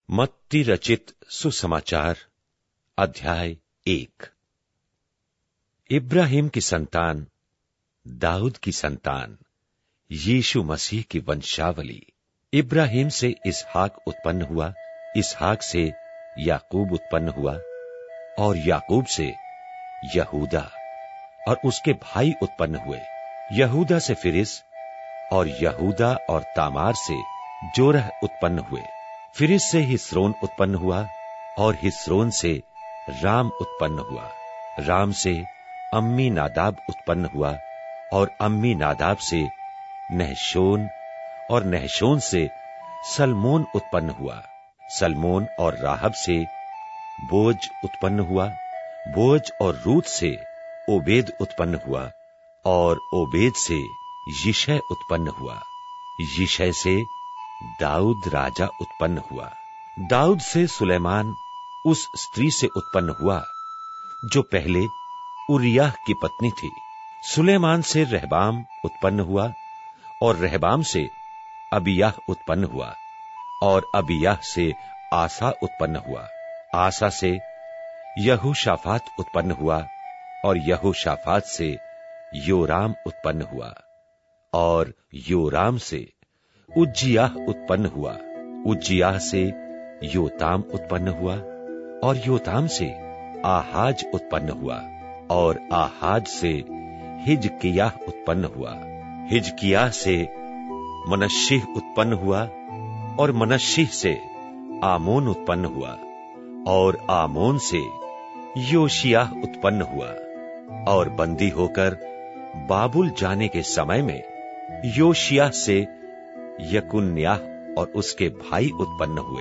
मत्ती रचित सुसमाचार अध्याय 1। इब्राहिम की संतान, दाऊद की संतान, यीशु मसीह की वंशावली। इब्राहिम से इसहाक उत्पन्न हुआ, इसहाक से याकूब उत्पन्न हुआ, और याकूब से यहूदा और उसके भाई उत्पन्न हुए। यहूदा से फिरिस, और यहूदा और तामार से जोरह उत्पन्न हुए। फिरिस से हिस्रोन उत्पन्न हुआ, और हिस्रोन से राम उत्पन्न हुआ। राम से अम्मी नादाब उत्पन्न हुआ, और अम्मी नादाब से नहशोन, और नहशोन से सलमोन उत्पन्न हुआ। सलमोन और राहब से बोज उत्पन्न हुआ। बोज और रूत से ओबेद उत्पन्न हुआ, और ओबेद से यिशै उत्पन्न हुआ। यिशै से दाऊद राजा उत्पन्न हुआ। दाऊद से सुलेमान उस स्त्री से उत्पन्न हुआ जो पहले उरिय्याह की पत्नी थी। सुलेमान से रहबाम उत्पन्न हुआ, और रहबाम से अबिय्याह उत्पन्न हुआ, और अबिय्याह से आसा उत्पन्न हुआ। आसा से यहोशाफात उत्पन्न हुआ, और यहोशाफात से योराम उत्पन्न हुआ, और योराम से उज्जियाह उत्पन्न हुआ। उज्जियाह से योताम उत्पन्न हुआ, और योताम से आहाज उत्पन्न हुआ, और आहाज से हिजकिय्याह उत्पन्न हुआ। हिजकिय्याह से मनश्शिह उत्पन्न हुआ, और मनश्शिह से आमोन उत्पन्न हुआ, और आमोन से योशिय्याह उत्पन्न हुआ। और बंदी होकर बाबुल जाने के समय में योशिय्याह से यकुन्याह और उसके भाई उत्पन्न हुए।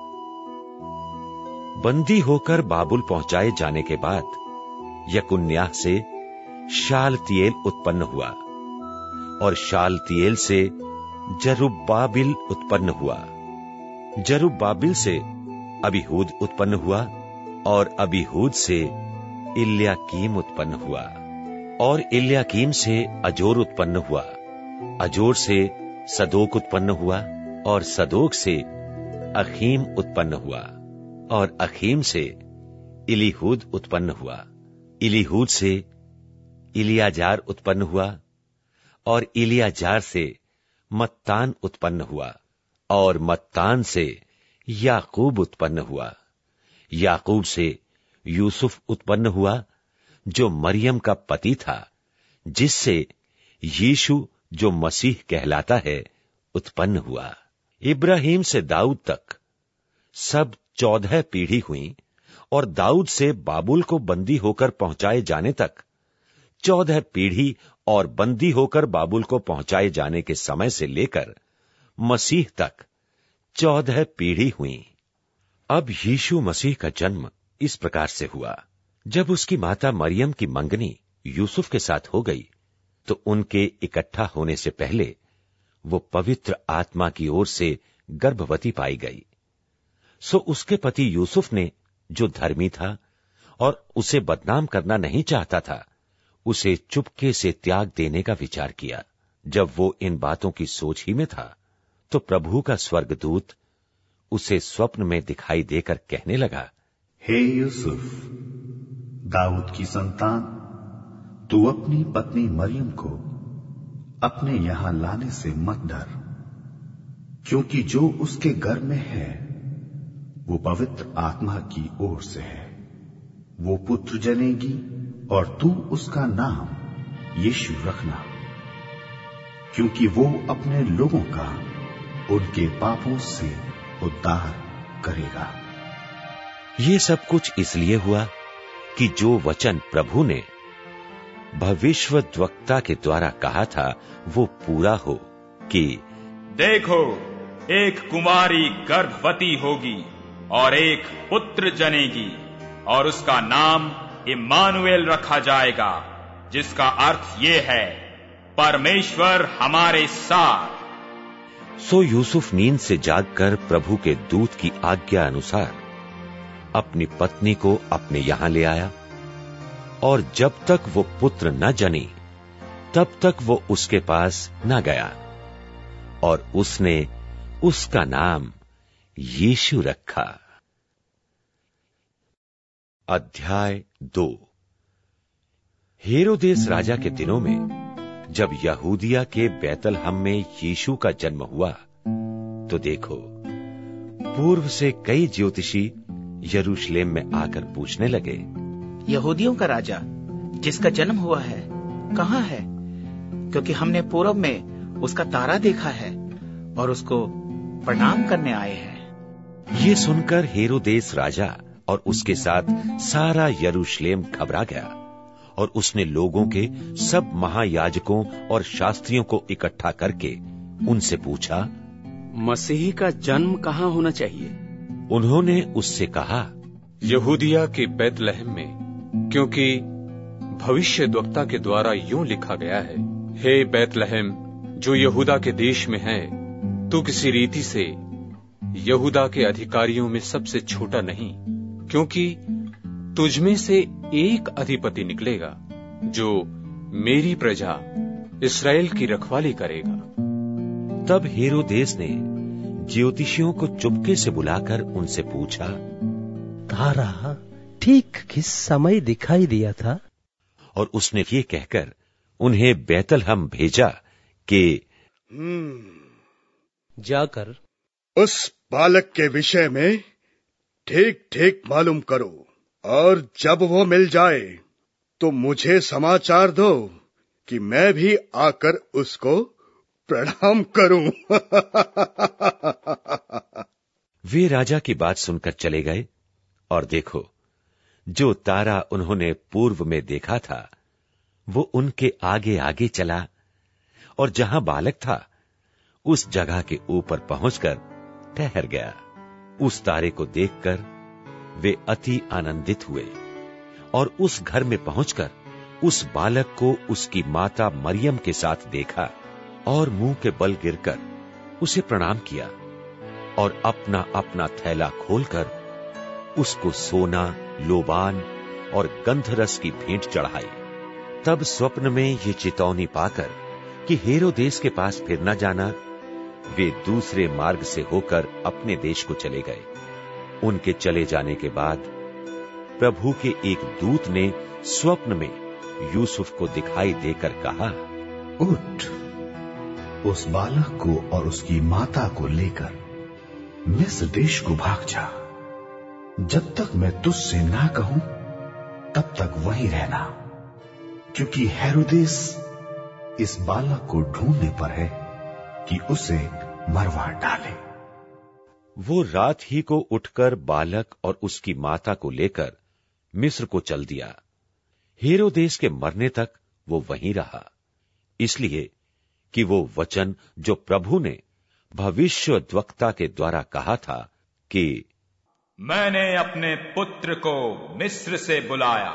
बंदी होकर बाबुल पहुंचाए जाने के बाद यकुन्याह से शालतिएल उत्पन्न हुआ, और शालतिएल से जरुब्बाबिल उत्पन्न हुआ। जरुब्बाबिल से अबीहूद उत्पन्न हुआ, और अबीहूद से इल्याकीम उत्पन्न हुआ, और इल्याकीम से अजोर उत्पन्न हुआ। अजोर से सदोक उत्पन्न हुआ, और सदोक से अखीम उत्पन्न हुआ, और अखीम से इलीहूद उत्पन्न हुआ। इलीहूद से इलियाजार उत्पन्न हुआ, और इलियाजार से मत्तान उत्पन्न हुआ, और मत्तान से याकूब उत्पन्न हुआ। याकूब से यूसुफ उत्पन्न हुआ जो मरियम का पति था, जिससे यीशु जो मसीह कहलाता है उत्पन्न हुआ। इब्राहिम से दाऊद तक सब 14 पीढ़ी हुई, और दाऊद से बाबुल को बंदी होकर पहुंचाए जाने तक 14 पीढ़ी, और बंदी होकर बाबुल को पहुंचाए जाने के समय से लेकर मसीह तक 14 पीढ़ी हुई। अब यीशु मसीह का जन्म इस प्रकार से हुआ। जब उसकी माता मरियम की मंगनी यूसुफ के साथ हो गई, तो उनके इकट्ठा होने से पहले वो पवित्र आत्मा की ओर से गर्भवती पाई गई। सो उसके पति यूसुफ ने, जो धर्मी था और उसे बदनाम करना नहीं चाहता था, उसे चुपके से त्याग देने का विचार किया। जब वो इन बातों की सोच ही में था, तो प्रभु का स्वर्गदूत उसे स्वप्न में दिखाई देकर कहने लगा, हे यूसुफ, दाऊद की संतान, तू अपनी पत्नी मरियम को अपने यहां लाने से मत डर, क्योंकि जो उसके गर्भ में है वो पवित्र आत्मा की ओर से है। वो पुत्र जनेगी, और तू उसका नाम यीशु रखना, क्योंकि वो अपने लोगों का उनके पापों से उद्धार करेगा। ये सब कुछ इसलिए हुआ कि जो वचन प्रभु ने भविष्यद्वक्ता के द्वारा कहा था वो पूरा हो, कि देखो, एक कुमारी गर्भवती होगी और एक पुत्र जनेगी, और उसका नाम इम्मानुएल रखा जाएगा, जिसका अर्थ ये है, परमेश्वर हमारे साथ। सो यूसुफ नींद से जागकर प्रभु के दूत की आज्ञा अनुसार अपनी पत्नी को अपने यहां ले आया, और जब तक वो पुत्र न जनी तब तक वो उसके पास न गया, और उसने उसका नाम यीशु रखा। अध्याय 2। हेरोदेस राजा के दिनों में जब यहूदिया के बैतलहम में यीशु का जन्म हुआ, तो देखो, पूर्व से कई ज्योतिषी यरूशलेम में आकर पूछने लगे, यहूदियों का राजा जिसका जन्म हुआ है कहाँ है? क्योंकि हमने पूरब में उसका तारा देखा है और उसको प्रणाम करने आए हैं। ये सुनकर हेरोदेस राजा और उसके साथ सारा यरूशलेम घबरा गया, और उसने लोगों के सब महायाजकों और शास्त्रियों को इकट्ठा करके उनसे पूछा, मसीह का जन्म कहाँ होना चाहिए? उन्होंने उससे कहा, यहूदिया के बैतलहम में, क्योंकि भविष्यद्वक्ता के द्वारा यूं लिखा गया है, हे बैतलहम जो यहूदा के देश में है, तू किसी रीति से यहूदा के अधिकारियों में सबसे छोटा नहीं, क्योंकि तुझमें से एक अधिपति निकलेगा जो मेरी प्रजा इस्राएल की रखवाली करेगा। तब हेरोदेस ने ज्योतिषियों को चुपके से बुलाकर उनसे पूछा, तारा ठीक किस समय दिखाई दिया था? और उसने ये कहकर उन्हें बैतलहम भेजा कि जाकर उस बालक के विषय में ठीक ठीक मालूम करो, और जब वो मिल जाए तो मुझे समाचार दो कि मैं भी आकर उसको प्रणाम करूं। वे राजा की बात सुनकर चले गए, और देखो, जो तारा उन्होंने पूर्व में देखा था वो उनके आगे आगे चला, और जहां बालक था उस जगह के ऊपर पहुंचकर ठहर गया। उस तारे को देखकर वे अति आनंदित हुए, और उस घर में पहुंचकर उस बालक को उसकी माता मरियम के साथ देखा, और मुंह के बल गिरकर उसे प्रणाम किया, और अपना अपना थैला खोलकर उसको सोना, लोबान और गंधरस की भेंट चढ़ाई। तब स्वप्न में ये चेतावनी पाकर कि हेरोदेस के पास फिर न जाना, वे दूसरे मार्ग से होकर अपने देश को चले गए। उनके चले जाने के बाद प्रभु के एक दूत ने स्वप्न में यूसुफ को दिखाई देकर कहा, उठ, उस बालक को और उसकी माता को लेकर मिस्र देश को भाग जा। जब तक मैं तुझसे ना कहूं तब तक वहीं रहना, क्योंकि हेरोदेस इस बालक को ढूंढने पर है कि उसे मरवा डाले। वो रात ही को उठकर बालक और उसकी माता को लेकर मिस्र को चल दिया। हेरोदेस के मरने तक वो वहीं रहा, इसलिए कि वो वचन जो प्रभु ने भविष्यद्वक्ता के द्वारा कहा था कि मैंने अपने पुत्र को मिस्र से बुलाया,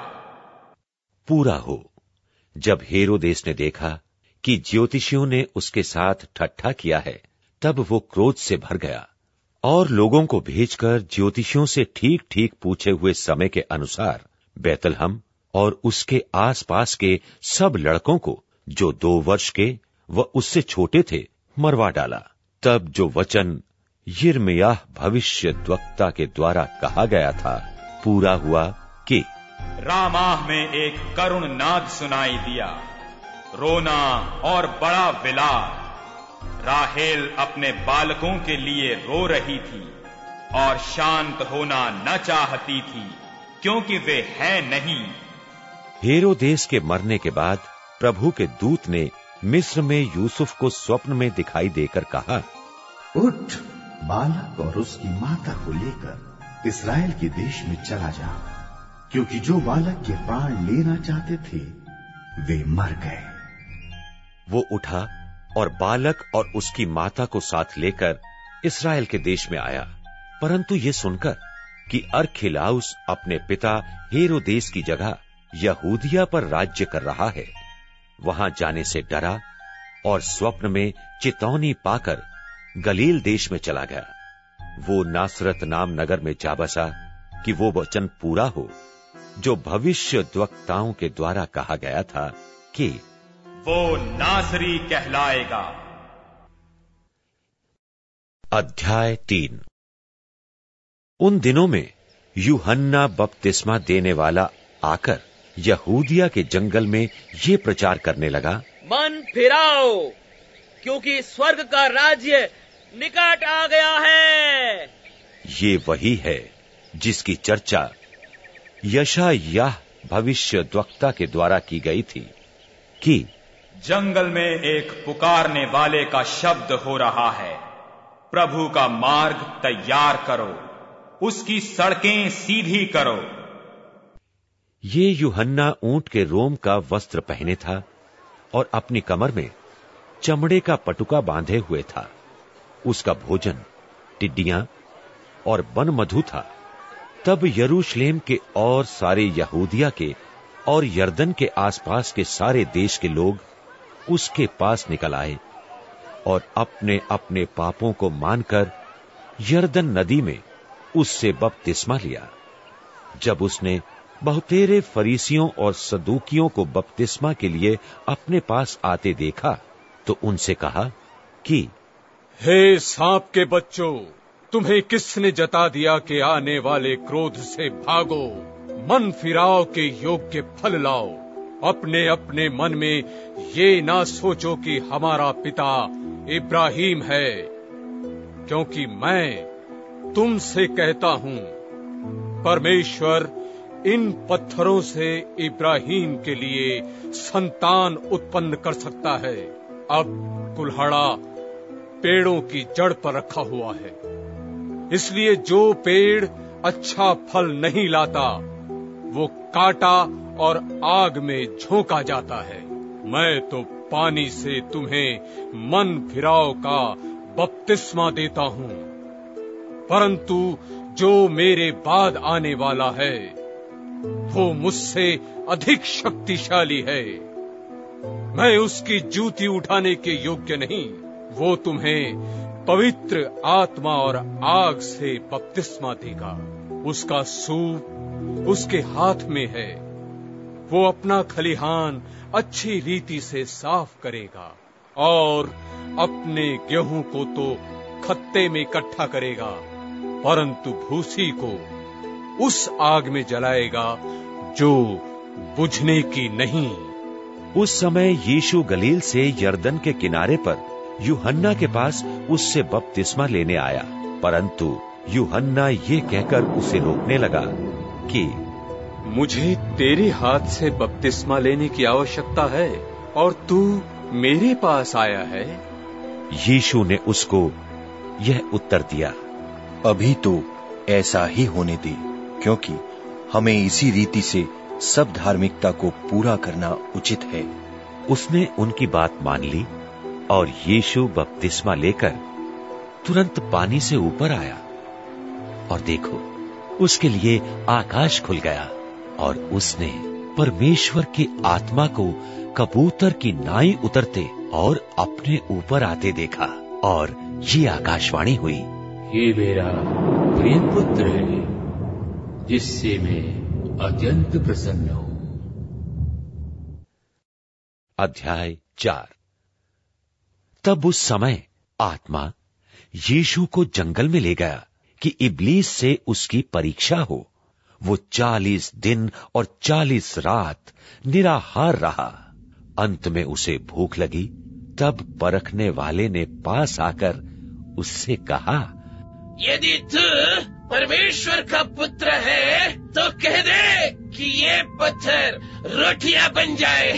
पूरा हो। जब हेरोदेस ने देखा कि ज्योतिषियों ने उसके साथ ठट्ठा किया है, तब वो क्रोध से भर गया, और लोगों को भेजकर ज्योतिषियों से ठीक ठीक पूछे हुए समय के अनुसार बैतलहम और उसके आसपास के सब लड़कों को जो 2 वर्ष के व उससे छोटे थे मरवा डाला। तब जो वचन यिर्मयाह भविष्यद्वक्ता के द्वारा कहा गया था पूरा हुआ कि रामाह में एक करुण नाद सुनाई दिया, रोना और बड़ा विलाप। राहेल अपने बालकों के लिए रो रही थी और शांत होना न चाहती थी, क्योंकि वे हैं नहीं। हेरोदेस के मरने के बाद प्रभु के दूत ने मिस्र में यूसुफ को स्वप्न में दिखाई देकर कहा, उठ, बालक और उसकी माता को लेकर इस्राएल के देश में चला जा, क्योंकि जो बालक के प्राण लेना चाहते थे वे मर गए। वो उठा और बालक और उसकी माता को साथ लेकर इस्राएल के देश में आया, परंतु ये सुनकर कि अरखिलाउस अपने पिता हेरोदेस की जगह यहूदिया पर राज्य कर रहा है, वहां जाने से डरा और स्वप्न में चेतावनी पाकर गलील देश में चला गया। वो नासरत नाम नगर में जा बसा कि वो वचन पूरा हो जो भविष्यद्वक्ताओं के द्वारा कहा गया था कि वो नासरी कहलाएगा। अध्याय 3। उन दिनों में यूहन्ना बपतिस्मा देने वाला आकर यहूदिया के जंगल में ये प्रचार करने लगा, मन फिराओ, क्योंकि स्वर्ग का राज्य निकट आ गया है। ये वही है जिसकी चर्चा यशायाह भविष्यद्वक्ता के द्वारा की गई थी कि जंगल में एक पुकारने वाले का शब्द हो रहा है, प्रभु का मार्ग तैयार करो, उसकी सड़कें सीधी करो। ये यूहन्ना ऊंट के रोम का वस्त्र पहने था और अपनी कमर में चमड़े का पटुका बांधे हुए था। उसका भोजन टिड्डियां और वन मधु था। तब यरूशलेम के और सारे यहूदिया के और यरदन के आसपास के सारे देश के लोग उसके पास निकल आए और अपने अपने पापों को मानकर यरदन नदी में उससे बपतिस्मा लिया। जब उसने बहुतेरे फरीसियों और सदूकियों को बपतिस्मा के लिए अपने पास आते देखा तो उनसे कहा कि हे सांप के बच्चों, तुम्हें किसने जता दिया कि आने वाले क्रोध से भागो, मन फिराव के योग्य फल लाओ। अपने अपने मन में ये ना सोचो कि हमारा पिता इब्राहिम है, क्योंकि मैं तुमसे कहता हूं परमेश्वर इन पत्थरों से इब्राहिम के लिए संतान उत्पन्न कर सकता है। अब कुल्हाड़ा पेड़ों की जड़ पर रखा हुआ है, इसलिए जो पेड़ अच्छा फल नहीं लाता वो काटा और आग में झोंका जाता है। मैं तो पानी से तुम्हें मन फिराव का बपतिस्मा देता हूं, परंतु जो मेरे बाद आने वाला है वो मुझसे अधिक शक्तिशाली है। मैं उसकी जूती उठाने के योग्य नहीं। वो तुम्हें पवित्र आत्मा और आग से बपतिस्मा देगा। उसका सूप उसके हाथ में है। वो अपना खलिहान अच्छी रीति से साफ करेगा और अपने गेहूं को तो खत्ते में इकट्ठा करेगा, परंतु भूसी को उस आग में जलाएगा जो बुझने की नहीं। उस समय यीशु गलील से यरदन के किनारे पर यूहन्ना के पास उससे बपतिस्मा लेने आया, परंतु यूहन्ना ये कहकर उसे रोकने लगा कि मुझे तेरे हाथ से बपतिस्मा लेने की आवश्यकता है और तू मेरे पास आया है। यीशु ने उसको यह उत्तर दिया, अभी तो ऐसा ही होने दे, क्योंकि हमें इसी रीति से सब धार्मिकता को पूरा करना उचित है। उसने उनकी बात मान ली और यीशु बपतिस्मा लेकर तुरंत पानी से ऊपर आया और देखो, उसके लिए आकाश खुल गया और उसने परमेश्वर की आत्मा को कबूतर की नाई उतरते और अपने ऊपर आते देखा और ये आकाशवाणी हुई, ये मेरा प्रिय पुत्र है जिससे मैं अत्यंत प्रसन्न हूं। अध्याय 4। तब उस समय आत्मा यीशु को जंगल में ले गया कि इब्लीस से उसकी परीक्षा हो। वो 40 दिन और 40 रात निराहार रहा। अंत में उसे भूख लगी। तब परखने वाले ने पास आकर उससे कहा, यदि तू परमेश्वर का पुत्र है तो कह दे कि ये पत्थर रोटियां बन जाए।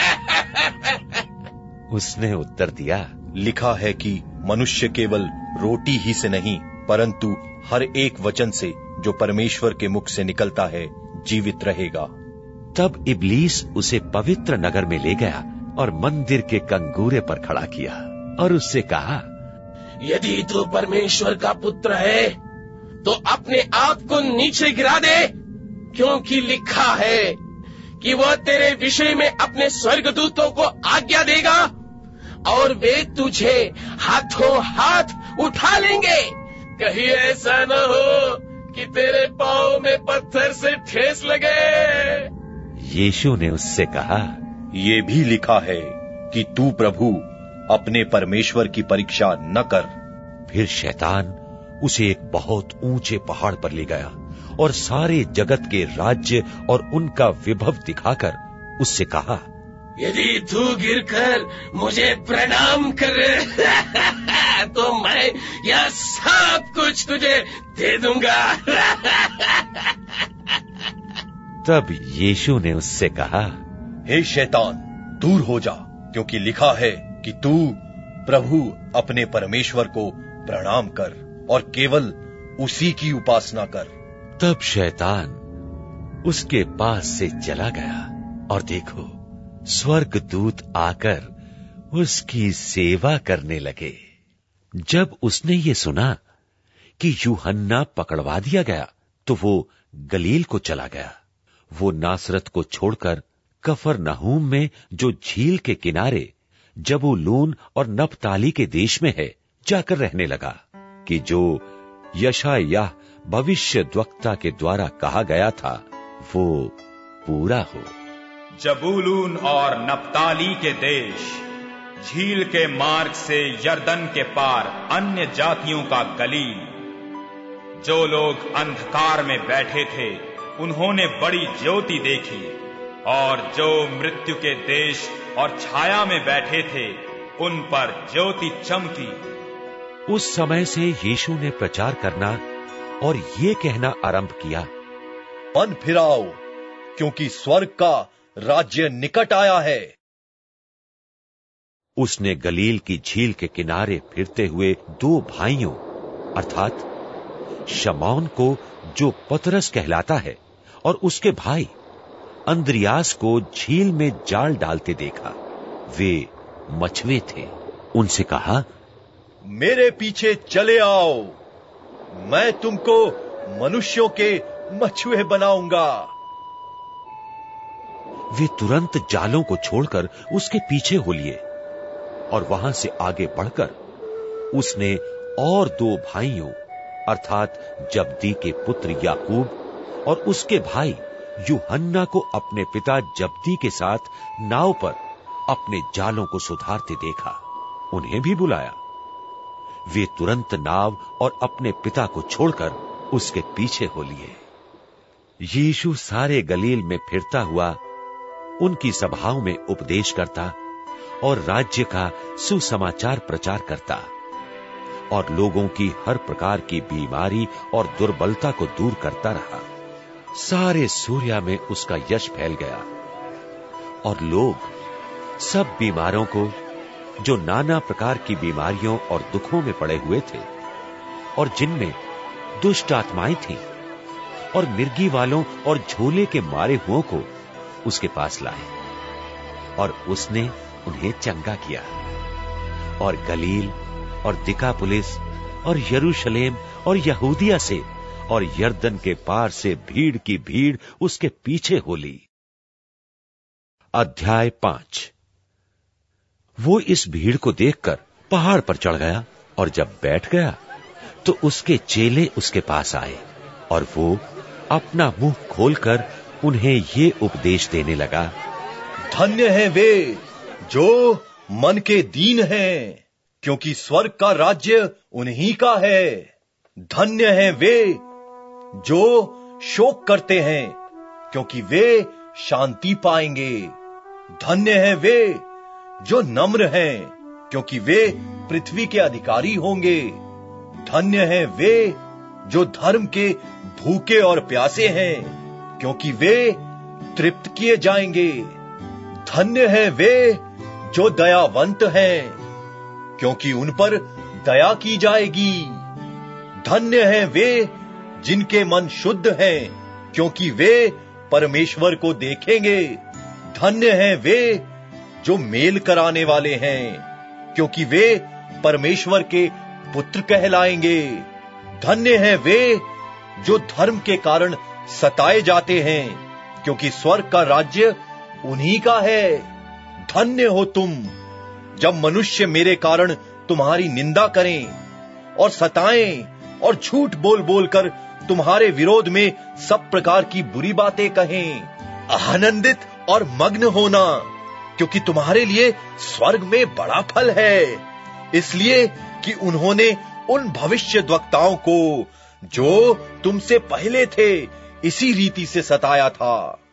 उसने उत्तर दिया, लिखा है कि मनुष्य केवल रोटी ही से नहीं, परंतु हर एक वचन से जो परमेश्वर के मुख से निकलता है जीवित रहेगा। तब इब्लीस उसे पवित्र नगर में ले गया और मंदिर के कंगूरे पर खड़ा किया और उससे कहा, यदि तू परमेश्वर का पुत्र है तो अपने आप को नीचे गिरा दे, क्योंकि लिखा है कि वह तेरे विषय में अपने स्वर्गदूतों को आज्ञा देगा और वे तुझे हाथों हाथ उठा लेंगे। कहीं ऐसा न हो कि तेरे पांव में पत्थर से ठेस लगे। यीशु ने उससे कहा, ये भी लिखा है कि तू प्रभु अपने परमेश्वर की परीक्षा न कर। फिर शैतान उसे एक बहुत ऊंचे पहाड़ पर ले गया और सारे जगत के राज्य और उनका विभव दिखाकर उससे कहा, यदि तू गिरकर मुझे प्रणाम करे तो मैं यह सब कुछ तुझे दे दूंगा। तब यीशु ने उससे कहा, हे शैतान, दूर हो जा, क्योंकि लिखा है कि तू प्रभु अपने परमेश्वर को प्रणाम कर और केवल उसी की उपासना कर। तब शैतान उसके पास से चला गया और देखो, स्वर्गदूत आकर उसकी सेवा करने लगे। जब उसने ये सुना कि यूहन्ना पकड़वा दिया गया, तो वो गलील को चला गया। वो नासरत को छोड़कर कफरनहूम में, जो झील के किनारे जबूलून और नप्ताली के देश में है, जाकर रहने लगा, कि जो यशायाह भविष्यद्वक्ता के द्वारा कहा गया था वो पूरा हो। जबूलून और नप्ताली के देश, झील के मार्ग से यरदन के पार अन्य जातियों का गलील। जो लोग अंधकार में बैठे थे उन्होंने बड़ी ज्योति देखी, और जो मृत्यु के देश और छाया में बैठे थे उन पर ज्योति चमकी। उस समय से यीशु ने प्रचार करना और ये कहना आरंभ किया, मन फिराओ, क्योंकि स्वर्ग का राज्य निकट आया है। उसने गलील की झील के किनारे फिरते हुए दो भाइयों अर्थात शमौन को, जो पतरस कहलाता है, और उसके भाई अंद्रियास को झील में जाल डालते देखा। वे मछुए थे। उनसे कहा, मेरे पीछे चले आओ, मैं तुमको मनुष्यों के मछुए बनाऊंगा। वे तुरंत जालों को छोड़कर उसके पीछे हो लिए, और वहां से आगे बढ़कर उसने और दो भाइयों अर्थात जब्दी के पुत्र याकूब और उसके भाई यूहन्ना को अपने पिता जब्दी के साथ नाव पर अपने जालों को सुधारते देखा। उन्हें भी बुलाया। वे तुरंत नाव और अपने पिता को छोड़कर उसके पीछे हो लिए। यीशु सारे गलील में फिरता हुआ उनकी सभाओं में उपदेश करता और राज्य का सुसमाचार प्रचार करता, और लोगों की हर प्रकार की बीमारी और दुर्बलता को दूर करता रहा। सारे सूर्या में उसका यश फैल गया, और लोग सब बीमारों को, जो नाना प्रकार की बीमारियों और दुखों में पड़े हुए थे और जिनमें दुष्ट आत्माएं थीं, और मिर्गी वालों और झोले के मारे हुओं को उसके पास लाए, और उसने उन्हें चंगा किया। और गलील और दिकापुलिस और यरूशलेम और यहूदिया से और यरदन के पार से भीड़ की भीड़ उसके पीछे हो ली। अध्याय 5। वो इस भीड़ को देखकर पहाड़ पर चढ़ गया, और जब बैठ गया तो उसके चेले उसके पास आए, और वो अपना मुंह खोलकर उन्हें ये उपदेश देने लगा, धन्य हैं वे जो मन के दीन हैं, क्योंकि स्वर्ग का राज्य उन्हीं का है। धन्य हैं वे जो शोक करते हैं, क्योंकि वे शांति पाएंगे। धन्य हैं वे जो नम्र हैं, क्योंकि वे पृथ्वी के अधिकारी होंगे। धन्य हैं वे जो धर्म के भूखे और प्यासे हैं, क्योंकि वे तृप्त किए जाएंगे। धन्य हैं वे जो दयावंत हैं, क्योंकि उन पर दया की जाएगी। धन्य हैं वे जिनके मन शुद्ध हैं, क्योंकि वे परमेश्वर को देखेंगे। धन्य हैं वे जो मेल कराने वाले हैं, क्योंकि वे परमेश्वर के पुत्र कहलाएंगे। धन्य हैं वे जो धर्म के कारण सताए जाते हैं, क्योंकि स्वर्ग का राज्य उन्हीं का है। धन्य हो तुम जब मनुष्य मेरे कारण तुम्हारी निंदा करें और सताएं और झूठ बोल बोलकर तुम्हारे विरोध में सब प्रकार की बुरी बातें कहें। आनंदित और मग्न होना, क्योंकि तुम्हारे लिए स्वर्ग में बड़ा फल है, इसलिए कि उन्होंने उन भविष्यद्वक्ताओं को जो तुमसे पहले थे इसी रीति से सताया था।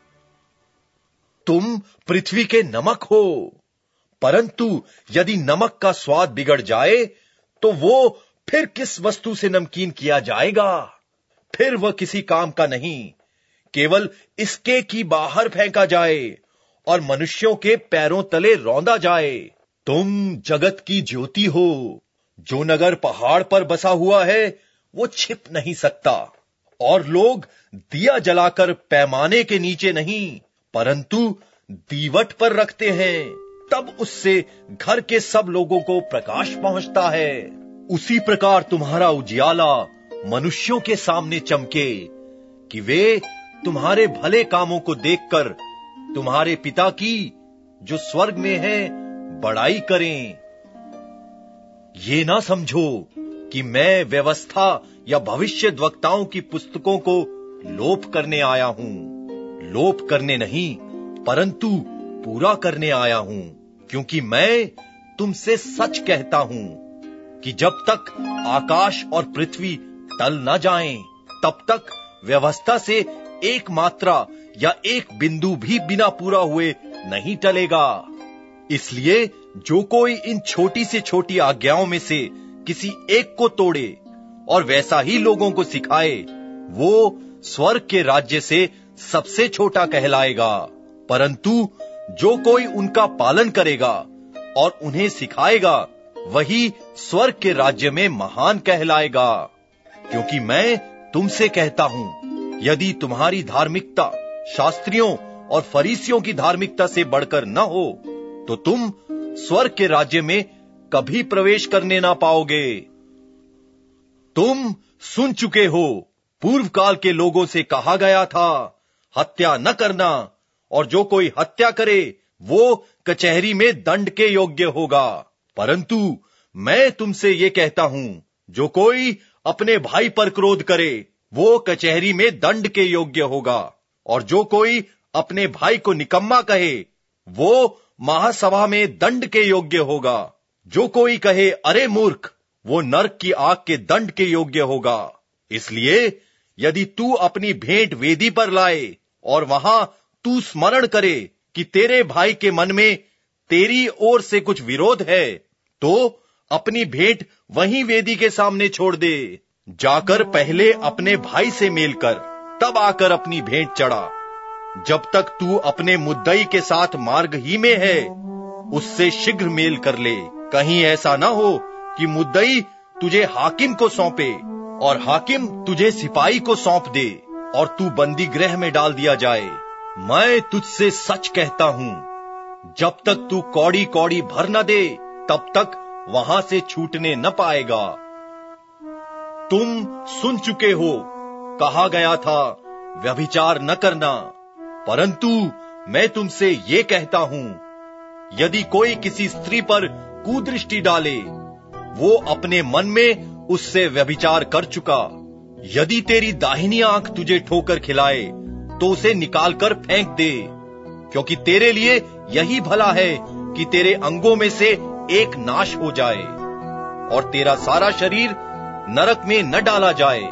तुम पृथ्वी के नमक हो, परंतु यदि नमक का स्वाद बिगड़ जाए तो वो फिर किस वस्तु से नमकीन किया जाएगा? फिर वह किसी काम का नहीं, केवल इसके कि बाहर फेंका जाए और मनुष्यों के पैरों तले रौंदा जाए। तुम जगत की ज्योति हो। जो नगर पहाड़ पर बसा हुआ है वो छिप नहीं सकता, और लोग दिया जलाकर पैमाने के नीचे नहीं परंतु दीवट पर रखते हैं, तब उससे घर के सब लोगों को प्रकाश पहुंचता है। उसी प्रकार तुम्हारा उजियाला मनुष्यों के सामने चमके कि वे तुम्हारे भले कामों को देखकर तुम्हारे पिता की जो स्वर्ग में है बड़ाई करें। ये ना समझो कि मैं व्यवस्था या भविष्यद्वक्ताओं की पुस्तकों को लोप करने आया हूं। लोप करने नहीं परंतु पूरा करने आया हूं, क्योंकि मैं तुमसे सच कहता हूं कि जब तक आकाश और पृथ्वी टल न जाएं, तब तक व्यवस्था से एक मात्रा या एक बिंदु भी बिना पूरा हुए नहीं टलेगा। इसलिए जो कोई इन छोटी से छोटी आज्ञाओं में से किसी एक को तोड़े और वैसा ही लोगों को सिखाए, वो स्वर्ग के राज्य से सबसे छोटा कहलाएगा। परंतु जो कोई उनका पालन करेगा और उन्हें सिखाएगा, वही स्वर्ग के राज्य में महान कहलाएगा। क्योंकि मैं तुमसे कहता हूं, यदि तुम्हारी धार्मिकता शास्त्रियों और फरीसियों की धार्मिकता से बढ़कर न हो, तो तुम स्वर्ग के राज्य में कभी प्रवेश करने ना पाओगे। तुम सुन चुके हो, पूर्व काल के लोगों से कहा गया था, हत्या न करना, और जो कोई हत्या करे वो कचहरी में दंड के योग्य होगा। परंतु मैं तुमसे ये कहता हूं, जो कोई अपने भाई पर क्रोध करे वो कचहरी में दंड के योग्य होगा, और जो कोई अपने भाई को निकम्मा कहे वो महासभा में दंड के योग्य होगा। जो कोई कहे अरे मूर्ख, वो नरक की आग के दंड के योग्य होगा। इसलिए यदि तू अपनी भेंट वेदी पर लाए और वहां तू स्मरण करे कि तेरे भाई के मन में तेरी ओर से कुछ विरोध है, तो अपनी भेंट वहीं वेदी के सामने छोड़ दे। जाकर पहले अपने भाई से मेल कर, तब आकर अपनी भेंट चढ़ा। जब तक तू अपने मुद्दई के साथ मार्ग ही में है, उससे शीघ्र मेल कर ले। कहीं ऐसा ना हो कि मुद्दई तुझे हाकिम को सौंपे और हाकिम तुझे सिपाही को सौंप दे और तू बंदी गृह में डाल दिया जाए। मैं तुझसे सच कहता हूं, जब तक तू कौड़ी कौड़ी भर न दे, तब तक वहां से छूटने न पाएगा। तुम सुन चुके हो, कहा गया था व्यभिचार न करना, परंतु मैं तुमसे ये कहता हूं, यदि कोई किसी स्त्री पर कुदृष्टि डाले, वो अपने मन में उससे व्यभिचार कर चुका। यदि तेरी दाहिनी आंख तुझे ठोकर खिलाए, तो उसे निकालकर फेंक दे, क्योंकि तेरे लिए यही भला है कि तेरे अंगों में से एक नाश हो जाए और तेरा सारा शरीर नरक में न डाला जाए।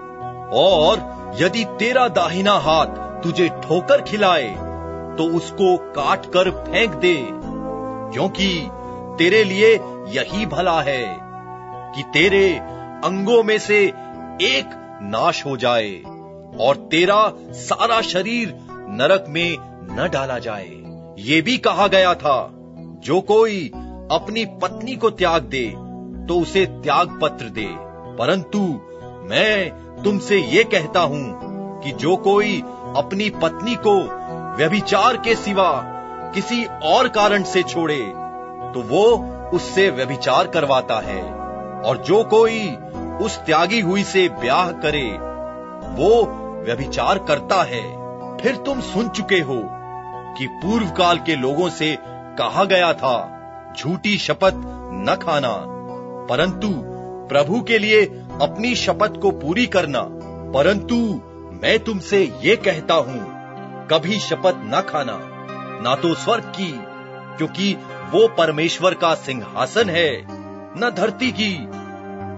और यदि तेरा दाहिना हाथ तुझे ठोकर खिलाए, तो उसको काट कर फेंक दे, क्योंकि तेरे लिए यही भला है कि तेरे अंगों में से एक नाश हो जाए और तेरा सारा शरीर नरक में न डाला जाए। ये भी कहा गया था, जो कोई अपनी पत्नी को त्याग दे तो उसे त्याग पत्र दे। परंतु मैं तुमसे ये कहता हूं कि जो कोई अपनी पत्नी को व्यभिचार के सिवा किसी और कारण से छोड़े, तो वो उससे व्यभिचार करवाता है, और जो कोई उस त्यागी हुई से ब्याह करे वो व्यभिचार करता है। फिर तुम सुन चुके हो कि पूर्व काल के लोगों से कहा गया था, झूठी शपथ न खाना, परंतु प्रभु के लिए अपनी शपथ को पूरी करना। परंतु मैं तुमसे ये कहता हूं, कभी शपथ न खाना, ना तो स्वर्ग की, क्योंकि वो परमेश्वर का सिंहासन है, न धरती की,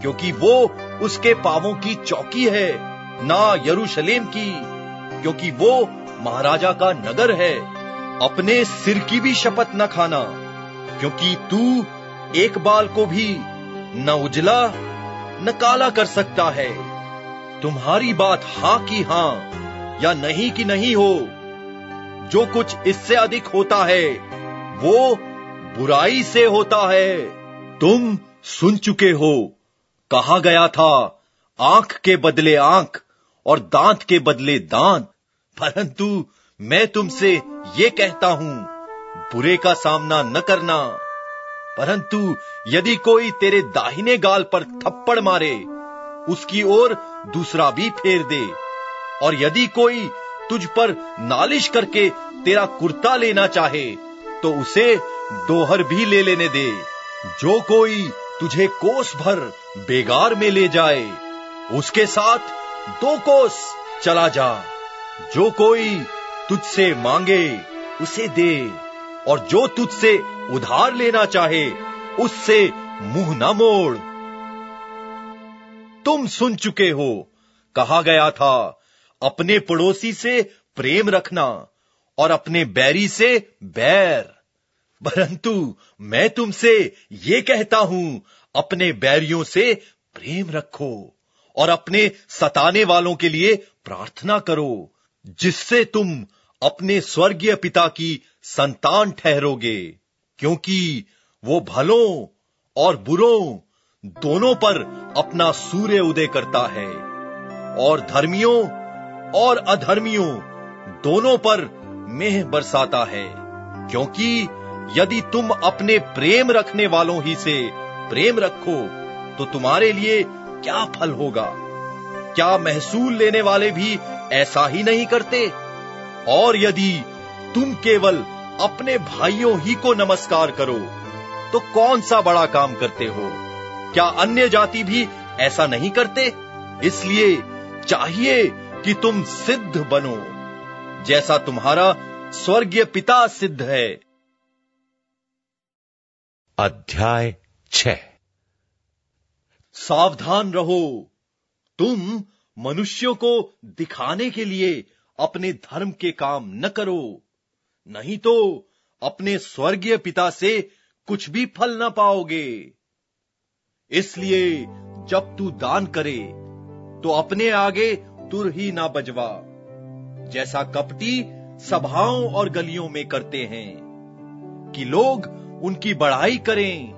क्योंकि वो उसके पांवों की चौकी है, ना यरूशलेम की, क्योंकि वो महाराजा का नगर है। अपने सिर की भी शपथ न खाना, क्योंकि तू एक बाल को भी न उजला न काला कर सकता है। तुम्हारी बात हां की हां या नहीं की नहीं हो। जो कुछ इससे अधिक होता है वो बुराई से होता है। तुम सुन चुके हो, कहा गया था, आंख के बदले आंख और दांत के बदले दांत। परंतु मैं तुमसे ये कहता हूं, बुरे का सामना न करना। परंतु यदि कोई तेरे दाहिने गाल पर थप्पड़ मारे, उसकी ओर दूसरा भी फेर दे। और यदि कोई तुझ पर नालिश करके तेरा कुर्ता लेना चाहे, तो उसे दोहर भी ले लेने दे। जो कोई तुझे कोस भर बेगार में ले जाए, उसके साथ 2 कोस चला जा। जो कोई तुझसे मांगे उसे दे, और जो तुझसे उधार लेना चाहे उससे मुंह न मोड़। तुम सुन चुके हो, कहा गया था, अपने पड़ोसी से प्रेम रखना और अपने बैरी से बैर। परंतु मैं तुमसे ये कहता हूं, अपने बैरियों से प्रेम रखो और अपने सताने वालों के लिए प्रार्थना करो, जिससे तुम अपने स्वर्गीय पिता की संतान ठहरोगे। क्योंकि वो भलों और बुरों दोनों पर अपना सूर्य उदय करता है, और धर्मियों और अधर्मियों दोनों पर मेह बरसाता है। क्योंकि यदि तुम अपने प्रेम रखने वालों ही से प्रेम रखो, तो तुम्हारे लिए क्या फल होगा? क्या महसूल लेने वाले भी ऐसा ही नहीं करते? और यदि तुम केवल अपने भाइयों ही को नमस्कार करो, तो कौन सा बड़ा काम करते हो? क्या अन्य जाति भी ऐसा नहीं करते? इसलिए चाहिए कि तुम सिद्ध बनो, जैसा तुम्हारा स्वर्गीय पिता सिद्ध है। अध्याय 6। सावधान रहो, तुम मनुष्यों को दिखाने के लिए अपने धर्म के काम न करो, नहीं तो अपने स्वर्गीय पिता से कुछ भी फल न पाओगे। इसलिए जब तू दान करे, तो अपने आगे तुर ही ना बजवा, जैसा कपटी सभाओं और गलियों में करते हैं, कि लोग उनकी बढ़ाई करें।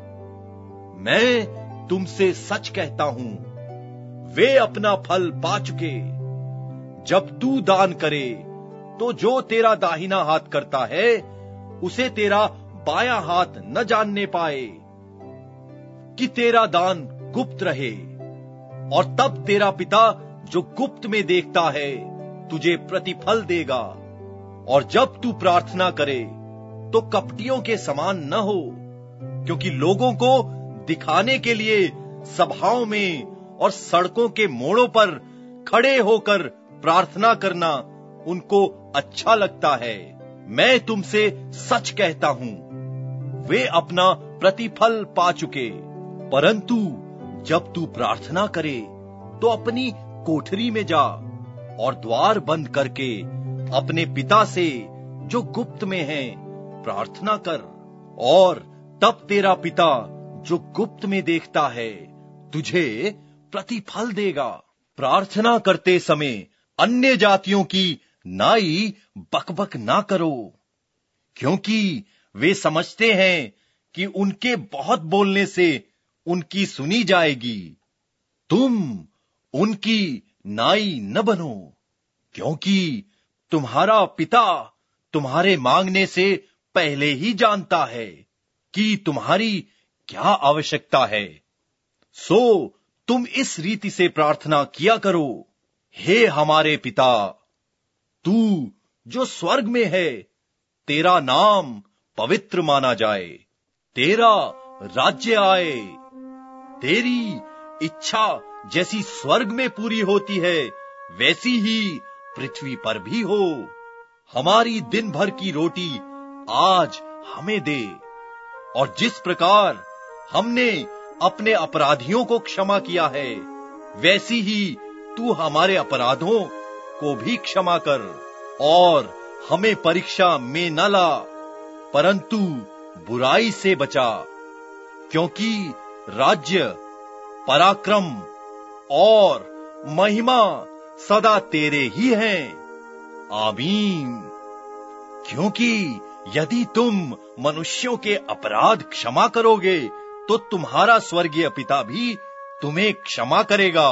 मैं तुमसे सच कहता हूं, वे अपना फल पा चुके। जब तू दान करे, तो जो तेरा दाहिना हाथ करता है, उसे तेरा बायां हाथ न जानने पाए, कि तेरा दान गुप्त रहे। और तब तेरा पिता जो गुप्त में देखता है, तुझे प्रतिफल देगा। और जब तू प्रार्थना करे, तो कपटियों के समान न हो, क्योंकि लोगों को दिखाने के लिए सभाओं में और सड़कों के मोड़ों पर खड़े होकर प्रार्थना करना उनको अच्छा लगता है। मैं तुमसे सच कहता हूं, वे अपना प्रतिफल पा चुके। परंतु जब तू प्रार्थना करे, तो अपनी कोठरी में जा और द्वार बंद करके अपने पिता से जो गुप्त में है प्रार्थना कर, और तब तेरा पिता जो गुप्त में देखता है तुझे प्रतिफल देगा। प्रार्थना करते समय अन्य जातियों की नाई बकबक ना करो, क्योंकि वे समझते हैं कि उनके बहुत बोलने से उनकी सुनी जाएगी। तुम उनकी नाई न बनो, क्योंकि तुम्हारा पिता तुम्हारे मांगने से पहले ही जानता है कि तुम्हारी क्या आवश्यकता है। सो तुम इस रीति से प्रार्थना किया करो, हे हमारे पिता, तू जो स्वर्ग में है, तेरा नाम पवित्र माना जाए, तेरा राज्य आए, तेरी इच्छा जैसी स्वर्ग में पूरी होती है, वैसी ही पृथ्वी पर भी हो। हमारी दिन भर की रोटी आज हमें दे, और जिस प्रकार हमने अपने अपराधियों को क्षमा किया है, वैसी ही तू हमारे अपराधों को भी क्षमा कर, और हमें परीक्षा में न ला, परंतु बुराई से बचा, क्योंकि राज्य, पराक्रम और महिमा सदा तेरे ही हैं। आमीन। क्योंकि यदि तुम मनुष्यों के अपराध क्षमा करोगे तो तुम्हारा स्वर्गीय पिता भी तुम्हें क्षमा करेगा,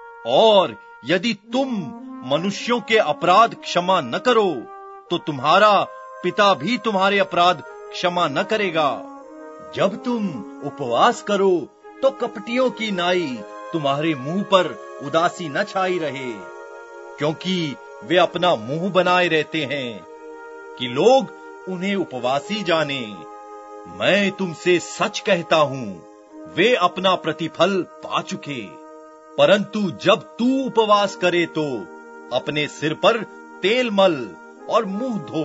और यदि तुम मनुष्यों के अपराध क्षमा न करो तो तुम्हारा पिता भी तुम्हारे अपराध क्षमा न करेगा। जब तुम उपवास करो तो कपटियों की नाई तुम्हारे मुंह पर उदासी न छाई रहे, क्योंकि वे अपना मुंह बनाए रहते हैं कि लोग उन्हें उपवासी जाने। मैं तुमसे सच कहता हूं, वे अपना प्रतिफल पा चुके। परंतु जब तू उपवास करे तो अपने सिर पर तेल मल और मुंह धो,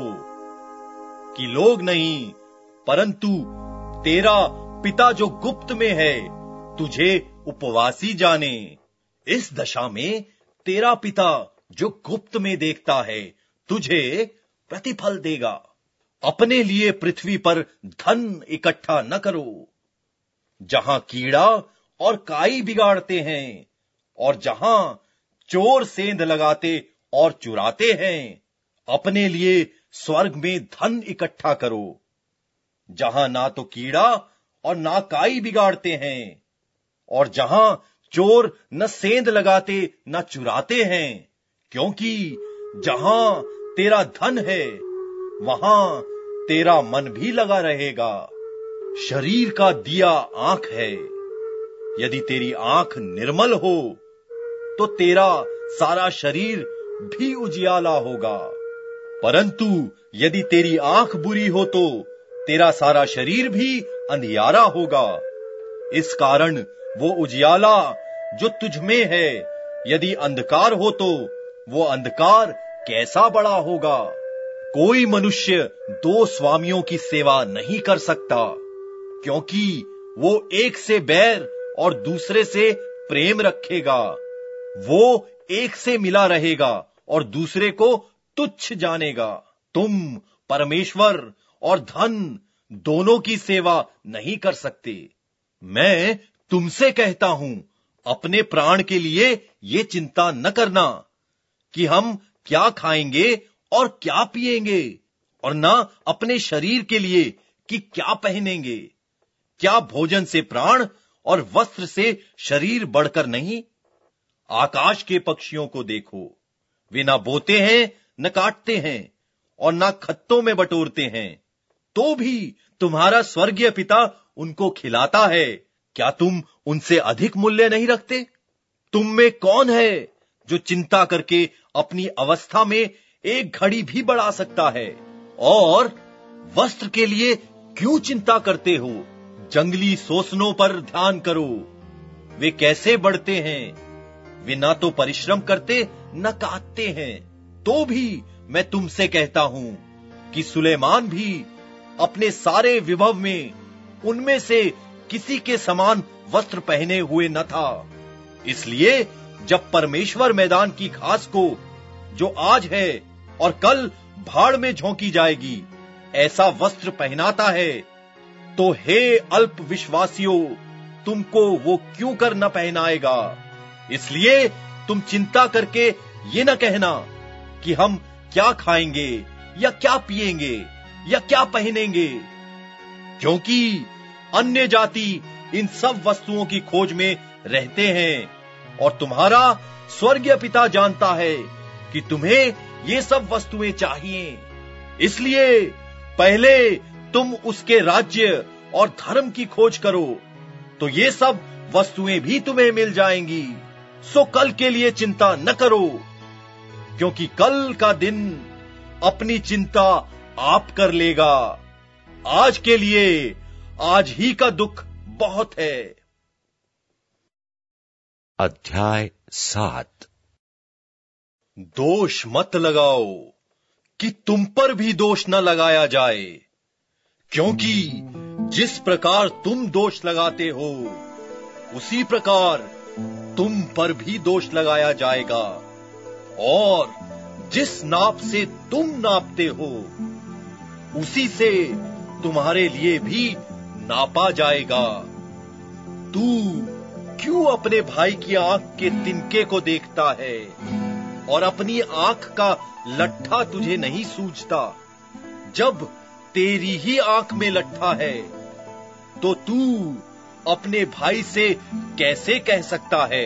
कि लोग नहीं परंतु तेरा पिता जो गुप्त में है तुझे उपवासी जाने। इस दशा में तेरा पिता जो गुप्त में देखता है तुझे प्रतिफल देगा। अपने लिए पृथ्वी पर धन इकट्ठा न करो, जहां कीड़ा और काई बिगाड़ते हैं, और जहां चोर सेंध लगाते और चुराते हैं। अपने लिए स्वर्ग में धन इकट्ठा करो, जहां ना तो कीड़ा और ना काई बिगाड़ते हैं, और जहां चोर न सेंध लगाते न चुराते हैं, क्योंकि जहां तेरा धन है वहां तेरा मन भी लगा रहेगा। शरीर का दिया आंख है। यदि तेरी आंख निर्मल हो तो तेरा सारा शरीर भी उजियाला होगा, परंतु यदि तेरी आंख बुरी हो तो तेरा सारा शरीर भी अंधियारा होगा। इस कारण वो उजियाला जो तुझ में है, यदि अंधकार हो तो वो अंधकार कैसा बड़ा होगा। कोई मनुष्य दो स्वामियों की सेवा नहीं कर सकता, क्योंकि वो एक से बैर और दूसरे से प्रेम रखेगा। वो एक से मिला रहेगा और दूसरे को तुच्छ जानेगा। तुम परमेश्वर और धन दोनों की सेवा नहीं कर सकते। मैं तुमसे कहता हूं, अपने प्राण के लिए ये चिंता न करना कि हम क्या खाएंगे और क्या पिएंगे, और ना अपने शरीर के लिए कि क्या पहनेंगे। क्या भोजन से प्राण और वस्त्र से शरीर बढ़कर नहीं? आकाश के पक्षियों को देखो, वे ना बोते हैं न काटते हैं और ना खत्तों में बटोरते हैं, तो भी तुम्हारा स्वर्गीय पिता उनको खिलाता है। क्या तुम उनसे अधिक मूल्य नहीं रखते? तुम में कौन है जो चिंता करके अपनी अवस्था में एक घड़ी भी बढ़ा सकता है? और वस्त्र के लिए क्यों चिंता करते हो? जंगली सोसनों पर ध्यान करो, वे कैसे बढ़ते हैं। वे ना तो परिश्रम करते न काटते हैं। तो भी मैं तुमसे कहता हूं कि सुलेमान भी अपने सारे विभव में उनमें से किसी के समान वस्त्र पहने हुए न था। इसलिए जब परमेश्वर मैदान की घास को, जो आज है और कल भाड़ में झोंकी जाएगी, ऐसा वस्त्र पहनाता है, तो हे अल्प विश्वासियों, तुमको वो क्यों कर न पहनाएगा। इसलिए तुम चिंता करके ये न कहना कि हम क्या खाएंगे या क्या पिएंगे या क्या पहनेंगे, क्योंकि अन्य जाति इन सब वस्तुओं की खोज में रहते हैं, और तुम्हारा स्वर्गीय पिता जानता है कि तुम्हें ये सब वस्तुएं चाहिए। इसलिए पहले तुम उसके राज्य और धर्म की खोज करो, तो ये सब वस्तुएं भी तुम्हें मिल जाएंगी। सो कल के लिए चिंता न करो, क्योंकि कल का दिन अपनी चिंता आप कर लेगा। आज के लिए आज ही का दुख बहुत है। अध्याय 7। दोष मत लगाओ कि तुम पर भी दोष न लगाया जाए, क्योंकि जिस प्रकार तुम दोष लगाते हो उसी प्रकार तुम पर भी दोष लगाया जाएगा, और जिस नाप से तुम नापते हो उसी से तुम्हारे लिए भी नापा जाएगा। तू क्यों अपने भाई की आंख के तिनके को देखता है और अपनी आंख का लट्ठा तुझे नहीं सूझता? जब तेरी ही आंख में लट्ठा है तो तू अपने भाई से कैसे कह सकता है,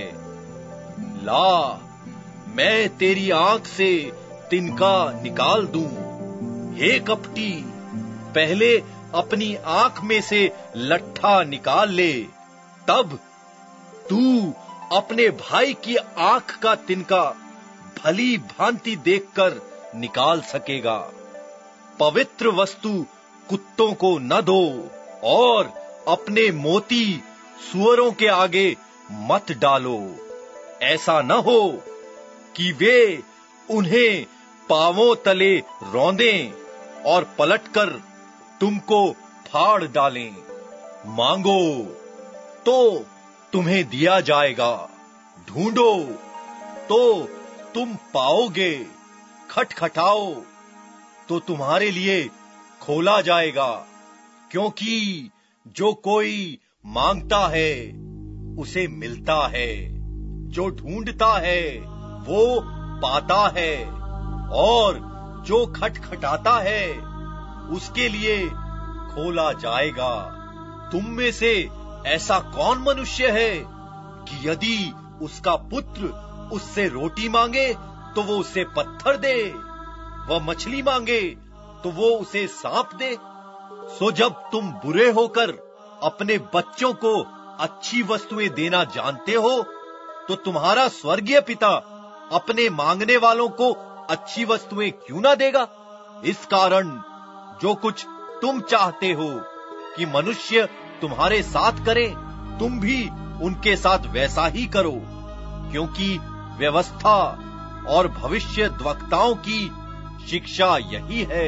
ला मैं तेरी आंख से तिनका निकाल दूं? हे कपटी, पहले अपनी आंख में से लट्ठा निकाल ले, तब तू अपने भाई की आंख का तिनका भली भांति देखकर निकाल सकेगा। पवित्र वस्तु कुत्तों को न दो, और अपने मोती सूअरों के आगे मत डालो, ऐसा न हो कि वे उन्हें पांवों तले रौंदें और पलटकर तुमको फाड़ डालें। मांगो तो तुम्हें दिया जाएगा, ढूंढो तो तुम पाओगे, खटखटाओ तो तुम्हारे लिए खोला जाएगा। क्योंकि जो कोई मांगता है उसे मिलता है, जो ढूंढता है वो पाता है, और जो खटखटाता है उसके लिए खोला जाएगा। तुम में से ऐसा कौन मनुष्य है कि यदि उसका पुत्र उससे रोटी मांगे तो वो उसे पत्थर दे, वह मछली मांगे तो वो उसे सांप दे? सो जब तुम बुरे होकर अपने बच्चों को अच्छी वस्तुएं देना जानते हो, तो तुम्हारा स्वर्गीय पिता अपने मांगने वालों को अच्छी वस्तुएं क्यों ना देगा? इस कारण जो कुछ तुम चाहते हो कि मनुष्य तुम्हारे साथ करे, तुम भी उनके साथ वैसा ही करो, क्योंकि व्यवस्था और भविष्यद्वक्ताओं की शिक्षा यही है।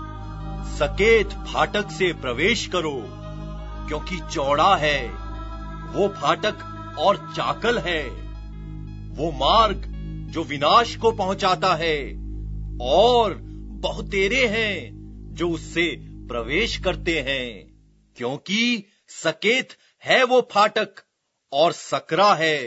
सकेत फाटक से प्रवेश करो, क्योंकि चौड़ा है वो फाटक और चाकल है वो मार्ग जो विनाश को पहुंचाता है, और बहुतेरे हैं जो उससे प्रवेश करते हैं। क्योंकि सकेत है वो फाटक और सकरा है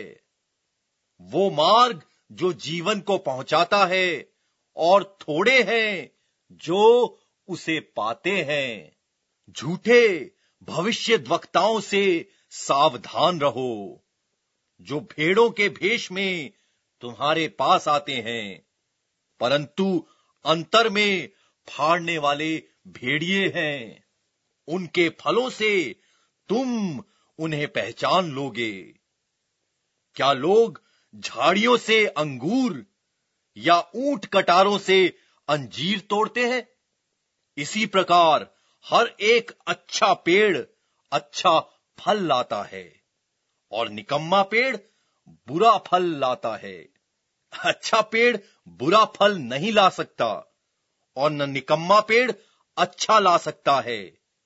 वो मार्ग जो जीवन को पहुंचाता है, और थोड़े हैं जो उसे पाते हैं। झूठे भविष्यद्वक्ताओं से सावधान रहो, जो भेड़ों के भेष में तुम्हारे पास आते हैं, परंतु अंतर में फाड़ने वाले भेड़िए हैं। उनके फलों से तुम उन्हें पहचान लोगे। क्या लोग झाड़ियों से अंगूर या ऊंट कटारों से अंजीर तोड़ते हैं? इसी प्रकार हर एक अच्छा पेड़ अच्छा फल लाता है, और निकम्मा पेड़ बुरा फल लाता है। अच्छा पेड़ बुरा फल नहीं ला सकता, और न निकम्मा पेड़ अच्छा ला सकता है।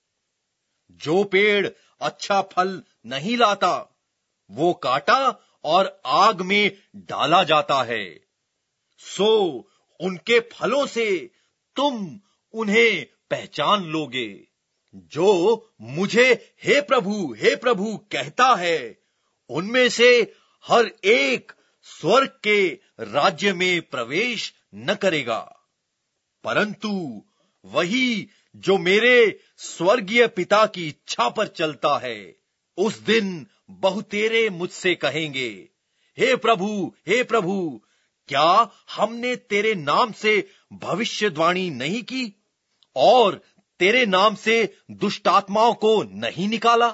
जो पेड़ अच्छा फल नहीं लाता वो काटा और आग में डाला जाता है। सो उनके फलों से तुम उन्हें पहचान लोगे। जो मुझे हे प्रभु कहता है, उनमें से हर एक स्वर्ग के राज्य में प्रवेश न करेगा, परंतु वही जो मेरे स्वर्गीय पिता की इच्छा पर चलता है। उस दिन बहुतेरे मुझसे कहेंगे, हे प्रभु, क्या हमने तेरे नाम से भविष्यवाणी नहीं की, और तेरे नाम से दुष्ट आत्माओं को नहीं निकाला,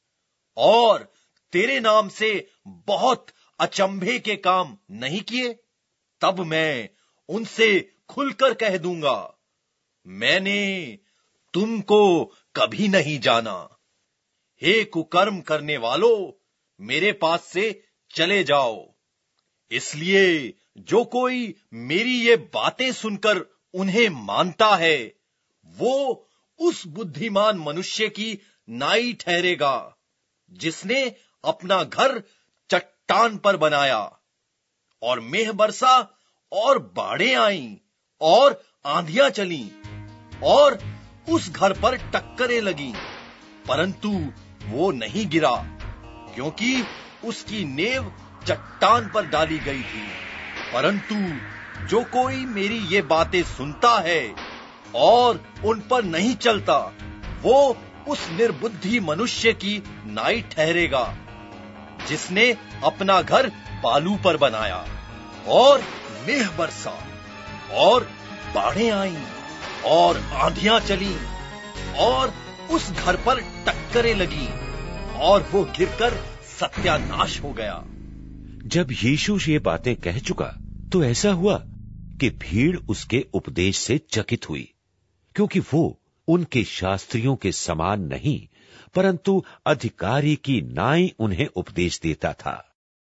और तेरे नाम से बहुत अचंभे के काम नहीं किए? तब मैं उनसे खुलकर कह दूंगा, मैंने तुमको कभी नहीं जाना। हे कुकर्म करने वालों, मेरे पास से चले जाओ। इसलिए जो कोई मेरी ये बातें सुनकर उन्हें मानता है, वो उस बुद्धिमान मनुष्य की नाई ठहरेगा जिसने अपना घर चट्टान पर बनाया, और मेह बरसा और बाढ़ें आईं और आंधियां चलीं और उस घर पर टक्करें लगीं, परंतु वो नहीं गिरा, क्योंकि उसकी नेव चट्टान पर डाली गई थी। परंतु जो कोई मेरी ये बातें सुनता है और उन पर नहीं चलता, वो उस निर्बुद्धि मनुष्य की नाई ठहरेगा, जिसने अपना घर बालू पर बनाया, और मेह बरसा और बाढ़ें आईं और आंधियां चलीं और उस घर पर टक्करें लगीं और वो गिरकर सत्यानाश हो गया। जब यीशु ये बातें कह चुका तो ऐसा हुआ कि भीड़ उसके उपदेश से चकित हुई, क्योंकि वो उनके शास्त्रियों के समान नहीं, परंतु अधिकारी की नाई उन्हें उपदेश देता था।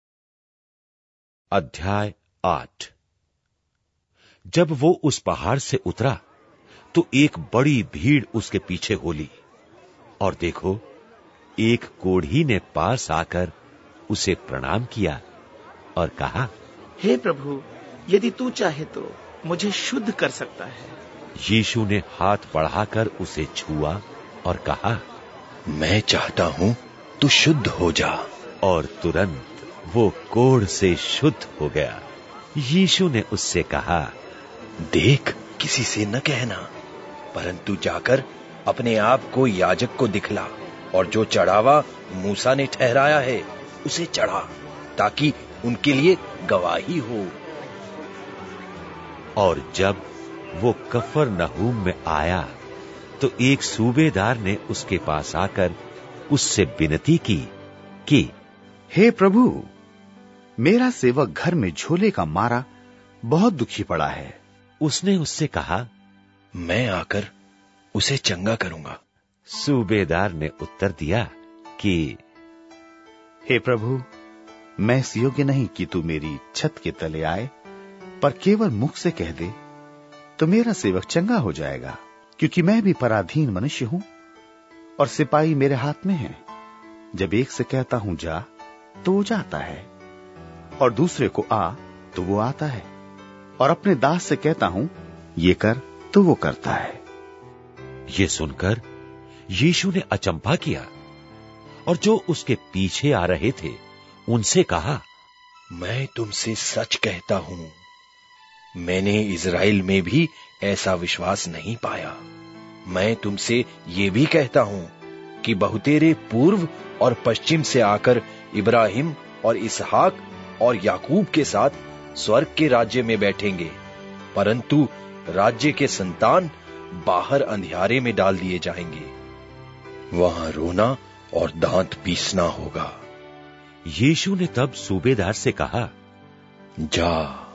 अध्याय 8। जब वो उस पहाड़ से उतरा तो एक बड़ी भीड़ उसके पीछे हो ली, और देखो, एक कोढ़ी ने पास आकर उसे प्रणाम किया और कहा, हे प्रभु, यदि तू चाहे तो मुझे शुद्ध कर सकता है। यीशु ने हाथ बढ़ाकर उसे छुआ और कहा, मैं चाहता हूं तू शुद्ध हो जा। और तुरंत वो कोढ़ से शुद्ध हो गया। यीशु ने उससे कहा, देख, किसी से न कहना, परंतु जाकर अपने आप को याजक को दिखला, और जो चढ़ावा मूसा ने ठहराया है उसे चढ़ा, ताकि उनके लिए गवाही हो। और जब वो कफरनहूम में आया तो एक सूबेदार ने उसके पास आकर उससे विनती की कि, हे प्रभु, मेरा सेवक घर में झोले का मारा बहुत दुखी पड़ा है। उसने उससे कहा, मैं आकर उसे चंगा करूंगा। सूबेदार ने उत्तर दिया कि, हे प्रभु, मैं इस योग्य नहीं कि तू मेरी छत के तले आए, पर केवल मुख से कह दे तो मेरा सेवक चंगा हो जाएगा, क्योंकि मैं भी पराधीन मनुष्य हूं और सिपाही मेरे हाथ में है। जब एक से कहता हूं जा तो वो जाता है, और दूसरे को आ तो वो आता है, और अपने दास से कहता हूं ये कर तो वो करता है। ये सुनकर यीशु ने अचंभा किया, और जो उसके पीछे आ रहे थे उनसे कहा, मैं तुमसे सच कहता हूं, मैंने इज़राइल में भी ऐसा विश्वास नहीं पाया। मैं तुमसे ये भी कहता हूं कि बहुतेरे पूर्व और पश्चिम से आकर इब्राहिम और इसहाक और याकूब के साथ स्वर्ग के राज्य में बैठेंगे, परंतु राज्य के संतान बाहर अंधियारे में डाल दिए जाएंगे। वहां रोना और दांत पीसना होगा। यीशु ने तब सूबेदार से कहा, जा,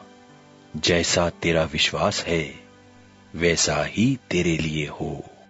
जैसा तेरा विश्वास है वैसा ही तेरे लिए हो।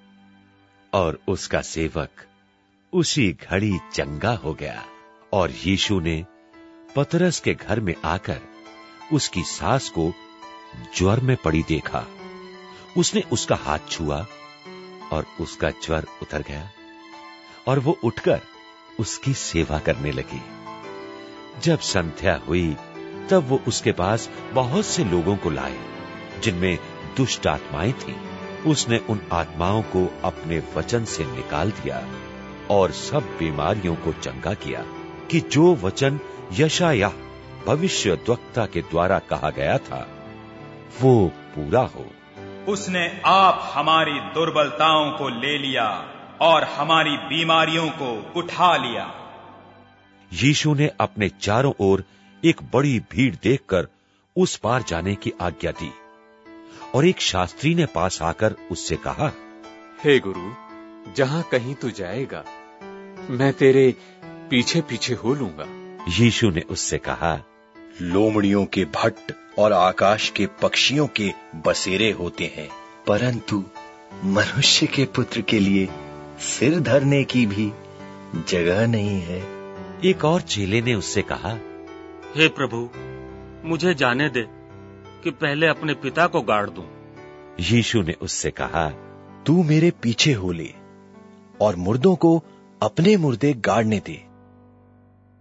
और उसका सेवक उसी घड़ी चंगा हो गया। और यीशु ने पतरस के घर में आकर उसकी सास को ज्वर में पड़ी देखा। उसने उसका हाथ छुआ और उसका ज्वर उतर गया, और वो उठकर उसकी सेवा करने लगी। जब संध्या हुई तब वो उसके पास बहुत से लोगों को लाए जिनमें दुष्ट आत्माएं थीं। उसने उन आत्माओं को अपने वचन से निकाल दिया और सब बीमारियों को चंगा किया, कि जो वचन यशायाह भविष्यद्वक्ता के द्वारा कहा गया था वो पूरा हो। उसने आप हमारी दुर्बलताओं को ले लिया और हमारी बीमारियों को उठा लिया। यीशु ने अपने चारों ओर एक बड़ी भीड़ देखकर उस पार जाने की आज्ञा दी, और एक शास्त्री ने पास आकर उससे कहा, हे गुरु, जहां कहीं तू जाएगा मैं तेरे पीछे पीछे हो लूंगा। यीशु ने उससे कहा, लोमड़ियों के भट्ट और आकाश के पक्षियों के बसेरे होते हैं, परंतु मनुष्य के पुत्र के लिए सिर धरने की भी जगह नहीं है। एक और चेले ने उससे कहा, हे प्रभु, मुझे जाने दे कि पहले अपने पिता को गाड़ दूं। यीशु ने उससे कहा, तू मेरे पीछे हो ले और मुर्दों को अपने मुर्दे गाड़ने दे।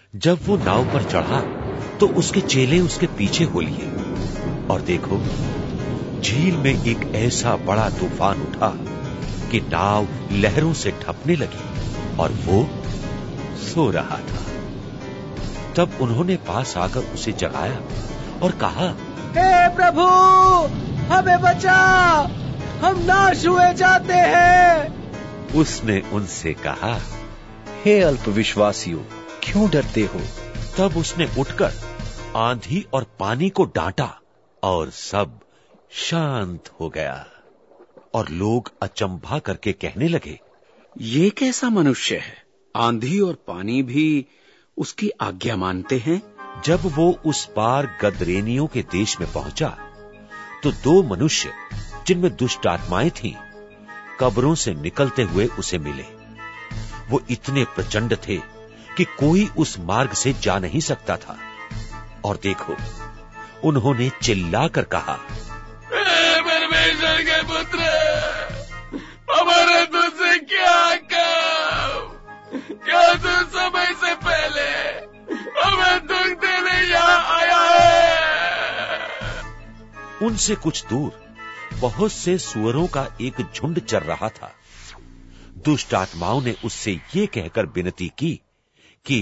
जब वो नाव पर चढ़ा तो उसके चेले उसके पीछे हो लिए, और देखो झील में एक ऐसा बड़ा तूफान उठा कि नाव लहरों से ढपने लगी और वो सो रहा था। तब उन्होंने पास आकर उसे जगाया और कहा, हे प्रभु, हमें बचा, हम नाश हुए जाते हैं। उसने उनसे कहा, हे अल्पविश्वासियों, क्यों डरते हो? तब उसने उठकर आंधी और पानी को डांटा और सब शांत हो गया। और लोग अचंभा करके कहने लगे, ये कैसा मनुष्य है, आंधी और पानी भी उसकी आज्ञा मानते हैं। जब वो उस पार गदरेनियों के देश में पहुंचा तो दो मनुष्य जिनमें दुष्ट आत्माएं थीं, कब्रों से निकलते हुए उसे मिले। वो इतने प्रचंड थे कि कोई उस मार्ग से जा नहीं सकता था। और देखो, उन्होंने चिल्लाकर कहा, परमेश्वर के पुत्र, हमारा तुझसे क्या काम? क्या तू समय से पहले हमें दुख देने यहाँ आया है? उनसे कुछ दूर बहुत से सुअरों का एक झुंड चर रहा था। दुष्ट आत्माओं ने उससे ये कहकर विनती की कि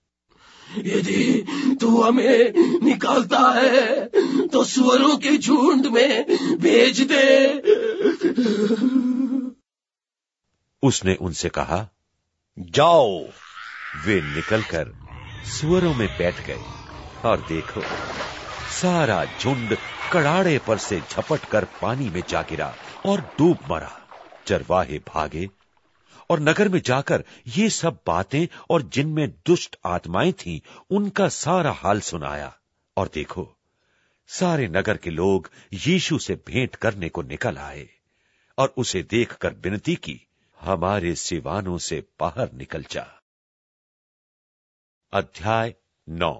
यदि तू हमें निकालता है तो सुअरों के झुंड में भेज दे। उसने उनसे कहा, जाओ। वे निकलकर सुअरों में बैठ गए, और देखो सारा झुंड कड़ाड़े पर से झपटकर पानी में जा गिरा और डूब मरा। चरवाहे भागे और नगर में जाकर ये सब बातें और जिनमें दुष्ट आत्माएं थीं उनका सारा हाल सुनाया। और देखो, सारे नगर के लोग यीशु से भेंट करने को निकल आए और उसे देखकर विनती की, हमारे सिवानों से बाहर निकल जा। अध्याय 9।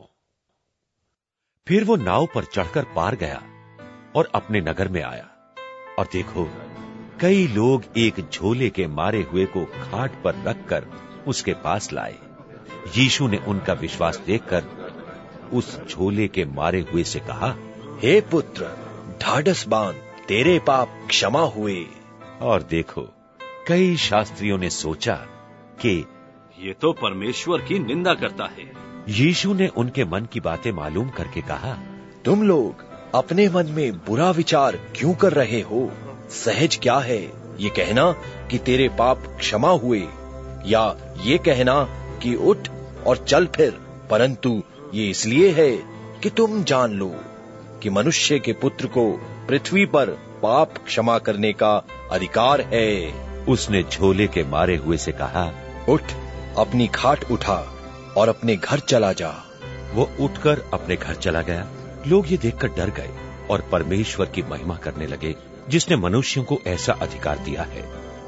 फिर वो नाव पर चढ़कर पार गया और अपने नगर में आया, और देखो कई लोग एक झोले के मारे हुए को खाट पर रखकर उसके पास लाए। यीशु ने उनका विश्वास देखकर उस झोले के मारे हुए से कहा, हे पुत्र, ढाढ़स बांध, तेरे पाप क्षमा हुए। और देखो, कई शास्त्रियों ने सोचा कि ये तो परमेश्वर की निंदा करता है। यीशु ने उनके मन की बातें मालूम करके कहा, तुम लोग अपने मन में बुरा विचार क्यों कर रहे हो? सहज क्या है ये कहना कि तेरे पाप क्षमा हुए, या ये कहना कि उठ और चल फिर? परंतु ये इसलिए है कि तुम जान लो कि मनुष्य के पुत्र को पृथ्वी पर पाप क्षमा करने का अधिकार है। उसने झोले के मारे हुए से कहा, उठ, अपनी खाट उठा और अपने घर चला जा। वो उठकर अपने घर चला गया। लोग ये देखकर डर गए और परमेश्वर की महिमा करने लगे, जिसने मनुष्यों को ऐसा अधिकार दिया है।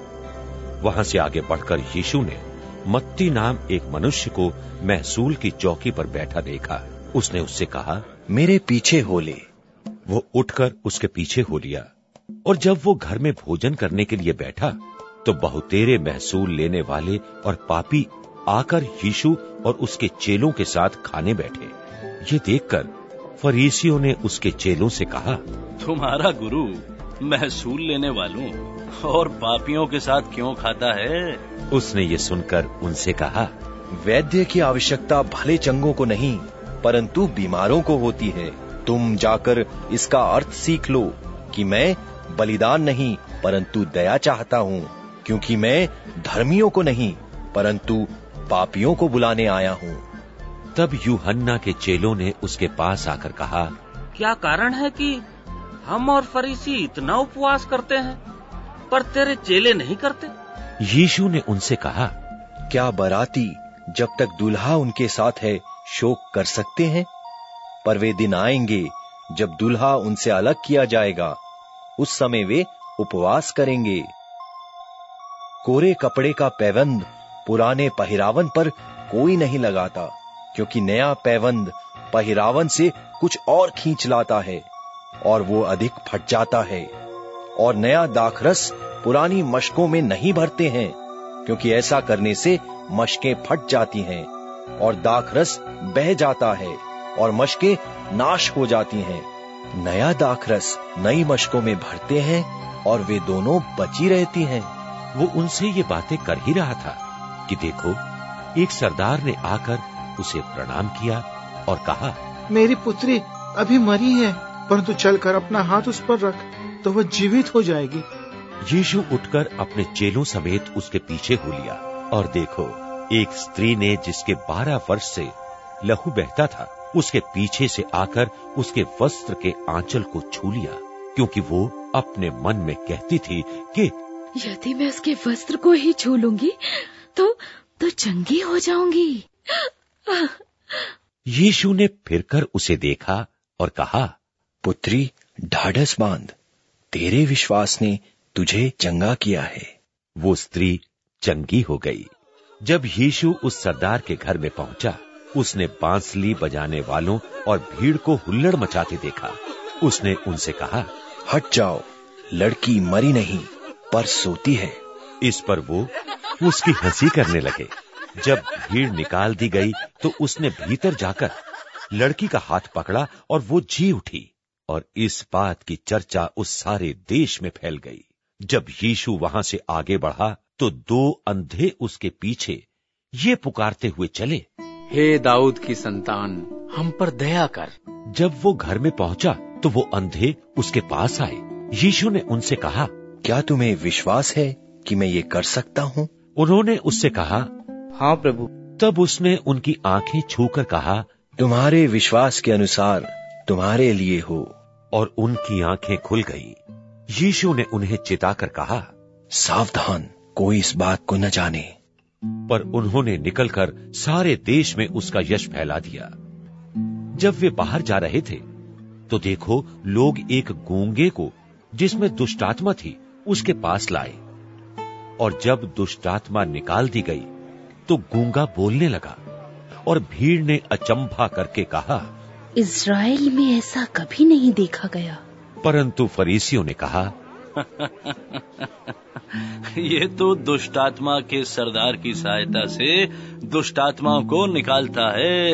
वहां से आगे बढ़कर यीशु ने मत्ती नाम एक मनुष्य को महसूल की चौकी पर बैठा देखा। उसने उससे कहा, मेरे पीछे हो ले। वो उठकर उसके पीछे हो लिया, और जब वो घर में भोजन करने के लिए बैठा तो बहुतेरे महसूल लेने वाले और पापी आकर यीशु और उसके चेलों के साथ खाने बैठे। ये देखकर फरीसियों ने उसके चेलों से कहा, तुम्हारा गुरु महसूल लेने वालों और पापियों के साथ क्यों खाता है? उसने ये सुनकर उनसे कहा, वैद्य की आवश्यकता भले चंगों को नहीं, परंतु बीमारों को होती है। तुम जाकर इसका अर्थ सीख लो कि मैं बलिदान नहीं परंतु दया चाहता हूँ, क्योंकि मैं धर्मियों को नहीं परंतु पापियों को बुलाने आया हूँ। तब यूहन्ना के चेलों ने उसके पास आकर कहा, क्या कारण है कि हम और फरीसी इतना उपवास करते हैं पर तेरे चेले नहीं करते? यीशु ने उनसे कहा, क्या बाराती जब तक दूल्हा उनके साथ है शोक कर सकते हैं? पर वे दिन आएंगे जब दूल्हा उनसे अलग किया जाएगा, उस समय वे उपवास करेंगे। कोरे कपड़े का पैबंद पुराने पहिरावन पर कोई नहीं लगाता, क्योंकि नया पैबंद पहिरावन से कुछ और खींच लाता है और वो अधिक फट जाता है। और नया दाखरस पुरानी मशकों में नहीं भरते हैं, क्योंकि ऐसा करने से मशकें फट जाती हैं और दाखरस बह जाता है और मशकें नाश हो जाती हैं। नया दाखरस नई मशकों में भरते हैं और वे दोनों बची रहती हैं। वो उनसे ये बातें कर ही रहा था कि देखो, एक सरदार ने आकर उसे प्रणाम किया और कहा, मेरी पुत्री अभी मरी है, परंतु चलकर अपना हाथ उस पर रख तो वह जीवित हो जाएगी। यीशु उठकर अपने चेलों समेत उसके पीछे हो लिया और देखो, एक स्त्री ने जिसके 12 वर्ष से लहू बहता था, उसके पीछे से आकर उसके वस्त्र के आंचल को छू लिया, क्योंकि वो अपने मन में कहती थी कि यदि मैं उसके वस्त्र को ही छू लूंगी तो चंगी हो जाऊंगी। यीशु ने फिरकर उसे देखा और कहा, पुत्री, ढाढ़स बांध, तेरे विश्वास ने तुझे चंगा किया है। वो स्त्री चंगी हो गई। जब यीशु उस सरदार के घर में पहुंचा, उसने बांसुरी बजाने वालों और भीड़ को हुल्लड़ मचाते देखा। उसने उनसे कहा, हट जाओ, लड़की मरी नहीं पर सोती है। इस पर वो उसकी हंसी करने लगे। जब भीड़ निकाल दी गई तो उसने भीतर जाकर लड़की का हाथ पकड़ा और वो जी उठी, और इस बात की चर्चा उस सारे देश में फैल गई। जब यीशु वहां से आगे बढ़ा तो 2 अंधे उसके पीछे ये पुकारते हुए चले, हे दाऊद की संतान, हम पर दया कर। जब वो घर में पहुंचा तो वो अंधे उसके पास आए। यीशु ने उनसे कहा, क्या तुम्हें विश्वास है कि मैं ये कर सकता हूँ? उन्होंने उससे कहा, हाँ प्रभु। तब उसने उनकी आंखें छूकर कहा, तुम्हारे विश्वास के अनुसार तुम्हारे लिए हो। और उनकी आंखें खुल गई। यीशु ने उन्हें चिताकर कहा, सावधान, कोई इस बात को न जाने। पर उन्होंने निकलकर सारे देश में उसका यश फैला दिया। जब वे बाहर जा रहे थे तो देखो, लोग एक गूंगे को जिसमें दुष्टात्मा थी उसके पास लाए, और जब दुष्टात्मा निकाल दी गई तो गूंगा बोलने लगा, और भीड़ ने अचंभा करके कहा, इज़राइल में ऐसा कभी नहीं देखा गया। परंतु फरीसियों ने कहा, ये तो दुष्टात्मा के सरदार की सहायता से दुष्टात्माओं को निकालता है।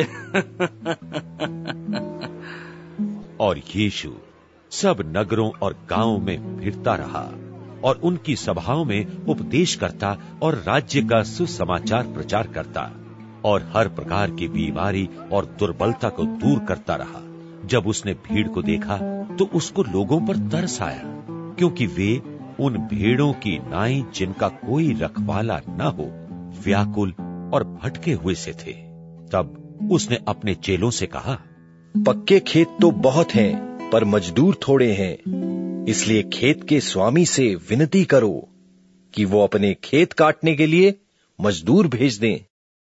और यीशु सब नगरों और गांवों में फिरता रहा और उनकी सभाओं में उपदेश करता और राज्य का सुसमाचार प्रचार करता, और हर प्रकार की बीमारी और दुर्बलता को दूर करता रहा। जब उसने भीड़ को देखा तो उसको लोगों पर तरस आया, क्योंकि वे उन भेड़ों की नाई जिनका कोई रखवाला न हो, व्याकुल और भटके हुए से थे। तब उसने अपने चेलों से कहा, पक्के खेत तो बहुत हैं, पर मजदूर थोड़े हैं। इसलिए खेत के स्वामी से विनती करो कि वो अपने खेत काटने के लिए मजदूर भेज दें।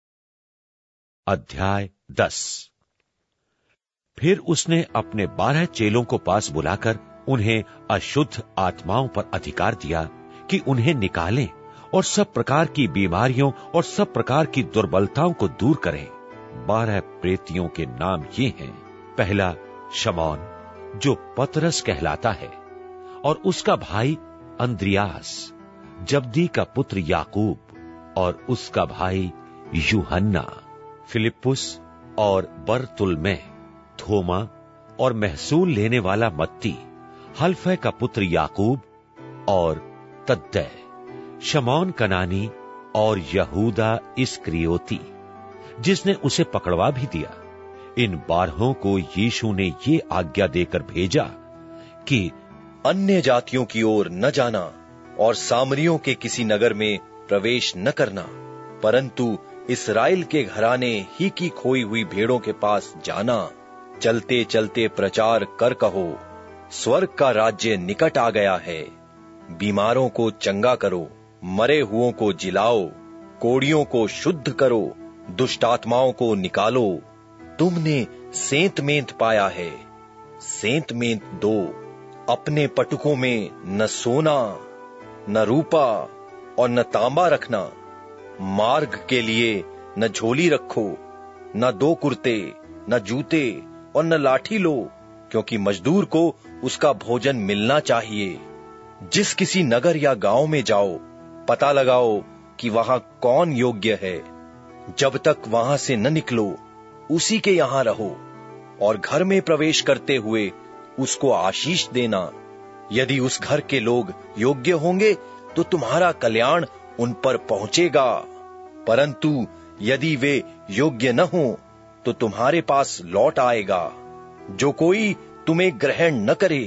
अध्याय 10। फिर उसने अपने 12 चेलों को पास बुलाकर उन्हें अशुद्ध आत्माओं पर अधिकार दिया कि उन्हें निकालें और सब प्रकार की बीमारियों और सब प्रकार की दुर्बलताओं को दूर करें। 12 प्रेतियों के नाम ये हैं। पहला, शमौन, जो पतरस कहलाता है, और उसका भाई अंद्रियास, जब्दी का पुत्र याकूब, और उसका भाई यूहन्ना, फिलिप्पुस और बरतुल्मै, थोमा और महसूल लेने वाला मत्ती, हल्फै का पुत्र याकूब और तद्दै, शमौन कनानी और यहूदा इस्करियोती, जिसने उसे पकड़वा भी दिया। इन 12 को यीशु ने ये आज्ञा देकर भेजा कि अन्य जातियों की ओर न जाना और सामरियों के किसी नगर में प्रवेश न करना, परंतु इस्राएल के घराने ही की खोई हुई भेड़ों के पास जाना। चलते चलते प्रचार कर कहो, स्वर्ग का राज्य निकट आ गया है। बीमारों को चंगा करो, मरे हुओं को जिलाओ, कोढ़ियों को शुद्ध करो, दुष्टात्माओं को निकालो। तुमने सेंत मेंत पाया है, सेंत मेंत दो। अपने पटुकों में न सोना न रूपा और न तांबा रखना। मार्ग के लिए न झोली रखो, न 2 कुर्ते, न जूते और न लाठी लो, क्योंकि मजदूर को उसका भोजन मिलना चाहिए। जिस किसी नगर या गांव में जाओ, पता लगाओ कि वहां कौन योग्य है। जब तक वहां से न निकलो उसी के यहां रहो, और घर में प्रवेश करते हुए उसको आशीष देना। यदि उस घर के लोग योग्य होंगे तो तुम्हारा कल्याण उन पर पहुंचेगा, परंतु यदि वे योग्य न हो तो तुम्हारे पास लौट आएगा। जो कोई तुम्हें ग्रहण न करे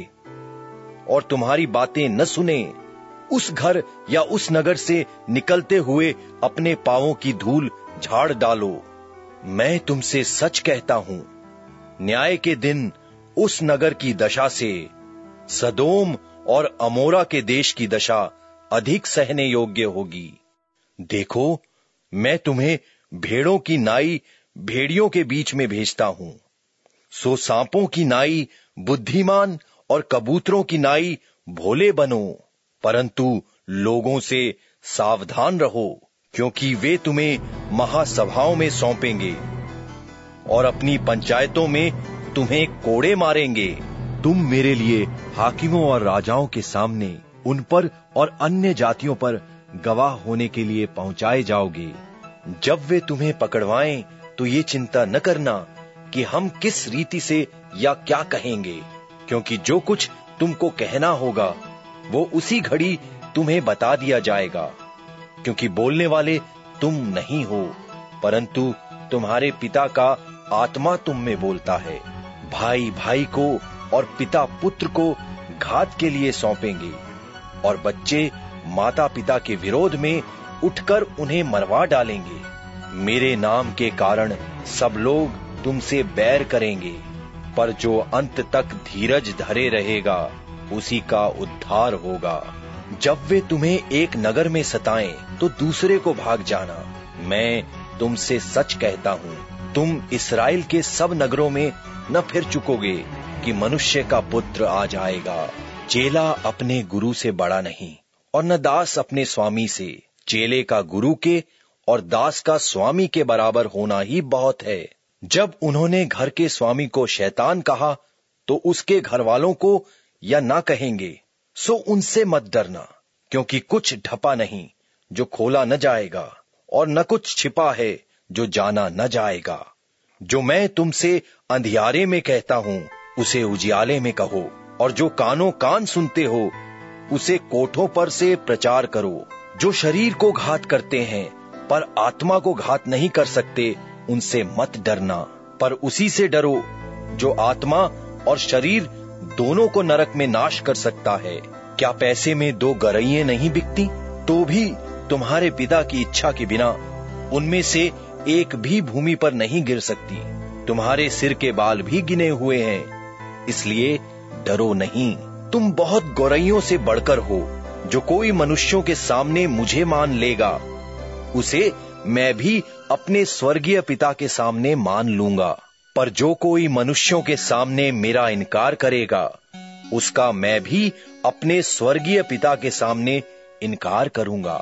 और तुम्हारी बातें न सुने, उस घर या उस नगर से निकलते हुए अपने पांवों की धूल झाड़ डालो। मैं तुमसे सच कहता हूं, न्याय के दिन उस नगर की दशा से सदोम और अमोरा के देश की दशा अधिक सहने योग्य होगी। देखो, मैं तुम्हें भेड़ों की नाई भेड़ियों के बीच में भेजता हूं। सो सांपों की नाई बुद्धिमान और कबूतरों की नाई भोले बनो, परंतु लोगों से सावधान रहो, क्योंकि वे तुम्हें महासभाओं में सौंपेंगे और अपनी पंचायतों में तुम्हें कोड़े मारेंगे। तुम मेरे लिए हाकिमों और राजाओं के सामने उन पर और अन्य जातियों पर गवाह होने के लिए पहुंचाए जाओगे। जब वे तुम्हें पकड़वाएं तो ये चिंता न करना कि हम किस रीति से या क्या कहेंगे, क्योंकि जो कुछ तुमको कहना होगा वो उसी घड़ी तुम्हें बता दिया जाएगा, क्योंकि बोलने वाले तुम नहीं हो, परंतु तुम्हारे पिता का आत्मा तुम में बोलता है। भाई भाई को और पिता पुत्र को घात के लिए सौंपेंगे, और बच्चे माता पिता के विरोध में उठकर उन्हें मरवा डालेंगे। मेरे नाम के कारण सब लोग तुमसे बैर करेंगे, पर जो अंत तक धीरज धरे रहेगा उसी का उद्धार होगा। जब वे तुम्हें एक नगर में सताएं तो दूसरे को भाग जाना। मैं तुमसे सच कहता हूं, तुम इस्राएल के सब नगरों में न फिर चुकोगे कि मनुष्य का पुत्र आ जाएगा। चेला अपने गुरु से बड़ा नहीं और न दास अपने स्वामी से। चेले का गुरु के और दास का स्वामी के बराबर होना ही बहुत है। जब उन्होंने घर के स्वामी को शैतान कहा तो उसके घर वालों को या ना कहेंगे। सो उनसे मत डरना, क्योंकि कुछ ढपा नहीं जो खोला न जाएगा, और न कुछ छिपा है जो जाना न जाएगा। जो मैं तुमसे अंधियारे में कहता हूं उसे उजियाले में कहो, और जो कानों कान सुनते हो उसे कोठों पर से प्रचार करो। जो शरीर को घात करते हैं पर आत्मा को घात नहीं कर सकते, उनसे मत डरना, पर उसी से डरो जो आत्मा और शरीर दोनों को नरक में नाश कर सकता है। क्या पैसे में 2 गरइयां नहीं बिकती? तो भी तुम्हारे पिता की इच्छा के बिना उनमें से एक भी भूमि पर नहीं गिर सकती। तुम्हारे सिर के बाल भी गिने हुए हैं, इसलिए डरो नहीं। तुम बहुत गौरइयों से बढ़कर हो। जो कोई मनुष्यों के सामने मुझे मान लेगा, उसे मैं भी अपने स्वर्गीय पिता के सामने मान लूंगा। पर जो कोई मनुष्यों के सामने मेरा इनकार करेगा, उसका मैं भी अपने स्वर्गीय पिता के सामने इनकार करूंगा।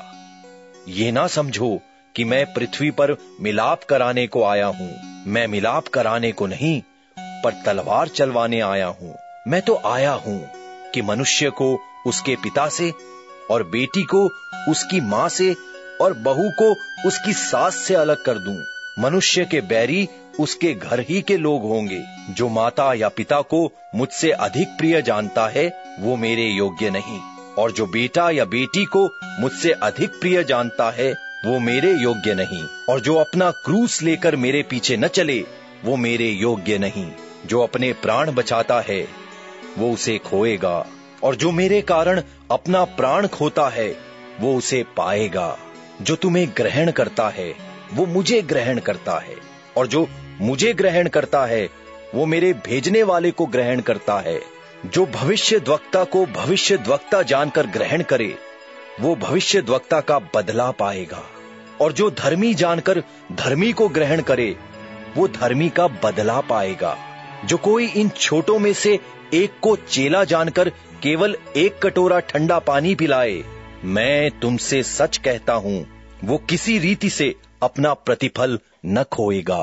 ये ना समझो कि मैं पृथ्वी पर मिलाप कराने को आया हूं। मैं मिलाप कराने को नहीं, पर तलवार चलवाने आया हूं। मैं तो आया हूं कि मनुष्य को उसके पिता से, और बेटी को उसकी मां से, और बहू को उसकी सास से अलग कर दूं। मनुष्य के बैरी उसके घर ही के लोग होंगे। जो माता या पिता को मुझसे अधिक प्रिय जानता है वो मेरे योग्य नहीं, और जो बेटा या बेटी को मुझसे अधिक प्रिय जानता है वो मेरे योग्य नहीं। और जो अपना क्रूस लेकर मेरे पीछे न चले वो मेरे योग्य नहीं। जो अपने प्राण बचाता है वो उसे खोएगा, और जो मेरे कारण अपना प्राण खोता है वो उसे पाएगा। जो तुम्हें ग्रहण करता है वो मुझे ग्रहण करता है, और जो मुझे ग्रहण करता है वो मेरे भेजने वाले को ग्रहण करता है। जो भविष्यद्वक्ता को भविष्यद्वक्ता जानकर ग्रहण करे वो भविष्यद्वक्ता का बदला पाएगा, और जो धर्मी जानकर धर्मी को ग्रहण करे वो धर्मी का बदला पाएगा। जो कोई इन छोटों में से एक को चेला जानकर केवल 1 कटोरा ठंडा पानी पिलाए, मैं तुमसे सच कहता हूं वो किसी रीति से अपना प्रतिफल न खोएगा।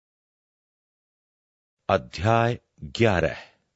अध्याय 11।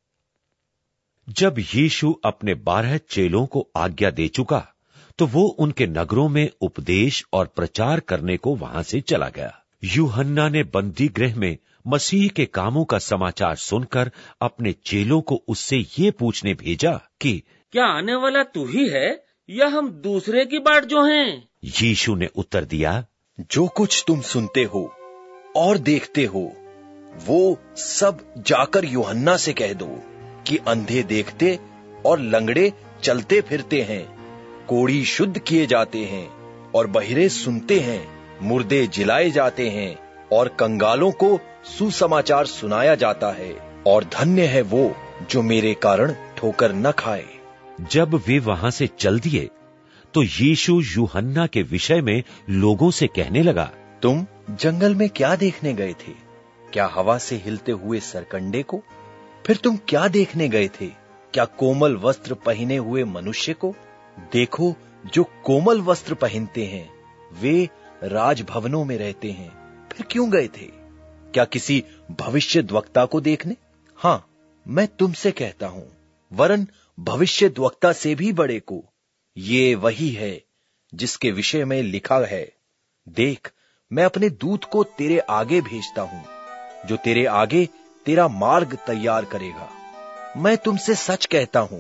जब यीशु अपने 12 चेलों को आज्ञा दे चुका तो वो उनके नगरों में उपदेश और प्रचार करने को वहां से चला गया। यूहन्ना ने बंदी गृह में मसीह के कामों का समाचार सुनकर अपने चेलों को उससे ये पूछने भेजा कि क्या आने वाला तू ही है या हम दूसरे की बाट जो हैं? यीशु ने उत्तर दिया, जो कुछ तुम सुनते हो और देखते हो वो सब जाकर यूहन्ना से कह दो कि अंधे देखते और लंगड़े चलते फिरते हैं, कोढ़ी शुद्ध किए जाते हैं और बहिरे सुनते हैं, मुर्दे जिलाए जाते हैं और कंगालों को सुसमाचार सुनाया जाता है, और धन्य है वो जो मेरे कारण ठोकर न खाए। जब वे वहां से चल दिए तो यीशु यूहन्ना के विषय में लोगों से कहने लगा, तुम जंगल में क्या देखने गए थे? क्या हवा से हिलते हुए सरकंडे को? फिर तुम क्या देखने गए थे? क्या कोमल वस्त्र पहने हुए मनुष्य को? देखो, जो कोमल वस्त्र पहनते हैं वे राजभवनों में रहते हैं। फिर क्यों गए थे? क्या किसी भविष्यद्वक्ता को देखने? हां, मैं तुमसे कहता हूं, वरन भविष्यद्वक्ता से भी बड़े को। ये वही है जिसके विषय में लिखा है, देख, मैं अपने दूत को तेरे आगे भेजता हूं, जो तेरे आगे तेरा मार्ग तैयार करेगा। मैं तुमसे सच कहता हूं,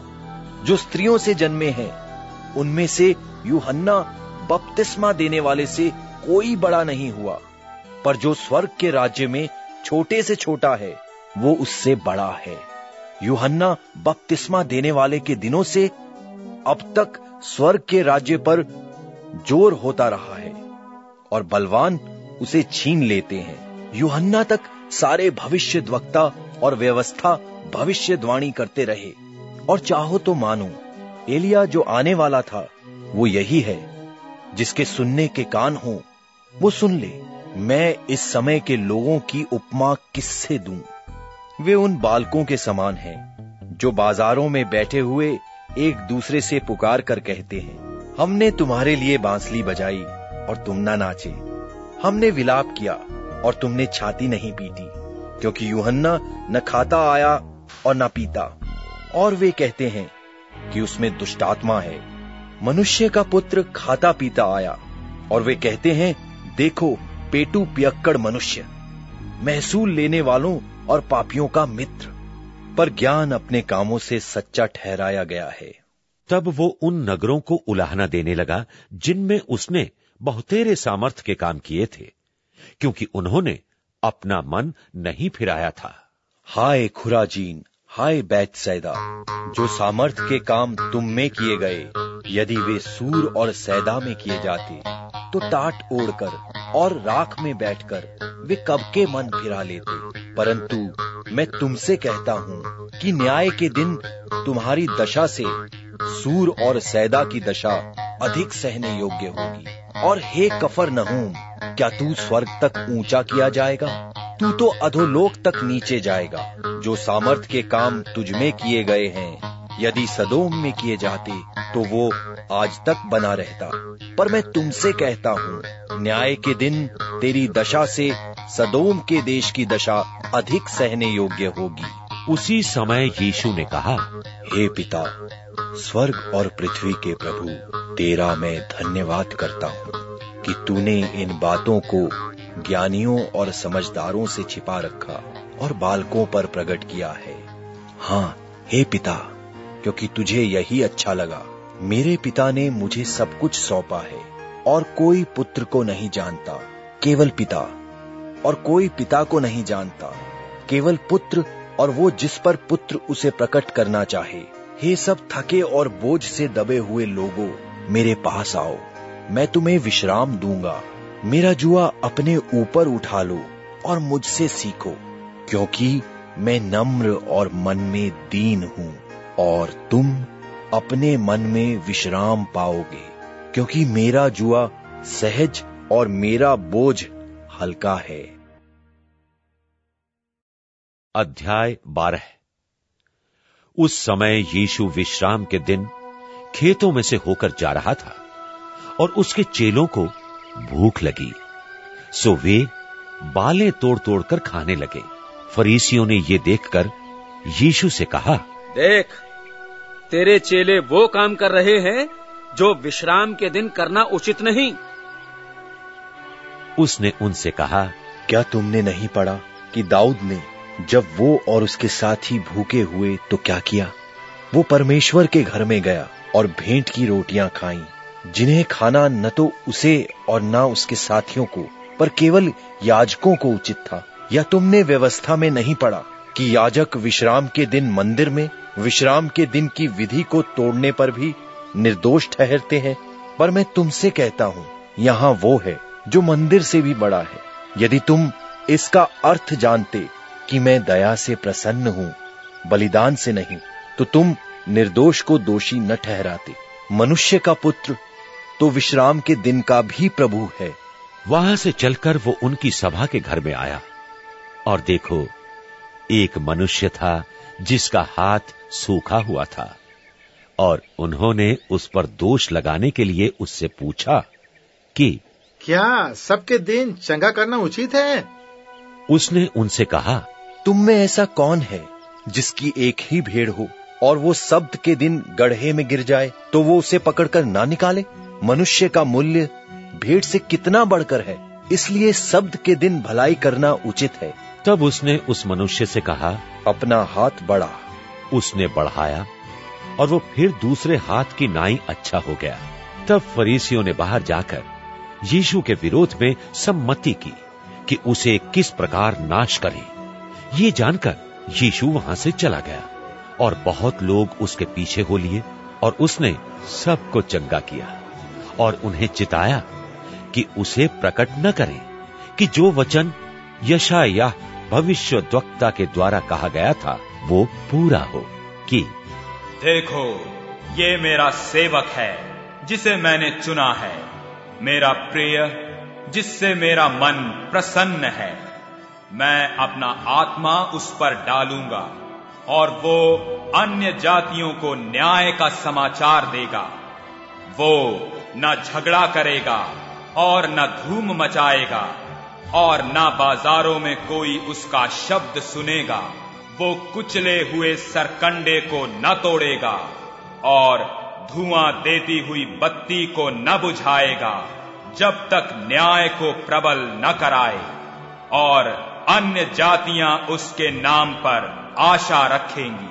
जो स्त्रियों से जन्मे हैं उनमें से यूहन्ना बपतिस्मा देने वाले से कोई बड़ा नहीं हुआ, पर जो स्वर्ग के राज्य में छोटे से छोटा है वो उससे बड़ा है। यूहन्ना बपतिस्मा देने वाले के दिनों से अब तक स्वर्ग के राज्य पर जोर होता रहा है और बलवान उसे छीन लेते हैं। यूहन्ना तक सारे भविष्यद्वक्ता और व्यवस्था भविष्यवाणी करते रहे, और चाहो तो मानो एलिया जो आने वाला था वो यही है। जिसके सुनने के कान हो वो सुन ले। मैं इस समय के लोगों की उपमा किससे दूं? वे उन बालकों के समान हैं जो बाजारों में बैठे हुए एक दूसरे से पुकार कर कहते हैं, हमने तुम्हारे लिए बांसुरी बजाई और तुम ना नाचे, हमने विलाप किया और तुमने छाती नहीं पीटी, क्योंकि यूहन्ना न खाता आया और न पीता, और वे कहते हैं कि उसमें दुष्टात्मा है। मनुष्य का पुत्र खाता पीता आया, और वे कहते हैं, देखो पेटू पियक्कड़ मनुष्य, महसूल लेने वालों और पापियों का मित्र। पर ज्ञान अपने कामों से सच्चा ठहराया गया है। तब वो उन नगरों को उलाहना देने लगा जिनमें उसने बहुतेरे सामर्थ के काम किए थे, क्योंकि उन्होंने अपना मन नहीं फिराया था। हाय खुराजीन, हाय बैतसैदा, जो सामर्थ के काम तुम में किए गए, यदि वे सूर और सैदा में किए जाते तो टाट ओढ़कर और राख में बैठकर वे कब के मन फिरा लेते। परंतु मैं तुमसे कहता हूं कि न्याय के दिन तुम्हारी दशा से सूर और सैदा की दशा अधिक सहने योग्य होगी। और हे कफरनहूम, क्या तू स्वर्ग तक ऊंचा किया जाएगा? तू तो अधोलोक तक नीचे जाएगा। जो सामर्थ के काम तुझमें किए गए हैं यदि सदोम में किए जाते तो वो आज तक बना रहता। पर मैं तुमसे कहता हूँ, न्याय के दिन तेरी दशा से सदोम के देश की दशा अधिक सहने योग्य होगी। उसी समय यीशु ने कहा, हे पिता, स्वर्ग और पृथ्वी के प्रभु, तेरा मैं धन्यवाद करता हूँ कि तूने इन बातों को ज्ञानियों और समझदारों से छिपा रखा और बालकों पर प्रकट किया है। हाँ हे पिता, क्योंकि तुझे यही अच्छा लगा। मेरे पिता ने मुझे सब कुछ सौंपा है, और कोई पुत्र को नहीं जानता केवल पिता, और कोई पिता को नहीं जानता केवल पुत्र, और वो जिस पर पुत्र उसे प्रकट करना चाहे। हे सब थके और बोझ से दबे हुए लोगों, मेरे पास आओ, मैं तुम्हें विश्राम दूंगा। मेरा जुआ अपने ऊपर उठा लो और मुझसे सीखो, क्योंकि मैं नम्र और मन में दीन हूं, और तुम अपने मन में विश्राम पाओगे, क्योंकि मेरा जुआ सहज और मेरा बोझ हल्का है। अध्याय 12। उस समय यीशु विश्राम के दिन खेतों में से होकर जा रहा था, और उसके चेलों को भूख लगी, सो वे बालें तोड़ तोड़ कर खाने लगे। फरीसियों ने ये देखकर यीशु से कहा, देख, तेरे चेले वो काम कर रहे हैं जो विश्राम के दिन करना उचित नहीं। उसने उनसे कहा, क्या तुमने नहीं पढ़ा कि दाऊद ने जब वो और उसके साथी भूखे हुए तो क्या किया? वो परमेश्वर के घर में गया और भेंट की रोटियां खाईं, जिन्हें खाना न तो उसे और न उसके साथियों को, पर केवल याजकों को उचित था। या तुमने व्यवस्था में नहीं पढ़ा कि याजक विश्राम के दिन मंदिर में विश्राम के दिन की विधि को तोड़ने पर भी निर्दोष ठहरते हैं? पर मैं तुमसे कहता हूं, यहाँ वो है जो मंदिर से भी बड़ा है। यदि तुम इसका अर्थ जानते कि मैं दया से प्रसन्न हूं, बलिदान से नहीं, तो तुम निर्दोष को दोषी न ठहराते। मनुष्य का पुत्र तो विश्राम के दिन का भी प्रभु है। वहां से चलकर वो उनकी सभा के घर में आया, और देखो, एक मनुष्य था जिसका हाथ सूखा हुआ था, और उन्होंने उस पर दोष लगाने के लिए उससे पूछा कि क्या सबके दिन चंगा करना उचित है? उसने उनसे कहा, तुम में ऐसा कौन है जिसकी एक ही भेड़ हो और वो सब्त के दिन गड्ढे में गिर जाए तो वो उसे पकड़कर ना निकाले? मनुष्य का मूल्य भेड़ से कितना बढ़कर है, इसलिए सब्त के दिन भलाई करना उचित है। तब उसने उस मनुष्य से कहा, अपना हाथ बढ़ा। उसने बढ़ाया, और वो फिर दूसरे हाथ की नाई अच्छा हो गया। तब फरीसियों ने बाहर जाकर यीशु के विरोध में सम्मति की कि उसे किस प्रकार नाश करें। ये जानकर यीशु वहां से चला गया, और बहुत लोग उसके पीछे हो लिए, और उसने सबको चंगा किया और उन्हें चिताया कि उसे प्रकट न करें कि जो वचन यशायाह भविष्यद्वक्ता के द्वारा कहा गया था वो पूरा हो कि देखो, ये मेरा सेवक है जिसे मैंने चुना है, मेरा प्रिय जिससे मेरा मन प्रसन्न है। मैं अपना आत्मा उस पर डालूंगा और वो अन्य जातियों को न्याय का समाचार देगा। वो न झगड़ा करेगा और न धूम मचाएगा, और न बाजारों में कोई उसका शब्द सुनेगा। वो कुचले हुए सरकंडे को न तोड़ेगा और धुआं देती हुई बत्ती को न बुझाएगा, जब तक न्याय को प्रबल न कराए। और अन्य जातियां उसके नाम पर आशा रखेंगी।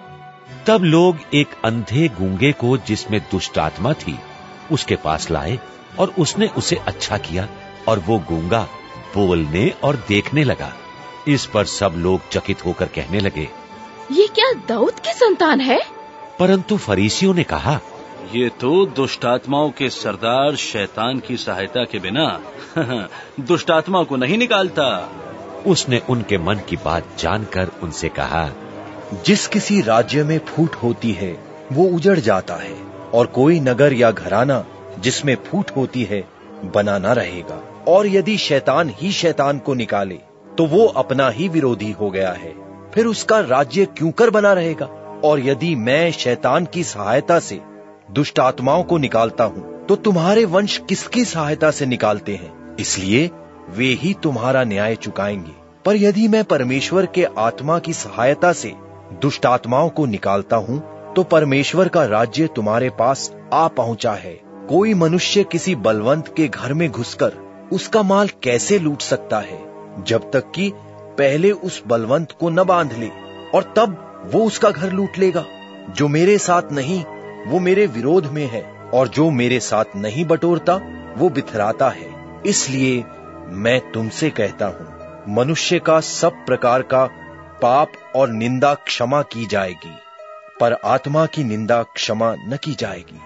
तब लोग एक अंधे गूंगे को, जिसमें दुष्ट आत्मा थी, उसके पास लाए, और उसने उसे अच्छा किया, और वो गूंगा बोलने और देखने लगा। इस पर सब लोग चकित होकर कहने लगे, ये क्या दाऊद की संतान है? परंतु फरीसियों ने कहा, ये तो दुष्टात्माओं के सरदार शैतान की सहायता के बिना दुष्टात्मा को नहीं निकालता। उसने उनके मन की बात जानकर उनसे कहा, जिस किसी राज्य में फूट होती है वो उजड़ जाता है, और कोई नगर या घराना जिसमें फूट होती है बना न रहेगा। और यदि शैतान ही शैतान को निकाले तो वो अपना ही विरोधी हो गया है, फिर उसका राज्य क्यों कर बना रहेगा? और यदि मैं शैतान की सहायता से दुष्ट आत्माओं को निकालता हूँ तो तुम्हारे वंश किसकी सहायता से निकालते हैं? इसलिए वे ही तुम्हारा न्याय चुकाएंगे। पर यदि मैं परमेश्वर के आत्मा की सहायता से दुष्ट आत्माओं को निकालता हूँ तो परमेश्वर का राज्य तुम्हारे पास आ पहुँचा है। कोई मनुष्य किसी बलवंत के घर में घुसकर उसका माल कैसे लूट सकता है, जब तक कि पहले उस बलवंत को न बांध ले, और तब वो उसका घर लूट लेगा। जो मेरे साथ नहीं वो मेरे विरोध में है, और जो मेरे साथ नहीं बटोरता वो बिथराता है। इसलिए मैं तुमसे कहता हूँ, मनुष्य का सब प्रकार का पाप और निंदा क्षमा की जाएगी, पर आत्मा की निंदा क्षमा न की जाएगी।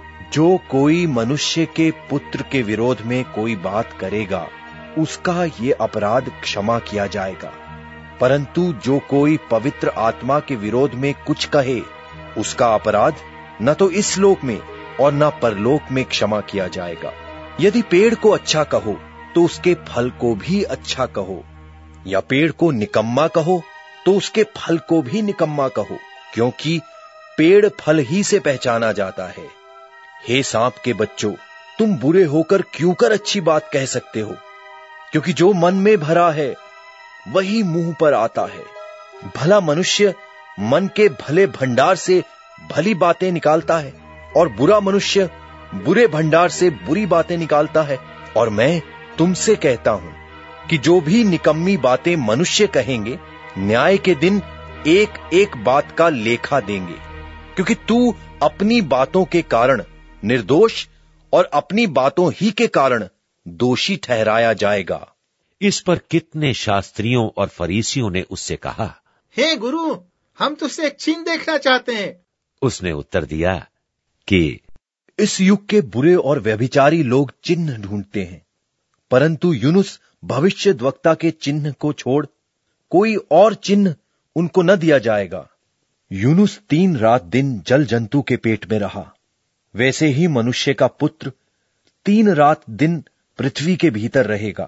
जो कोई मनुष्य के पुत्र के विरोध में कोई बात करेगा उसका ये अपराध क्षमा किया जाएगा, परंतु जो कोई पवित्र आत्मा के विरोध में कुछ कहे उसका अपराध न तो इस लोक में और न परलोक में क्षमा किया जाएगा। यदि पेड़ को अच्छा कहो तो उसके फल को भी अच्छा कहो, या पेड़ को निकम्मा कहो तो उसके फल को भी निकम्मा कहो, क्योंकि पेड़ फल ही से पहचाना जाता है। हे सांप के बच्चों, तुम बुरे होकर क्यों कर अच्छी बात कह सकते हो? क्योंकि जो मन में भरा है वही मुंह पर आता है। भला मनुष्य मन के भले भंडार से भली बातें निकालता है, और बुरा मनुष्य बुरे भंडार से बुरी बातें निकालता है। और मैं तुमसे कहता हूं कि जो भी निकम्मी बातें मनुष्य कहेंगे, न्याय के दिन एक एक बात का लेखा देंगे, क्योंकि तू अपनी बातों के कारण निर्दोष और अपनी बातों ही के कारण दोषी ठहराया जाएगा। इस पर कितने शास्त्रियों और फरीसियों ने उससे कहा, हे गुरु, हम तुझसे एक चिन्ह देखना चाहते हैं। उसने उत्तर दिया कि इस युग के बुरे और व्यभिचारी लोग चिन्ह ढूंढते हैं, परंतु यूनुस भविष्यद्वक्ता के चिन्ह को छोड़ कोई और चिन्ह उनको न दिया जाएगा। यूनुस 3 रात दिन जल जंतु के पेट में रहा, वैसे ही मनुष्य का पुत्र 3 रात दिन पृथ्वी के भीतर रहेगा।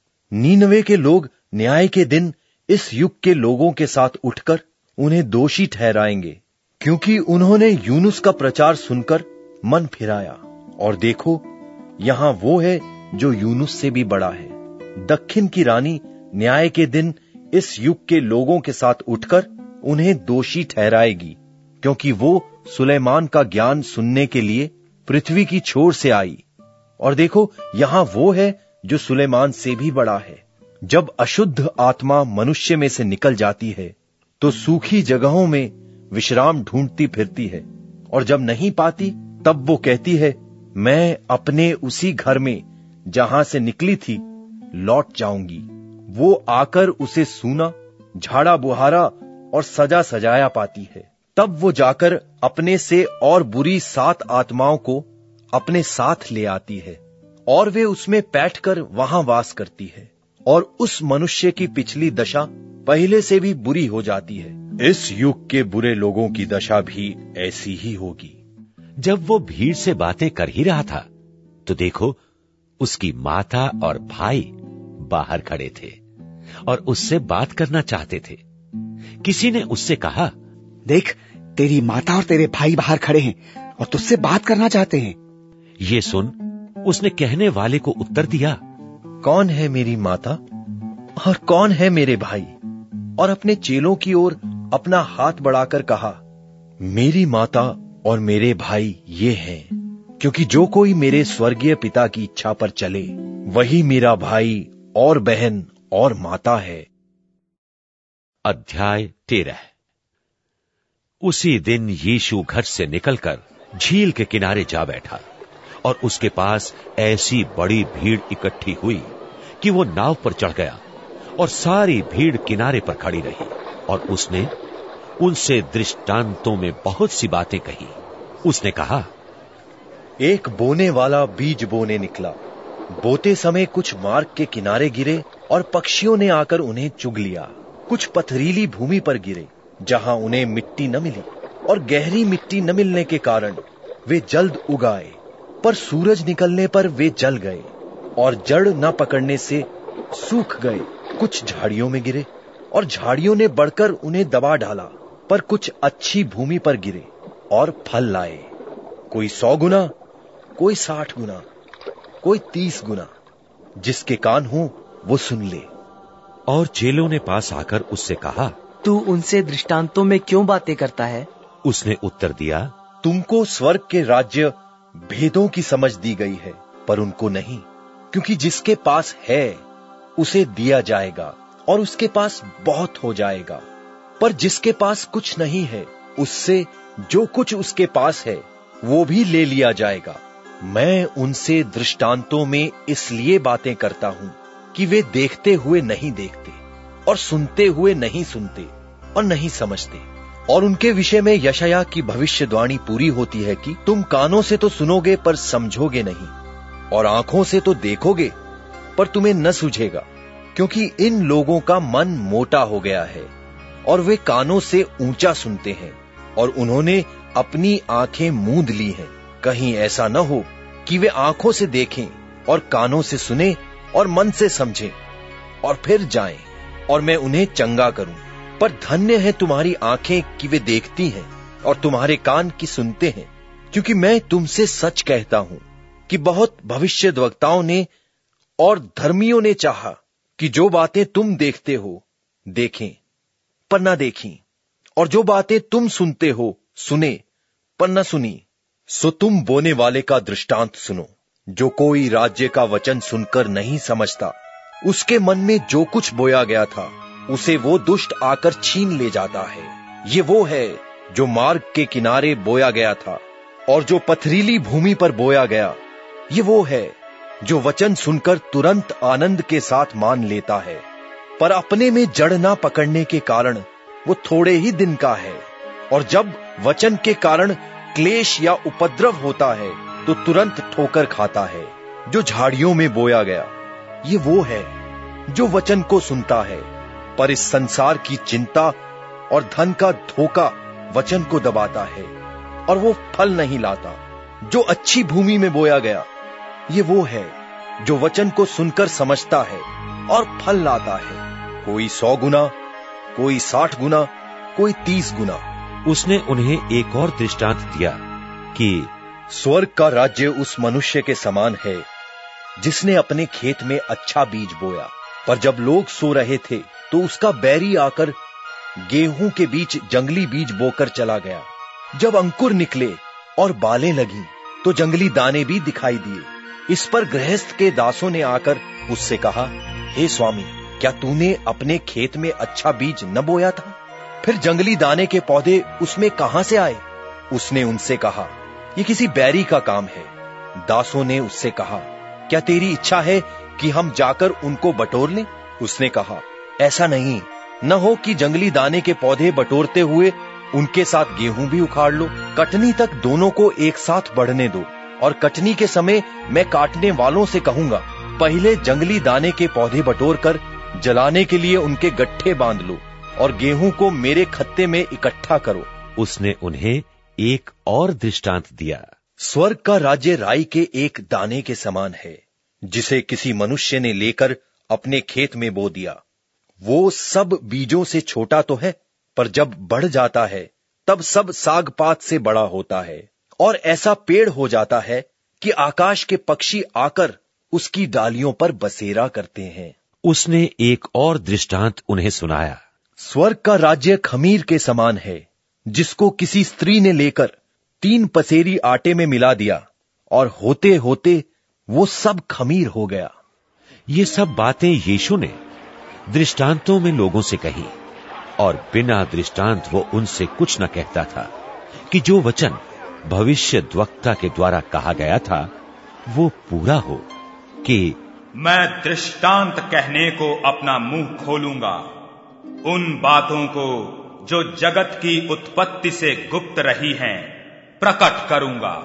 नीनवे के लोग न्याय के दिन इस युग के लोगों के साथ उठकर उन्हें दोषी ठहराएंगे, क्योंकि उन्होंने यूनुस का प्रचार सुनकर मन फिराया। और देखो, यहां वो है जो यूनुस से भी बड़ा है। दक्षिण की रानी न्याय के दिन इस युग के लोगों के साथ उठकर उन्हें दोषी ठहराएगी, क्योंकि वो सुलेमान का ज्ञान सुनने के लिए पृथ्वी की छोर से आई। और देखो, यहां वो है जो सुलेमान से भी बड़ा है। जब अशुद्ध आत्मा मनुष्य में से निकल जाती है तो सूखी जगहों में विश्राम ढूंढती फिरती है, और जब नहीं पाती तब वो कहती है, मैं अपने उसी घर में जहां से निकली थी लौट जाऊंगी। वो आकर उसे सूना, झाड़ा बुहारा और सजा सजाया पाती है। तब वो जाकर अपने से और बुरी 7 आत्माओं को अपने साथ ले आती है, और वे उसमें बैठकर वहां वास करती है, और उस मनुष्य की पिछली दशा पहले से भी बुरी हो जाती है। इस युग के बुरे लोगों की दशा भी ऐसी ही होगी। जब वो भीड़ से बातें कर ही रहा था तो देखो, उसकी माता और भाई बाहर खड़े थे और उससे बात करना चाहते थे। किसी ने उससे कहा, देख, तेरी माता और तेरे भाई बाहर खड़े हैं और तुझसे बात करना चाहते हैं। ये सुन उसने कहने वाले को उत्तर दिया, कौन है मेरी माता और कौन है मेरे भाई? और अपने चेलों की ओर अपना हाथ बढ़ाकर कहा, मेरी माता और मेरे भाई ये हैं, क्योंकि जो कोई मेरे स्वर्गीय पिता की इच्छा पर चले वही मेरा भाई और बहन और माता है। अध्याय 13। उसी दिन यीशु घर से निकलकर झील के किनारे जा बैठा, और उसके पास ऐसी बड़ी भीड़ इकट्ठी हुई कि वो नाव पर चढ़ गया, और सारी भीड़ किनारे पर खड़ी रही। और उसने उनसे दृष्टांतों में बहुत सी बातें कही। उसने कहा, एक बोने वाला बीज बोने निकला। बोते समय कुछ मार्ग के किनारे गिरे और पक्षियों ने आकर उन्हें चुग लिया। कुछ पथरीली भूमि पर गिरे, जहां उन्हें मिट्टी न मिली, और गहरी मिट्टी न मिलने के कारण वे जल्द उगाए, पर सूरज निकलने पर वे जल गए और जड़ न पकड़ने से सूख गए। कुछ झाड़ियों में गिरे और झाड़ियों ने बढ़कर उन्हें दबा डाला, पर कुछ अच्छी भूमि पर गिरे और फल लाए, कोई 100 गुना, कोई 60 गुना, कोई 30 गुना। जिसके कान हो वो सुन ले। और चेलों ने पास आकर उससे कहा, तू उनसे दृष्टांतों में क्यों बातें करता है? उसने उत्तर दिया, तुमको स्वर्ग के राज्य भेदों की समझ दी गई है, पर उनको नहीं, क्योंकि जिसके पास है उसे दिया जाएगा और उसके पास बहुत हो जाएगा, पर जिसके पास कुछ नहीं है उससे जो कुछ उसके पास है वो भी ले लिया जाएगा। मैं उनसे दृष्टांतों में इसलिए बातें करता हूं कि वे देखते हुए नहीं देखते और सुनते हुए नहीं सुनते और नहीं समझते। और उनके विषय में यशायाह की भविष्यवाणी पूरी होती है कि तुम कानों से तो सुनोगे पर समझोगे नहीं, और आंखों से तो देखोगे पर तुम्हें न सूझेगा, क्योंकि इन लोगों का मन मोटा हो गया है और वे कानों से ऊंचा सुनते हैं और उन्होंने अपनी आंखें मूंद ली हैं। कहीं ऐसा न हो कि वे आंखों से देखें और कानों से सुने और मन से समझें और फिर जाएं और मैं उन्हें चंगा करूं। पर धन्य है तुम्हारी आंखें कि वे देखती हैं और तुम्हारे कान की सुनते हैं, क्योंकि मैं तुमसे सच कहता हूं कि बहुत भविष्यद्वक्ताओं ने और धर्मियों ने चाहा कि जो बातें तुम देखते हो देखें पर न देखी, और जो बातें तुम सुनते हो सुने पर न सुनी। सो तुम बोने वाले का दृष्टांत सुनो। जो कोई राज्य का वचन सुनकर नहीं समझता, उसके मन में जो कुछ बोया गया था उसे वो दुष्ट आकर छीन ले जाता है। ये वो है जो मार्ग के किनारे बोया गया था और जो पथरीली भूमि पर बोया गया। ये वो है जो वचन सुनकर तुरंत आनंद के साथ मान लेता है, पर अपने में जड़ ना पकड़ने के कारण वो थोड़े ही दिन का है, और जब वचन के कारण क्लेश या उपद्रव होता है तो तुरंत ठोकर खाता है। जो झाड़ियों में बोया गया, ये वो है जो वचन को सुनता है, पर इस संसार की चिंता और धन का धोखा वचन को दबाता है और वो फल नहीं लाता। जो अच्छी भूमि में बोया गया, ये वो है जो वचन को सुनकर समझता है और फल लाता है, कोई 100 गुना, कोई 60 गुना, कोई 30 गुना। उसने उन्हें एक और दृष्टांत दिया कि स्वर्ग का राज्य उस मनुष्य के समान है जिसने अपने खेत में अच्छा बीज बोया, पर जब लोग सो रहे थे तो उसका बैरी आकर गेहूं के बीच जंगली बीज बोकर चला गया। जब अंकुर निकले और बालें लगी तो जंगली दाने भी दिखाई दिए। इस पर गृहस्थ के दासों ने आकर उससे कहा, हे स्वामी, क्या तूने अपने खेत में अच्छा बीज न बोया था? फिर जंगली दाने के पौधे उसमें कहां से आए? उसने उनसे कहा, ये किसी बैरी का काम है। दासों ने उससे कहा, क्या तेरी इच्छा है कि हम जाकर उनको बटोर लें? उसने कहा, ऐसा नहीं, न हो कि जंगली दाने के पौधे बटोरते हुए उनके साथ गेहूं भी उखाड़ लो। कटनी तक दोनों को एक साथ बढ़ने दो, और कटनी के समय मैं काटने वालों से कहूंगा, पहले जंगली दाने के पौधे बटोर कर जलाने के लिए उनके गट्ठे बांध लो और गेहूं को मेरे खत्ते में इकट्ठा करो। उसने उन्हें एक और दृष्टांत दिया। स्वर्ग का राज्य राई के एक दाने के समान है, जिसे किसी मनुष्य ने लेकर अपने खेत में बो दिया। वो सब बीजों से छोटा तो है, पर जब बढ़ जाता है तब सब साग पात से बड़ा होता है और ऐसा पेड़ हो जाता है कि आकाश के पक्षी आकर उसकी डालियों पर बसेरा करते हैं। उसने एक और दृष्टांत उन्हें सुनाया। स्वर्ग का राज्य खमीर के समान है, जिसको किसी स्त्री ने लेकर 3 पसेरी आटे में मिला दिया और होते होते वो सब खमीर हो गया। ये सब बातें यीशु ने दृष्टांतों में लोगों से कही, और बिना दृष्टांत वो उनसे कुछ न कहता था कि जो वचन भविष्यद्वक्ता के द्वारा कहा गया था वो पूरा हो कि मैं दृष्टांत कहने को अपना मुंह खोलूंगा, उन बातों को जो जगत की उत्पत्ति से गुप्त रही हैं प्रकट करूंगा।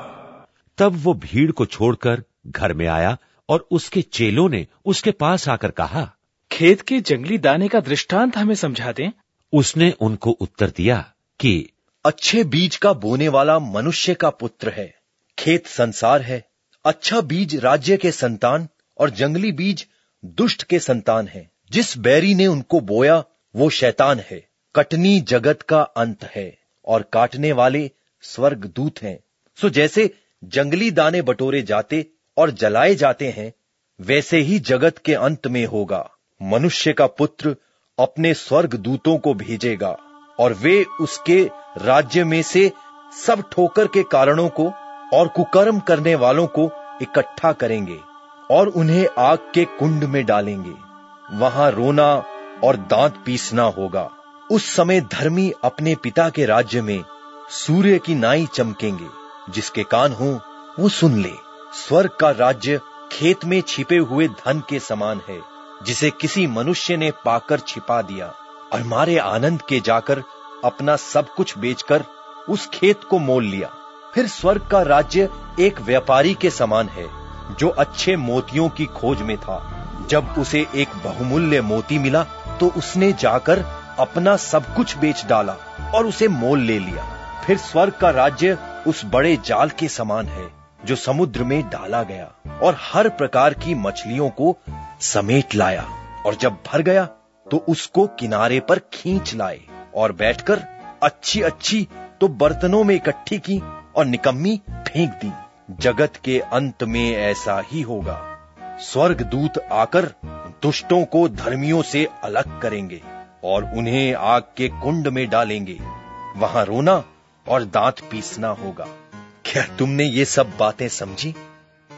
तब वो भीड़ को छोड़कर घर में आया और उसके चेलों ने उसके पास आकर कहा, खेत के जंगली दाने का दृष्टांत हमें समझा दें। उसने उनको उत्तर दिया कि अच्छे बीज का बोने वाला मनुष्य का पुत्र है। खेत संसार है, अच्छा बीज राज्य के संतान और जंगली बीज दुष्ट के संतान है। जिस बैरी ने उनको बोया वो शैतान है। कटनी जगत का अंत है और काटने वाले स्वर्गदूत हैं। सो जैसे जंगली दाने बटोरे जाते और जलाए जाते हैं, वैसे ही जगत के अंत में होगा। मनुष्य का पुत्र अपने स्वर्गदूतों को भेजेगा और वे उसके राज्य में से सब ठोकर के कारणों को और कुकर्म करने वालों को इकट्ठा करेंगे और उन्हें आग के कुंड में डालेंगे। वहां रोना और दांत पीसना होगा। उस समय धर्मी अपने पिता के राज्य में सूर्य की नाई चमकेंगे। जिसके कान हो वो सुन ले। स्वर्ग का राज्य खेत में छिपे हुए धन के समान है, जिसे किसी मनुष्य ने पाकर छिपा दिया और मारे आनंद के जाकर अपना सब कुछ बेचकर उस खेत को मोल लिया। फिर स्वर्ग का राज्य एक व्यापारी के समान है, जो अच्छे मोतियों की खोज में था। जब उसे एक बहुमूल्य मोती मिला तो उसने जाकर अपना सब कुछ बेच डाला और उसे मोल ले लिया। फिर स्वर्ग का राज्य उस बड़े जाल के समान है, जो समुद्र में डाला गया और हर प्रकार की मछलियों को समेट लाया, और जब भर गया तो उसको किनारे पर खींच लाए और बैठकर अच्छी अच्छी तो बर्तनों में इकट्ठी की और निकम्मी फेंक दी। जगत के अंत में ऐसा ही होगा। स्वर्गदूत आकर दुष्टों को धर्मियों से अलग करेंगे और उन्हें आग के कुंड में डालेंगे। वहां रोना और दांत पीसना होगा। क्या तुमने ये सब बातें समझी?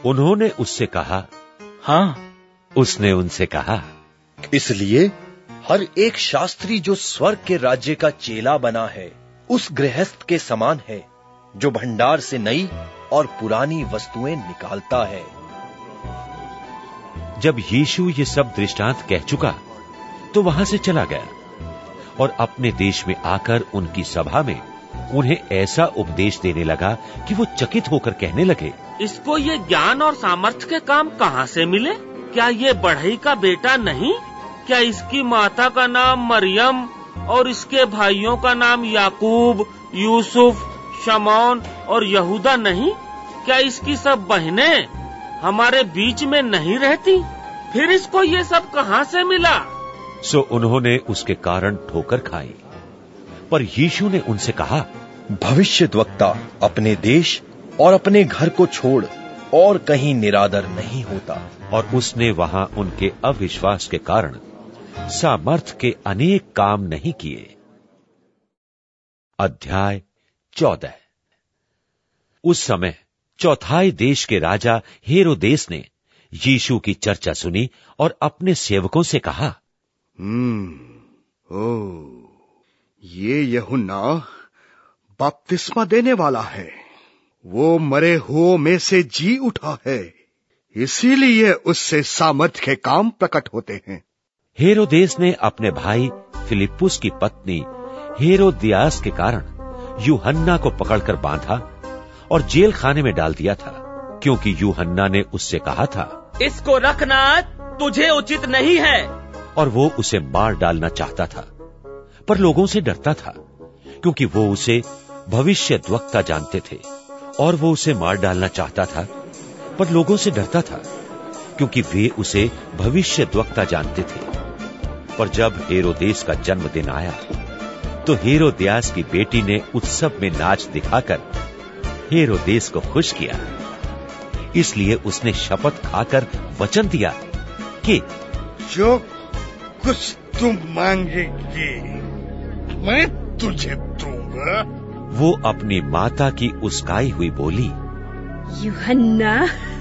उन्होंने उससे कहा, हाँ। उसने उनसे कहा, इसलिए हर एक शास्त्री जो स्वर्ग के राज्य का चेला बना है उस गृहस्थ के समान है जो भंडार से नई और पुरानी वस्तुएं निकालता है। जब यीशु ये सब दृष्टांत कह चुका तो वहां से चला गया और अपने देश में आकर उनकी सभा में उन्हें ऐसा उपदेश देने लगा कि वो चकित होकर कहने लगे, इसको ये ज्ञान और सामर्थ्य के काम कहाँ से मिले? क्या ये बढ़ई का बेटा नहीं? क्या इसकी माता का नाम मरियम और इसके भाइयों का नाम याकूब, यूसुफ, शमौन और यहूदा नहीं? क्या इसकी सब बहनें हमारे बीच में नहीं रहती? फिर इसको ये सब कहाँ से मिला? सो उन्होंने उसके कारण ठोकर खाई। पर यीशु ने उनसे कहा, भविष्यद्वक्ता अपने देश और अपने घर को छोड़ और कहीं निरादर नहीं होता। और उसने वहां उनके अविश्वास के कारण सामर्थ के अनेक काम नहीं किए। अध्याय 14। उस समय चौथाई देश के राजा हेरोदेस ने यीशु की चर्चा सुनी और अपने सेवकों से कहा, ये यूहन्ना बपतिस्मा देने वाला है, वो मरे हुओं में से जी उठा है, इसीलिए उससे सामर्थ्य के काम प्रकट होते हैं। हेरोदेस ने अपने भाई फिलिप्पुस की पत्नी हेरोदियास के कारण यूहन्ना को पकड़कर बांधा और जेल खाने में डाल दिया था, क्योंकि यूहन्ना ने उससे कहा था, इसको रखना तुझे उचित नहीं है। और वो उसे मार डालना चाहता था, पर लोगों से डरता था, क्योंकि वो उसे भविष्यद्वक्ता जानते थे। और वो उसे मार डालना चाहता था, पर लोगों से डरता था, क्योंकि वे उसे भविष्यद्वक्ता जानते थे। पर जब हेरोदेस का जन्मदिन आया तो हेरोदियास की बेटी ने उत्सव में नाच दिखाकर हेरोदेस को खुश किया। इसलिए उसने शपथ खाकर वचन दिया कि जो कुछ तुम मांगेगी मैं तुझे दूंगा। वो अपनी माता की उसकाई हुई बोली, यूहन्ना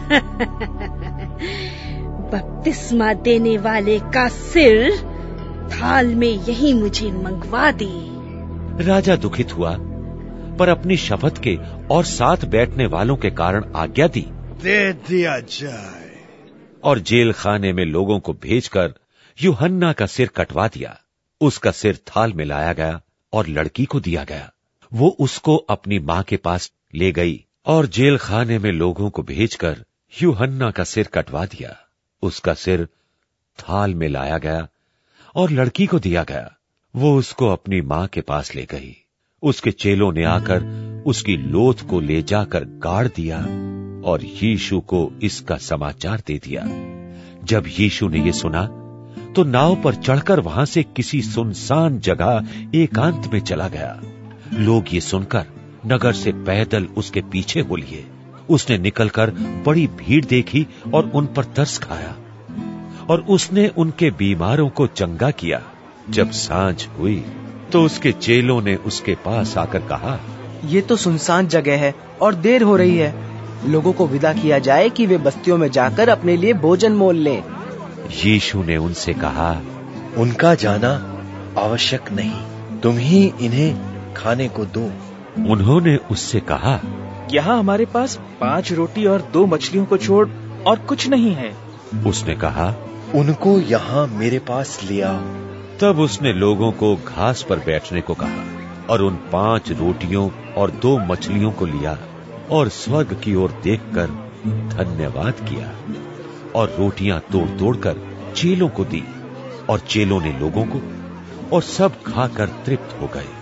बपतिस्मा देने वाले का सिर थाल में यही मुझे मंगवा दे। राजा दुखित हुआ, पर अपनी शपथ के और साथ बैठने वालों के कारण आज्ञा दी, दे दिया जाए। और जेल खाने में लोगों को भेजकर यूहन्ना का सिर कटवा दिया। उसका सिर थाल में लाया गया और लड़की को दिया गया। वो उसको अपनी मां के पास ले गई और जेल खाने में लोगों को भेजकर यूहन्ना का सिर कटवा दिया। उसका सिर थाल में लाया गया और लड़की को दिया गया। वो उसको अपनी मां के पास ले गई। उसके चेलों ने आकर उसकी लोथ को ले जाकर गाड़ दिया और यीशु को इसका समाचार दे दिया। जब यीशु ने ये सुना तो नाव पर चढ़कर वहां से किसी सुनसान जगह एकांत में चला गया। लोग ये सुनकर नगर से पैदल उसके पीछे हो लिए। उसने निकलकर बड़ी भीड़ देखी और उन पर तरस खाया और उसने उनके बीमारों को चंगा किया। जब सांझ हुई तो उसके चेलों ने उसके पास आकर कहा, ये तो सुनसान जगह है और देर हो रही है, लोगों को विदा किया जाए कि वे बस्तियों में जाकर अपने लिए भोजन मोल लें। यीशु ने उनसे कहा, उनका जाना आवश्यक नहीं, तुम ही इन्हें खाने को दो। उन्होंने उससे कहा, यहाँ हमारे पास 5 रोटी और 2 मछलियों को छोड़ और कुछ नहीं है। उसने कहा, उनको यहाँ मेरे पास ले आओ। तब उसने लोगों को घास पर बैठने को कहा और उन 5 रोटियों और 2 मछलियों को लिया और स्वर्ग की ओर देखकर धन्यवाद किया और रोटियां तोड़ तोड़कर चेलों को दी और चेलों ने लोगों को, और सब खाकर तृप्त हो गए।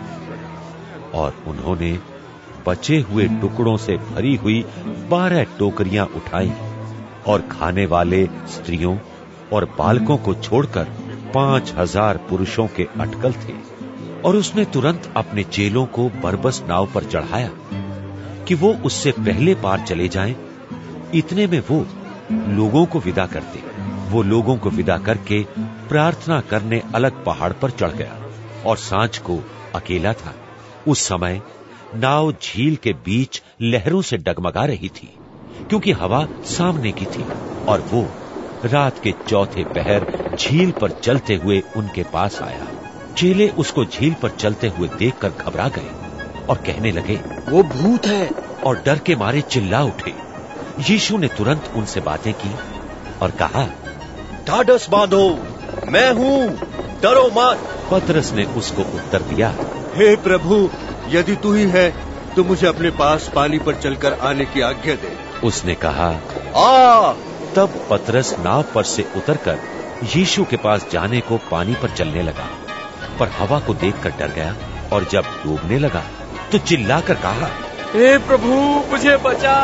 और उन्होंने बचे हुए टुकड़ों से भरी हुई 12 टोकरियां उठाई और खाने वाले स्त्रियों और बालकों को छोड़कर 5000 पुरुषों के अटकल थे। और उसने तुरंत अपने चेलों को बरबस नाव पर चढ़ाया कि वो उससे पहले पार चले जाएं। इतने में वो लोगों को विदा करते। वो लोगों को विदा करके प्रार्थना करने अलग पहाड़ पर चढ़ गया और सांझ को अकेला था। उस समय नाव झील के बीच लहरों से डगमगा रही थी, क्योंकि हवा सामने की थी और वो रात के चौथे पहर झील पर चलते हुए उनके पास आया। चेले उसको झील पर चलते हुए देखकर घबरा गए और कहने लगे, वो भूत है, और डर के मारे चिल्ला उठे। यीशु ने तुरंत उनसे बातें की और कहा, ढाढ़स बांधो, मैं हूँ, डरो मत। पतरस ने उसको उत्तर दिया, हे प्रभु, यदि तू ही है तो मुझे अपने पास पानी पर चलकर आने की आज्ञा दे। उसने कहा, आ। तब पतरस नाव पर से उतरकर यीशु के पास जाने को पानी पर चलने लगा, पर हवा को देखकर डर गया और जब डूबने लगा तो चिल्लाकर कहा, हे प्रभु, मुझे बचा।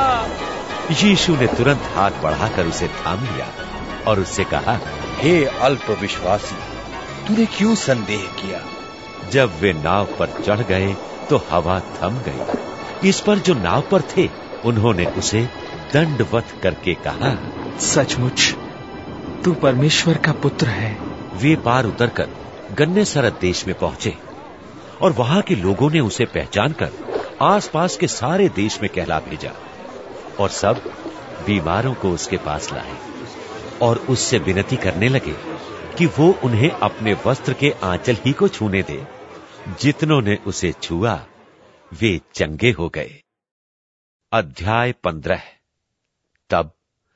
यीशु ने तुरंत हाथ बढ़ाकर उसे थाम लिया और उससे कहा, हे अल्प विश्वासी, तूने क्यों संदेह किया? जब वे नाव पर चढ़ गए तो हवा थम गई। इस पर जो नाव पर थे उन्होंने उसे दंडवत करके कहा, सचमुच तू परमेश्वर का पुत्र है। वे पार उतरकर गन्नेसरत देश में पहुंचे और वहां के लोगों ने उसे पहचानकर आसपास के सारे देश में कहला भेजा और सब बीमारों को उसके पास लाए और उससे विनती करने लगे कि वो उन्हें अपने वस्त्र के आंचल ही को छूने दे। जितनों ने उसे छुआ वे चंगे हो गए। अध्याय 15। तब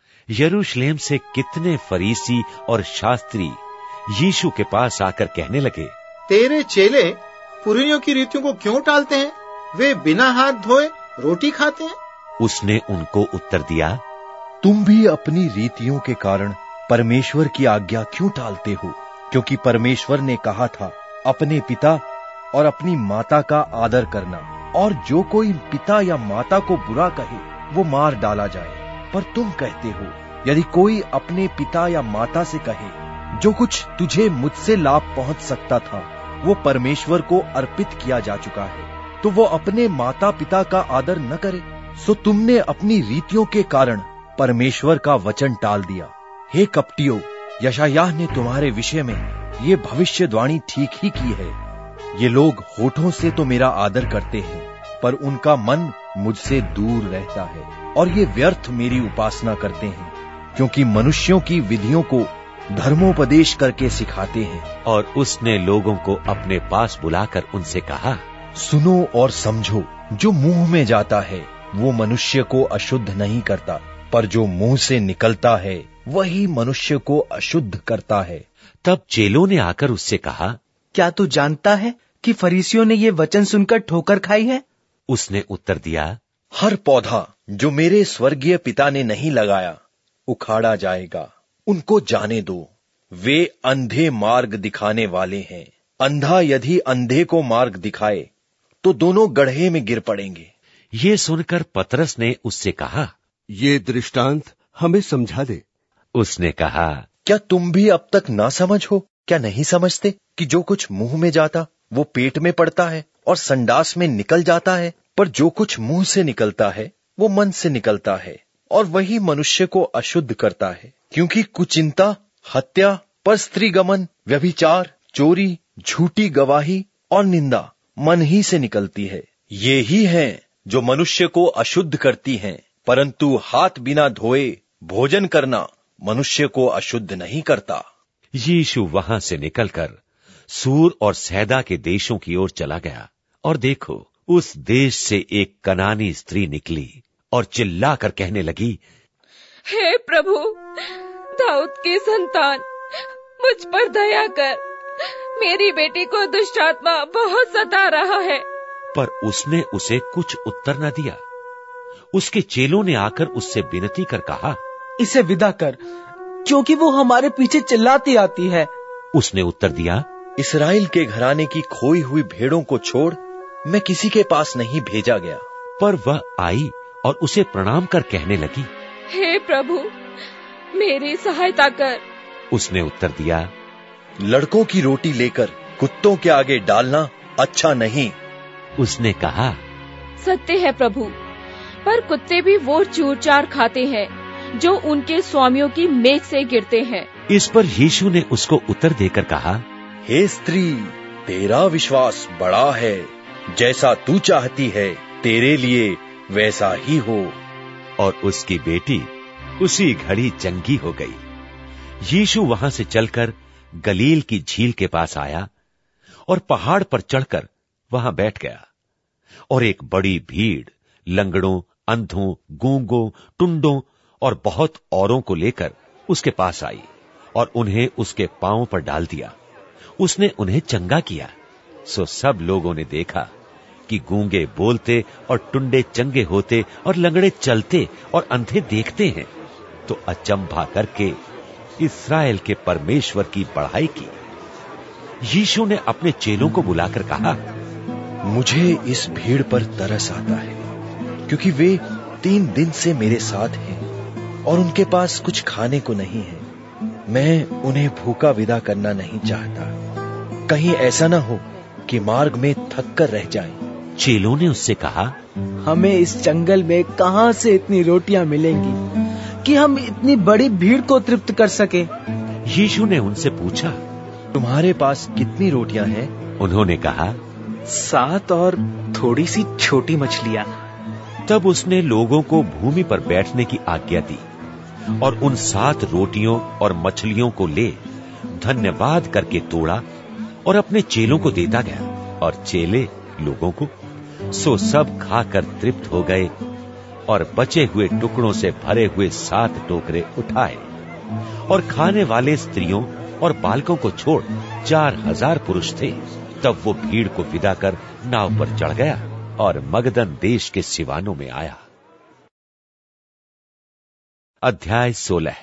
यरूशलेम से कितने फरीसी और शास्त्री यीशु के पास आकर कहने लगे, तेरे चेले पुरनियों की रीतियों को क्यों टालते हैं? वे बिना हाथ धोए रोटी खाते हैं। उसने उनको उत्तर दिया, तुम भी अपनी रीतियों के कारण परमेश्वर की आज्ञा क्यों टालते हो? क्योंकि परमेश्वर ने कहा था, अपने पिता और अपनी माता का आदर करना, और जो कोई पिता या माता को बुरा कहे वो मार डाला जाए। पर तुम कहते हो, यदि कोई अपने पिता या माता से कहे, जो कुछ तुझे मुझसे लाभ पहुंच सकता था वो परमेश्वर को अर्पित किया जा चुका है, तो वो अपने माता पिता का आदर न करे। सो तुमने अपनी रीतियों के कारण परमेश्वर का वचन टाल दिया। हे कपटियों, यशायाह ने तुम्हारे विषय में ये भविष्यवाणी ठीक ही की है। ये लोग होठों से तो मेरा आदर करते हैं, पर उनका मन मुझसे दूर रहता है, और ये व्यर्थ मेरी उपासना करते हैं, क्योंकि मनुष्यों की विधियों को धर्मोपदेश करके सिखाते हैं। और उसने लोगों को अपने पास बुलाकर उनसे कहा, सुनो और समझो, जो मुंह में जाता है वो मनुष्य को अशुद्ध नहीं करता, पर जो मुंह से निकलता है वही मनुष्य को अशुद्ध करता है। तब चेलों ने आकर उससे कहा, क्या तू जानता है कि फरीसियों ने ये वचन सुनकर ठोकर खाई है? उसने उत्तर दिया, हर पौधा जो मेरे स्वर्गीय पिता ने नहीं लगाया उखाड़ा जाएगा। उनको जाने दो, वे अंधे मार्ग दिखाने वाले हैं। अंधा यदि अंधे को मार्ग दिखाए तो दोनों गड्ढे में गिर पड़ेंगे। ये सुनकर पतरस ने उससे कहा, ये दृष्टांत हमें समझा दे। उसने कहा, क्या तुम भी अब तक ना समझ हो? क्या नहीं समझते कि जो कुछ मुंह में जाता वो पेट में पड़ता है और संडास में निकल जाता है, पर जो कुछ मुंह से निकलता है वो मन से निकलता है, और वही मनुष्य को अशुद्ध करता है। क्योंकि कुचिंता, हत्या, परस्त्रीगमन, व्यभिचार, चोरी, झूठी गवाही और निंदा मन ही से निकलती है। ये ही हैं जो मनुष्य को अशुद्ध करती हैं, परंतु हाथ बिना धोए भोजन करना मनुष्य को अशुद्ध नहीं करता। यीशु वहां से निकलकर सूर और सैदा के देशों की ओर चला गया, और देखो, उस देश से एक कनानी स्त्री निकली और चिल्लाकर कहने लगी, हे प्रभु, दाऊद की संतान, मुझ पर दया कर, मेरी बेटी को दुष्ट आत्मा बहुत सता रहा है। पर उसने उसे कुछ उत्तर न दिया। उसके चेलों ने आकर उससे विनती कर कहा, इसे विदा कर, क्योंकि वो हमारे पीछे चिल्लाती आती है। उसने उत्तर दिया, इस्राएल के घराने की खोई हुई भेड़ों को छोड़ मैं किसी के पास नहीं भेजा गया। पर वह आई और उसे प्रणाम कर कहने लगी, हे प्रभु, मेरी सहायता कर। उसने उत्तर दिया, लड़कों की रोटी लेकर कुत्तों के आगे डालना अच्छा नहीं। उसने कहा, सत्य है प्रभु, पर कुत्ते भी वो चूर चार खाते हैं जो उनके स्वामियों की मेज से गिरते हैं। इस पर यीशु ने उसको उत्तर देकर कहा, हे स्त्री, तेरा विश्वास बड़ा है, जैसा तू चाहती है तेरे लिए वैसा ही हो। और उसकी बेटी उसी घड़ी चंगी हो गई। यीशु वहां से चलकर गलील की झील के पास आया और पहाड़ पर चढ़कर वहां बैठ गया। और एक बड़ी भीड़ लंगड़ों, अंधों, गूंगों, टुंडों और बहुत औरों को लेकर उसके पास आई और उन्हें उसके पांवों पर डाल दिया। उसने उन्हें चंगा किया। सो सब लोगों ने देखा कि गूंगे बोलते और टुंडे चंगे होते और लंगड़े चलते और अंधे देखते हैं, तो अचंभा करके इस्राएल के परमेश्वर की बड़ाई की। यीशु ने अपने चेलों को बुलाकर कहा, मुझे इस भीड़ पर तरस आता है, क्योंकि वे 3 दिन से मेरे साथ हैं और उनके पास कुछ खाने को नहीं है। मैं उन्हें भूखा विदा करना नहीं चाहता, कहीं ऐसा ना हो कि मार्ग में थक कर रह जाएं। चेलों ने उससे कहा, हमें इस जंगल में कहां से इतनी रोटियां मिलेंगी कि हम इतनी बड़ी भीड़ को तृप्त कर सके। यीशु ने उनसे पूछा, तुम्हारे पास कितनी रोटियां हैं? उन्होंने कहा, 7 और थोड़ी सी छोटी मछलियां। तब उसने लोगों को भूमि पर बैठने की आज्ञा दी और उन 7 रोटियों और मछलियों को ले धन्यवाद करके तोड़ा और अपने चेलों को देता गया और चेले लोगों को। सो सब खाकर तृप्त हो गए और बचे हुए टुकड़ों से भरे हुए 7 टोकरे उठाए। और खाने वाले स्त्रियों और बालकों को छोड़ 4000 पुरुष थे। तब वो भीड़ को विदा कर नाव पर चढ़ गया और मगदन देश के सिवानों में आया। अध्याय 16।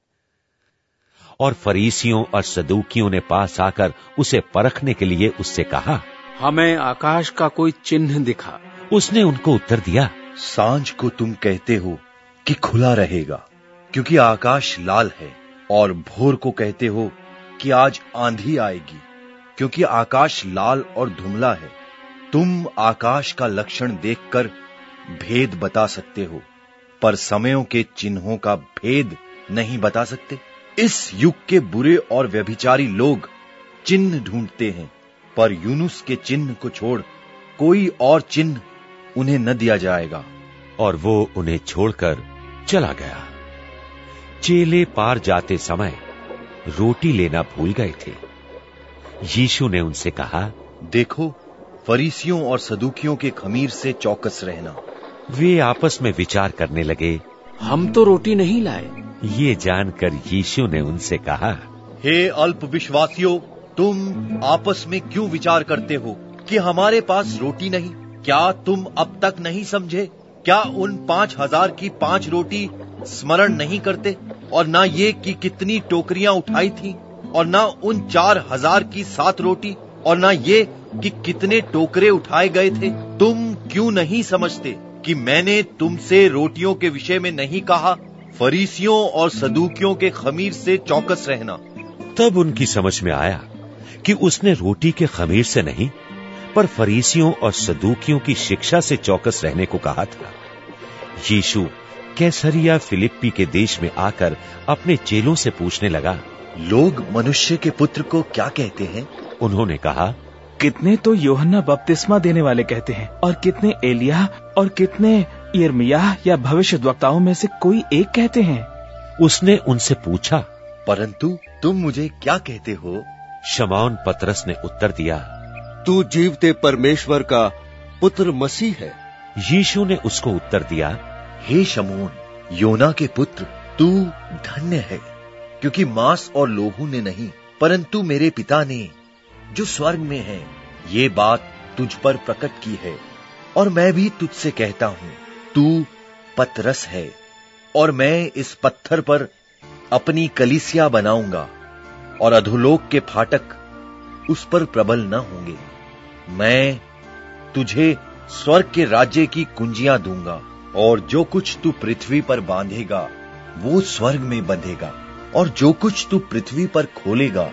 और फरीसियों और सदूकियों ने पास आकर उसे परखने के लिए उससे कहा, हमें आकाश का कोई चिन्ह दिखा। उसने उनको उत्तर दिया, सांझ को तुम कहते हो कि खुला रहेगा, क्योंकि आकाश लाल है, और भोर को कहते हो कि आज आंधी आएगी, क्योंकि आकाश लाल और धुंधला है। तुम आकाश का लक्षण देखकर भेद बता सकते हो, पर समयों के चिन्हों का भेद नहीं बता सकते। इस युग के बुरे और व्यभिचारी लोग चिन्ह ढूंढते हैं, पर यूनुस के चिन्ह को छोड़ कोई और चिन्ह उन्हें न दिया जाएगा। और वो उन्हें छोड़कर चला गया। चेले पार जाते समय रोटी लेना भूल गए थे। यीशु ने उनसे कहा, देखो, फरीसियों और सदूकियों के खमीर से चौकस रहना। वे आपस में विचार करने लगे, हम तो रोटी नहीं लाए। ये जानकर यीशु ने उनसे कहा, हे अल्पविश्वासियों, तुम आपस में क्यों विचार करते हो कि हमारे पास रोटी नहीं? क्या तुम अब तक नहीं समझे? क्या उन 5000 की 5 रोटी स्मरण नहीं करते? और ना ये कि कितनी टोकरियां उठाई थी? और ना उन 4000 की 7 रोटी? और ना ये कि कितने टोकरे उठाए गए थे? तुम क्यों नहीं समझते कि मैंने तुमसे रोटियों के विषय में नहीं कहा? फरीसियों और सदूकियों के खमीर से चौकस रहना। तब उनकी समझ में आया कि उसने रोटी के खमीर से नहीं, पर फरीसियों और सदूकियों की शिक्षा से चौकस रहने को कहा था। यीशु कैसरिया फिलिप्पी के देश में आकर अपने चेलों से पूछने लगा, लोग मनुष्य के पुत्र को क्या कहते हैं? उन्होंने कहा, कितने तो यूहन्ना बपतिस्मा देने वाले कहते हैं, और कितने एलिय्याह, और कितने यिर्मयाह या भविष्यद्वक्ताओं में से कोई एक कहते हैं। उसने उनसे पूछा, परंतु तुम मुझे क्या कहते हो? शमौन पतरस ने उत्तर दिया, तू जीवते परमेश्वर का पुत्र मसीह है। यीशु ने उसको उत्तर दिया, हे शमौन, योना के पुत्र, तू धन्य है, क्योंकि मांस और लोहू ने नहीं, परंतु मेरे पिता ने जो स्वर्ग में है ये बात तुझ पर प्रकट की है। और मैं भी तुझसे कहता हूं, तू पतरस है, और मैं इस पत्थर पर अपनी कलीसिया बनाऊंगा, और अधोलोक के फाटक उस पर प्रबल न होंगे। मैं तुझे स्वर्ग के राज्य की कुंजियां दूंगा, और जो कुछ तू पृथ्वी पर बांधेगा वो स्वर्ग में बंधेगा, और जो कुछ तू पृथ्वी पर खोलेगा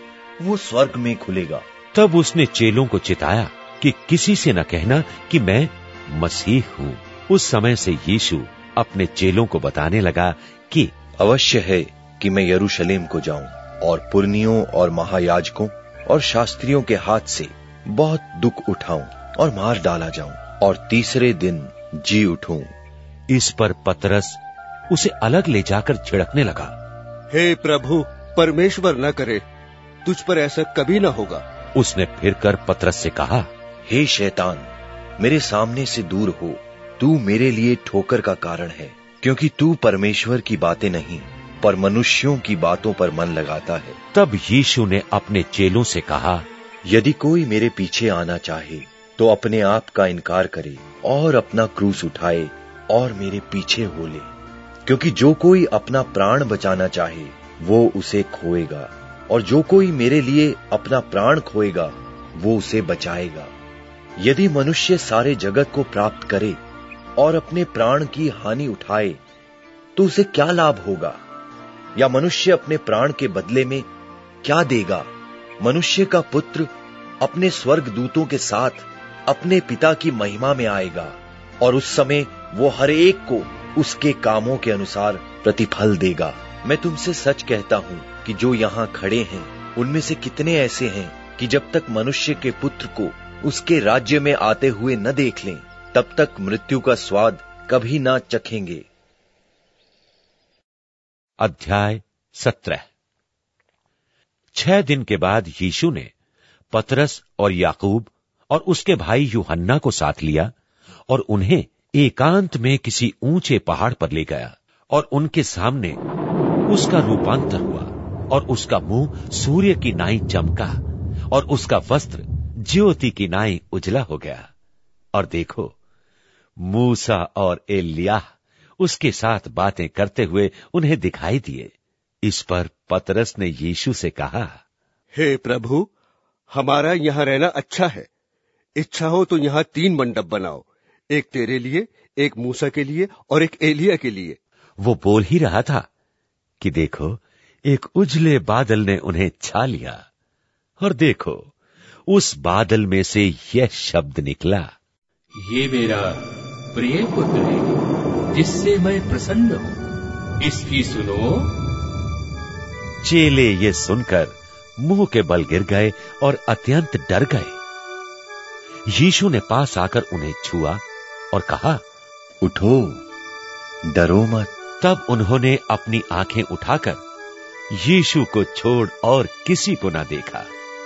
वो स्वर्ग में खुलेगा। तब उसने चेलों को चिताया कि किसी से न कहना कि मैं मसीह हूं। उस समय से यीशु अपने चेलों को बताने लगा कि अवश्य है कि मैं यरूशलेम को जाऊं और पुरनियों और महायाजकों और शास्त्रियों के हाथ से बहुत दुख उठाऊं और मार डाला जाऊं, और तीसरे दिन जी उठूं। इस पर पतरस उसे अलग ले जाकर छिड़कने लगा। हे प्रभु, परमेश्वर न करे, तुझ पर ऐसा कभी न होगा। उसने फिर कर पतरस से कहा, हे शैतान, मेरे सामने से दूर हो, तू मेरे लिए ठोकर का कारण है, क्योंकि तू परमेश्वर की बातें नहीं पर मनुष्यों की बातों पर मन लगाता है। तब यीशु ने अपने चेलों से कहा, यदि कोई मेरे पीछे आना चाहे तो अपने आप का इनकार करे और अपना क्रूस उठाए और मेरे पीछे हो ले। क्योंकि जो कोई अपना प्राण बचाना चाहे वो उसे खोएगा, और जो कोई मेरे लिए अपना प्राण खोएगा वो उसे बचाएगा। यदि मनुष्य सारे जगत को प्राप्त करे और अपने प्राण की हानि उठाए तो उसे क्या लाभ होगा? या मनुष्य अपने प्राण के बदले में क्या देगा? मनुष्य का पुत्र अपने स्वर्गदूतों के साथ अपने पिता की महिमा में आएगा, और उस समय वो हर एक को उसके कामों के अनुसार प्रतिफल देगा। मैं तुमसे सच कहता हूं कि जो यहां खड़े हैं उनमें से कितने ऐसे हैं कि जब तक मनुष्य के पुत्र को उसके राज्य में आते हुए न देख लें, तब तक मृत्यु का स्वाद कभी ना चखेंगे। अध्याय 17। 6 दिन के बाद यीशु ने पतरस और याकूब और उसके भाई यूहन्ना को साथ लिया और उन्हें एकांत में किसी ऊंचे पहाड़ पर ले गया, और उनके सामने उसका रूपांतर हुआ, और उसका मुंह सूर्य की नाई चमका, और उसका वस्त्र ज्योति की नाई उजला हो गया। और देखो, मूसा और एलिय्याह उसके साथ बातें करते हुए उन्हें दिखाई दिए। इस पर पतरस ने यीशु से कहा, हे प्रभु, हमारा यहाँ रहना अच्छा है। इच्छा हो तो यहाँ 3 मंडप बनाओ, एक तेरे लिए, एक मूसा के लिए और एक एलिय्याह के लिए। वो बोल ही रहा था कि देखो, एक उजले बादल ने उन्हें छा लिया, और देखो, उस बादल में से यह शब्द निकला, ये मेरा प्रिय पुत्र है, जिससे मैं प्रसन्न हूं, इसकी सुनो। चेले ये सुनकर मुंह के बल गिर गए और अत्यंत डर गए। यीशु ने पास आकर उन्हें छुआ और कहा, उठो, डरो मत। तब उन्होंने अपनी आंखें उठाकर यीशु को छोड़ और किसी को न देखा।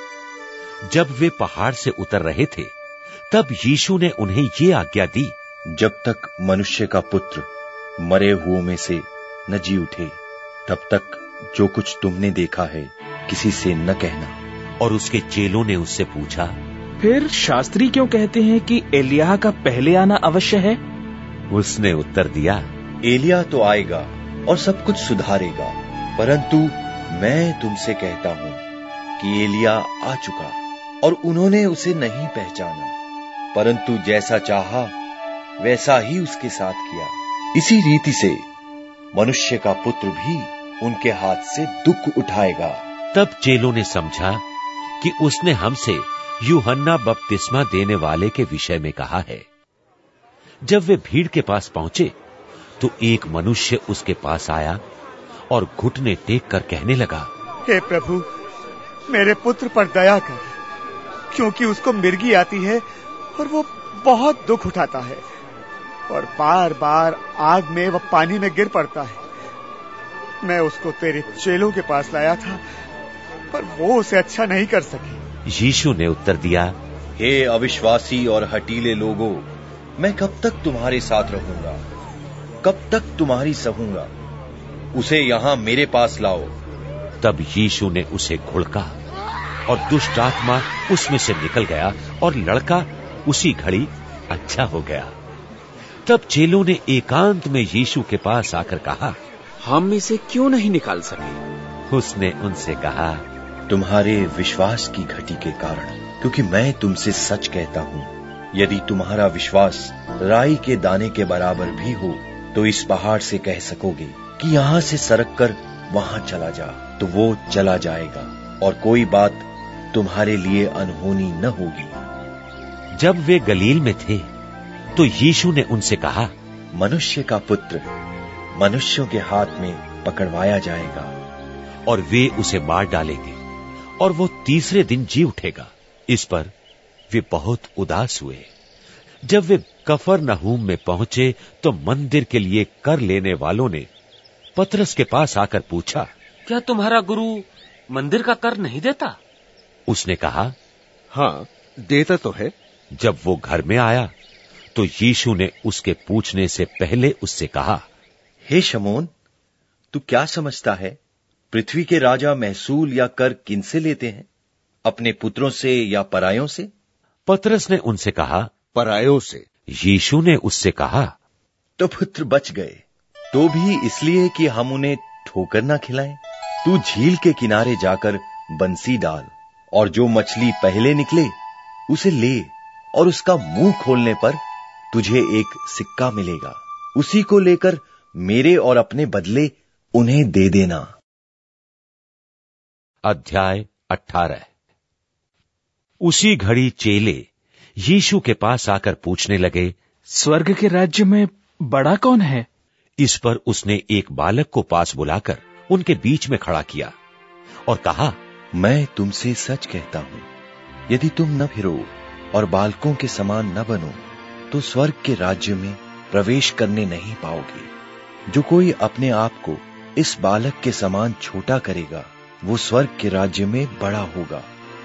जब वे पहाड़ से उतर रहे थे, तब यीशु ने उन्हें ये आज्ञा दी, जब तक मनुष्य का पुत्र मरे हुओं में से न जी उठे, तब तक जो कुछ तुमने देखा है किसी से न कहना। और उसके चेलों ने उससे पूछा, फिर शास्त्री क्यों कहते हैं कि एलिय्याह का पहले आना अवश्य है? उसने उत्तर दिया, एलिय्याह तो आएगा और सब कुछ सुधारेगा, परंतु मैं तुमसे कहता हूं कि एलिय्याह आ चुका और उन्होंने उसे नहीं पहचाना, परंतु जैसा चाहा वैसा ही उसके साथ किया। इसी रीति से मनुष्य का पुत्र भी उनके हाथ से दुख उठाएगा। तब चेलों ने समझा कि उसने हमसे यूहन्ना बपतिस्मा देने वाले के विषय में कहा है। जब वे भीड़ के पास पहुंचे तो एक मनुष्य उसके पास आया और घुटने टेक कर कहने लगा, हे प्रभु, मेरे पुत्र पर दया कर, क्योंकि उसको मिर्गी आती है और वो बहुत दुख उठाता है, और बार बार आग में व पानी में गिर पड़ता है। मैं उसको तेरे चेलों के पास लाया था, पर वो उसे अच्छा नहीं कर सके। यीशु ने उत्तर दिया, हे अविश्वासी और हठीले लोगों, मैं कब तक तुम्हारे साथ रहूंगा? कब तक तुम्हारी सहूंगा? उसे यहां मेरे पास लाओ। तब यीशु ने उसे घुड़का और दुष्ट आत्मा उसमें से निकल गया और लड़का उसी घड़ी अच्छा हो गया। तब चेलों ने एकांत में यीशु के पास आकर कहा, हम इसे क्यों नहीं निकाल सके? उसने उनसे कहा, तुम्हारे विश्वास की घटी के कारण, क्योंकि मैं तुमसे सच कहता हूं, यदि तुम्हारा विश्वास राई के दाने के बराबर भी हो तो इस पहाड़ से कह सकोगे कि यहां से सरक कर वहां चला जा, तो वो चला जाएगा, और कोई बात तुम्हारे लिए अनहोनी न होगी। जब वे गलील में थे तो यीशु ने उनसे कहा, मनुष्य का पुत्र मनुष्यों के हाथ में पकड़वाया जाएगा, और वे उसे मार डालेंगे, और वो तीसरे दिन जी उठेगा। इस पर वे बहुत उदास हुए। जब वे कफरनहूम में पहुंचे तो मंदिर के लिए कर लेने वालों ने पतरस के पास आकर पूछा, क्या तुम्हारा गुरु मंदिर का कर नहीं देता? उसने कहा, हाँ, देता तो है। जब वो घर में आया तो यीशु ने उसके पूछने से पहले उससे कहा, हे शमौन, तू क्या समझता है? पृथ्वी के राजा महसूल या कर किनसे लेते हैं? अपने पुत्रों से या परायों से? पतरस ने उनसे कहा, परायों से। यीशु ने उससे कहा, तो पुत्र बच गए, तो भी इसलिए कि हम उन्हें ठोकर ना खिलाएं। तू झील के किनारे जाकर बंसी डाल और जो मछली पहले निकले उसे ले, और उसका मुंह खोलने पर तुझे एक सिक्का मिलेगा। उसी को लेकर मेरे और अपने बदले उन्हें दे देना। अध्याय 18। उसी घड़ी चेले यीशु के पास आकर पूछने लगे, स्वर्ग के राज्य में बड़ा कौन है? इस पर उसने एक बालक को पास बुलाकर उनके बीच में खड़ा किया और कहा, मैं तुमसे सच कहता हूं, यदि तुम न फिरो और बालकों के समान न बनो तो स्वर्ग के राज्य में प्रवेश करने नहीं पाओगे। जो कोई अपने आप को इस बालक के समान छोटा करेगा वो स्वर्ग के राज्य में बड़ा होगा।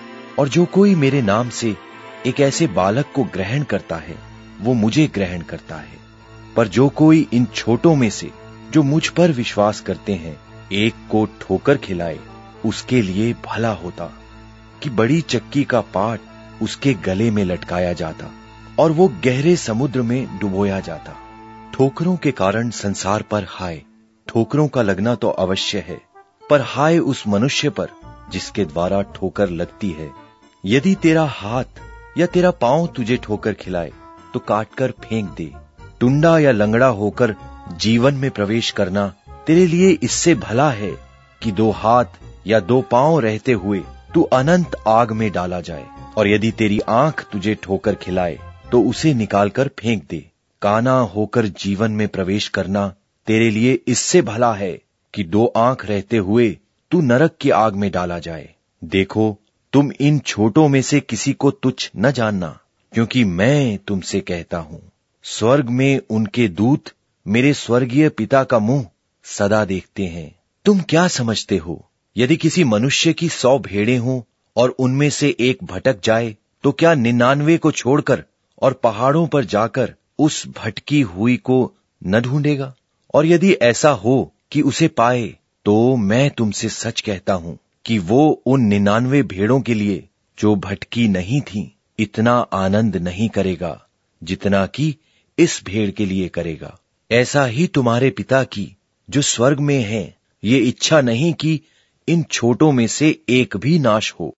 और जो कोई मेरे नाम से एक ऐसे बालक को ग्रहण करता है वो मुझे ग्रहण करता है। पर जो कोई इन छोटों में से जो मुझ पर विश्वास करते हैं एक को ठोकर खिलाए, उसके लिए भला होता कि बड़ी चक्की का पाट उसके गले में लटकाया जाता और वो गहरे समुद्र में डुबोया जाता। ठोकरों के कारण संसार पर हाय। ठोकरों का लगना तो अवश्य है, पर हाय उस मनुष्य पर जिसके द्वारा ठोकर लगती है। यदि तेरा हाथ या तेरा पांव तुझे ठोकर खिलाए तो काटकर फेंक दे। टुंडा या लंगड़ा होकर जीवन में प्रवेश करना तेरे लिए इससे भला है कि 2 हाथ या 2 पांव रहते हुए तू अनंत आग में डाला जाए। और यदि तेरी आंख तुझे ठोकर खिलाए तो उसे निकालकर फेंक दे। काना होकर जीवन में प्रवेश करना तेरे लिए इससे भला है कि 2 आंख रहते हुए तू नरक की आग में डाला जाए। देखो, तुम इन छोटों में से किसी को तुच्छ न जानना, क्योंकि मैं तुमसे कहता हूं, स्वर्ग में उनके दूत मेरे स्वर्गीय पिता का मुंह सदा देखते हैं। तुम क्या समझते हो? यदि किसी मनुष्य की 100 भेड़ें हों और उनमें से एक भटक जाए तो क्या 99 को छोड़कर और पहाड़ों पर जाकर उस भटकी हुई को न ढूंढेगा? और यदि ऐसा हो कि उसे पाए तो मैं तुमसे सच कहता हूं कि वो उन 99 भेड़ों के लिए जो भटकी नहीं थी इतना आनंद नहीं करेगा जितना कि इस भेड़ के लिए करेगा। ऐसा ही तुम्हारे पिता की जो स्वर्ग में है ये इच्छा नहीं कि इन छोटों में से एक भी नाश हो।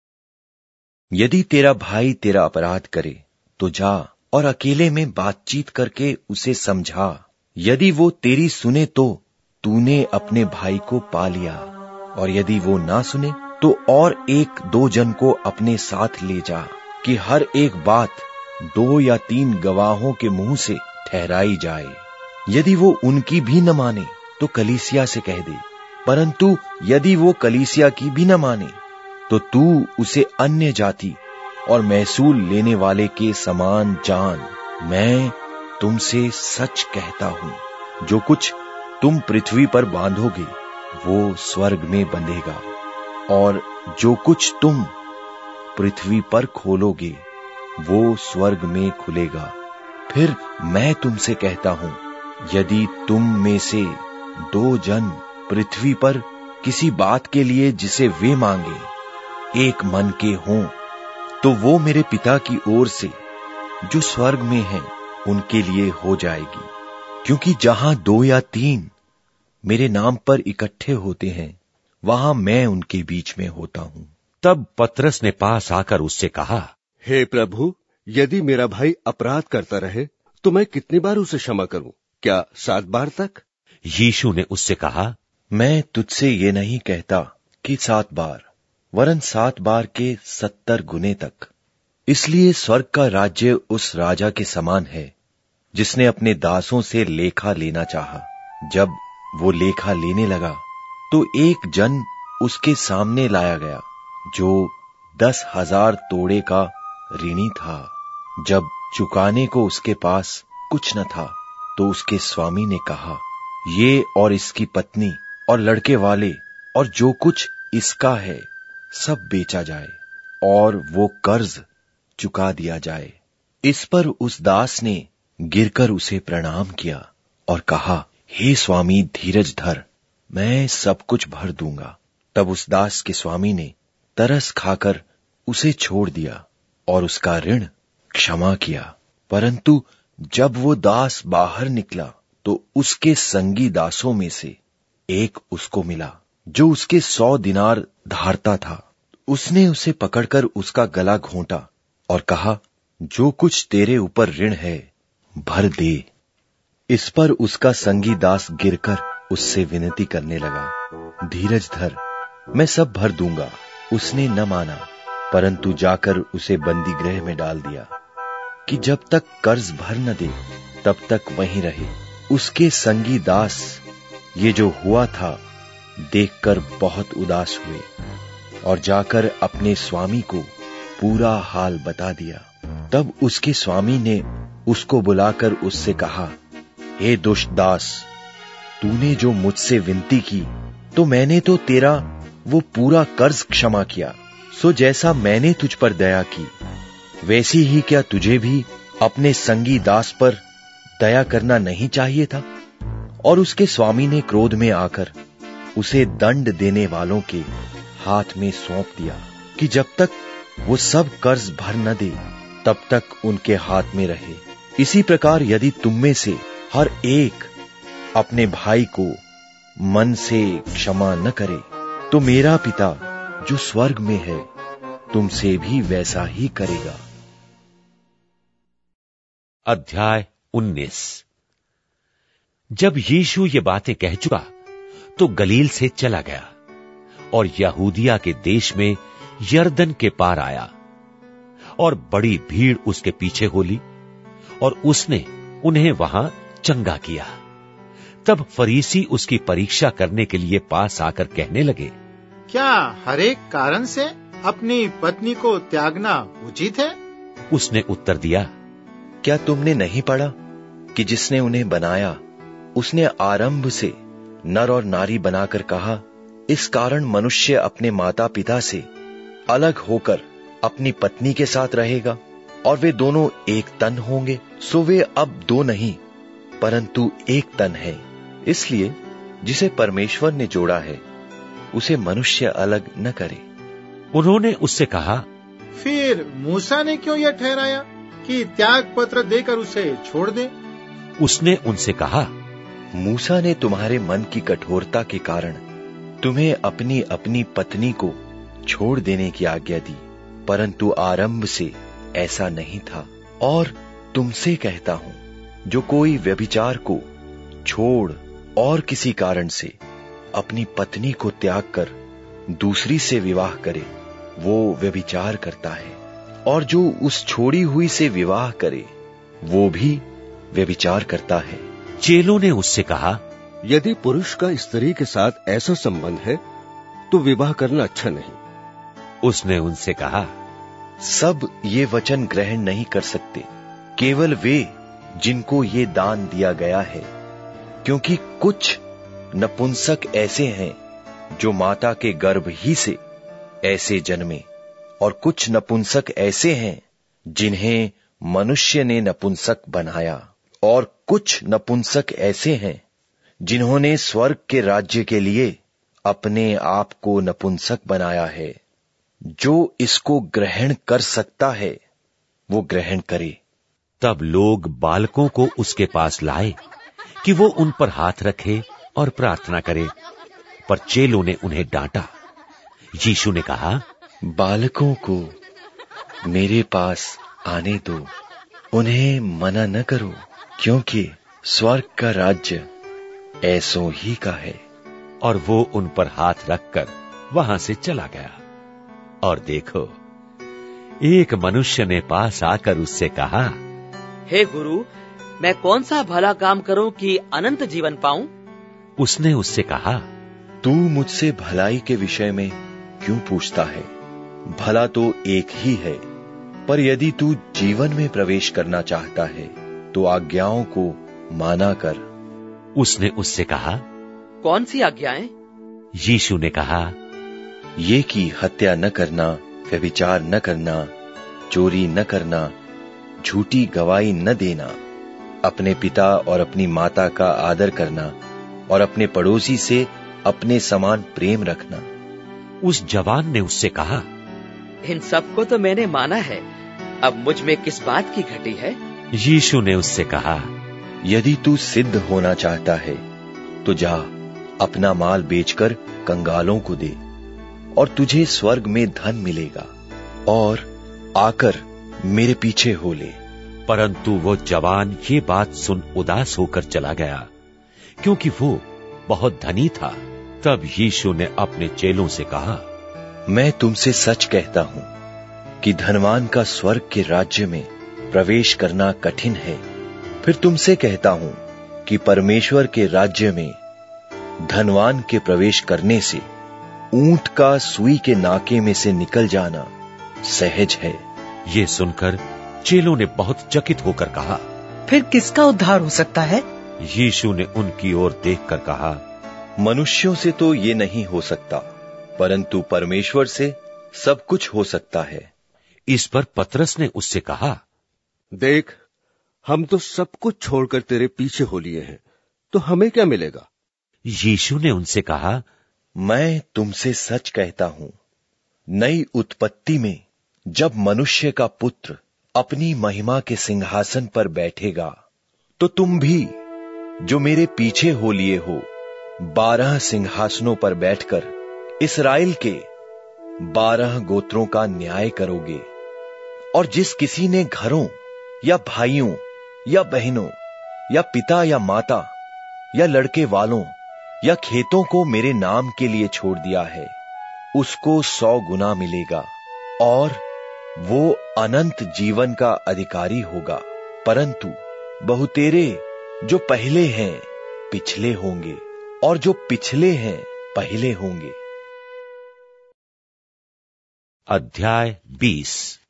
यदि तेरा भाई तेरा अपराध करे तो जा और अकेले में बातचीत करके उसे समझा। यदि वो तेरी सुने तो तूने अपने भाई को पा लिया, और यदि वो ना सुने तो और 1-2 जन को अपने साथ ले जा, कि हर एक बात 2 या 3 गवाहों के मुंह से ठहराई जाए। यदि वो उनकी भी न माने तो कलीसिया से कह दे, परंतु यदि वो कलीसिया की भी न माने तो तू उसे अन्य जाति और महसूल लेने वाले के समान जान। मैं तुमसे सच कहता हूं, जो कुछ तुम पृथ्वी पर बांधोगे वो स्वर्ग में बंधेगा, और जो कुछ तुम पृथ्वी पर खोलोगे वो स्वर्ग में खुलेगा। फिर मैं तुमसे कहता हूं, यदि तुम में से 2 जन पृथ्वी पर किसी बात के लिए जिसे वे मांगे एक मन के हों, तो वो मेरे पिता की ओर से जो स्वर्ग में है उनके लिए हो जाएगी। क्योंकि जहां 2 या 3 मेरे नाम पर इकट्ठे होते हैं वहां मैं उनके बीच में होता हूं। तब पतरस ने पास आकर उससे कहा, हे प्रभु, यदि मेरा भाई अपराध करता रहे तो मैं कितनी बार उसे क्षमा करूं? क्या 7 बार तक? यीशु ने उससे कहा, मैं तुझसे ये नहीं कहता कि 7 बार, वरन 7 बार के 70 गुने तक। इसलिए स्वर्ग का राज्य उस राजा के समान है जिसने अपने दासों से लेखा लेना चाहा। जब वो लेखा लेने लगा तो एक जन उसके सामने लाया गया जो 10,000 तोड़े का ऋणी था। जब चुकाने को उसके पास कुछ न था, तो उसके स्वामी ने कहा, ये और इसकी पत्नी और लड़के वाले और जो कुछ इसका है सब बेचा जाए और वो कर्ज चुका दिया जाए। इस पर उस दास ने गिरकर उसे प्रणाम किया और कहा, हे स्वामी धीरज धर, मैं सब कुछ भर दूंगा। तब उस दास के स्वामी ने तरस खाकर उसे छोड़ दिया और उसका ऋण क्षमा किया। परंतु जब वो दास बाहर निकला तो उसके संगी दासों में से एक उसको मिला जो उसके 100 दिनार धारता था। उसने उसे पकड़कर उसका गला घोंटा और कहा, जो कुछ तेरे ऊपर ऋण है भर दे। इस पर उसका संगी दास गिरकर उससे विनती करने लगा, धीरज धर, मैं सब भर दूंगा। उसने न माना, परंतु जाकर उसे बंदी गृह में डाल दिया कि जब तक कर्ज भर न दे तब तक वहीं रहे। उसके संगी दास ये जो हुआ था देखकर बहुत उदास हुए और जाकर अपने स्वामी को पूरा हाल बता दिया। तब उसके स्वामी ने उसको बुलाकर उससे कहा, हे दुष्ट दास, तूने जो मुझसे विनती की तो मैंने तो तेरा वो पूरा कर्ज क्षमा किया। सो जैसा मैंने तुझ पर दया की वैसी ही क्या तुझे भी अपने संगी दास पर दया करना नहीं चाहिए था? और उसके स्वामी ने क्रोध में आकर उसे दंड देने वालों के हाथ में सौंप दिया कि जब तक वो सब कर्ज भर न दे तब तक उनके हाथ में रहे। इसी प्रकार यदि तुम में से हर एक अपने भाई को मन से क्षमा न करे तो मेरा पिता जो स्वर्ग में है तुमसे भी वैसा ही करेगा। अध्याय 19। जब यीशु ये बातें कह चुका तो गलील से चला गया और यहूदिया के देश में यरदन के पार आया और बड़ी भीड़ उसके पीछे हो ली और उसने उन्हें वहां चंगा किया। तब फरीसी उसकी परीक्षा करने के लिए पास आकर कहने लगे, क्या हर एक कारण से अपनी पत्नी को त्यागना उचित है? उसने उत्तर दिया, क्या तुमने नहीं पढ़ा कि जिसने उन्हें बनाया उसने आरंभ से नर और नारी बनाकर कहा, इस कारण मनुष्य अपने माता पिता से अलग होकर अपनी पत्नी के साथ रहेगा और वे दोनों एक तन होंगे। सो वे अब दो नहीं परंतु एक तन है। इसलिए जिसे परमेश्वर ने जोड़ा है उसे मनुष्य अलग न करे। उन्होंने उससे कहा, फिर मूसा ने क्यों यह ठहराया कि त्याग पत्र देकर उसे छोड़ दे? उसने उनसे कहा, मूसा ने तुम्हारे मन की कठोरता के कारण तुम्हें अपनी अपनी पत्नी को छोड़ देने की आज्ञा दी, परंतु आरंभ से ऐसा नहीं था। और तुमसे कहता हूं, जो कोई व्यभिचार को छोड़ और किसी कारण से अपनी पत्नी को त्याग कर दूसरी से विवाह करे वो व्यभिचार करता है, और जो उस छोड़ी हुई से विवाह करे वो भी व्यभिचार करता है। चेलों ने उससे कहा, यदि पुरुष का स्त्री के साथ ऐसा संबंध है तो विवाह करना अच्छा नहीं। उसने उनसे कहा, सब ये वचन ग्रहण नहीं कर सकते, केवल वे जिनको ये दान दिया गया है, क्योंकि कुछ नपुंसक ऐसे हैं जो माता के गर्भ ही से ऐसे जन्मे, और कुछ नपुंसक ऐसे हैं जिन्हें मनुष्य ने नपुंसक बनाया, और कुछ नपुंसक ऐसे हैं जिन्होंने स्वर्ग के राज्य के लिए अपने आप को नपुंसक बनाया है। जो इसको ग्रहण कर सकता है वो ग्रहण करे। तब लोग बालकों को उसके पास लाए कि वो उन पर हाथ रखे और प्रार्थना करे, पर चेलों ने उन्हें डांटा। यीशु ने कहा, बालकों को मेरे पास आने दो, उन्हें मना न करो, क्योंकि स्वर्ग का राज्य ऐसों ही का है। और वो उन पर हाथ रखकर वहां से चला गया। और देखो, एक मनुष्य ने पास आकर उससे कहा, हे गुरु, मैं कौन सा भला काम करूं कि अनंत जीवन पाऊं? उसने उससे कहा, तू मुझसे भलाई के विषय में क्यों पूछता है? भला तो एक ही है। पर यदि तू जीवन में प्रवेश करना चाहता है तो आज्ञाओं को माना कर। उसने उससे कहा, कौन सी आज्ञाएं? यीशु ने कहा, ये कि हत्या न करना, व्यभिचार न करना, चोरी न करना, झूठी गवाही न देना, अपने पिता और अपनी माता का आदर करना और अपने पड़ोसी से अपने समान प्रेम रखना। उस जवान ने उससे कहा, इन सबको तो मैंने माना है, अब मुझ में किस बात की घटी है? यीशु ने उससे कहा, यदि तू सिद्ध होना चाहता है तो जा, अपना माल बेचकर कंगालों को दे और तुझे स्वर्ग में धन मिलेगा, और आकर मेरे पीछे हो ले। परंतु वो जवान ये बात सुन उदास होकर चला गया, क्योंकि वो बहुत धनी था। तब यीशु ने अपने चेलों से कहा, मैं तुमसे सच कहता हूं कि धनवान का स्वर्ग के राज्य में प्रवेश करना कठिन है। फिर तुमसे कहता हूं कि परमेश्वर के राज्य में धनवान के प्रवेश करने से ऊंट का सुई के नाके में से निकल जाना सहज है। ये सुनकर चेलों ने बहुत चकित होकर कहा, फिर किसका उद्धार हो सकता है? यीशु ने उनकी ओर देखकर कहा, मनुष्यों से तो ये नहीं हो सकता, परंतु परमेश्वर से सब कुछ हो सकता है। इस पर पतरस ने उससे कहा, देख, हम तो सब कुछ छोड़कर तेरे पीछे हो लिए हैं, तो हमें क्या मिलेगा? यीशु ने उनसे कहा, मैं तुमसे सच कहता हूं, नई उत्पत्ति में जब मनुष्य का पुत्र अपनी महिमा के सिंहासन पर बैठेगा, तो तुम भी जो मेरे पीछे हो लिए हो 12 सिंहासनों पर बैठकर इस्राएल के 12 गोत्रों का न्याय करोगे। और जिस किसी ने घरों या भाइयों या बहनों या पिता या माता या लड़के वालों या खेतों को मेरे नाम के लिए छोड़ दिया है, उसको 100 गुना मिलेगा और वो अनंत जीवन का अधिकारी होगा। परंतु बहुतेरे जो पहले हैं पिछले होंगे, और जो पिछले हैं पहले होंगे। अध्याय 20।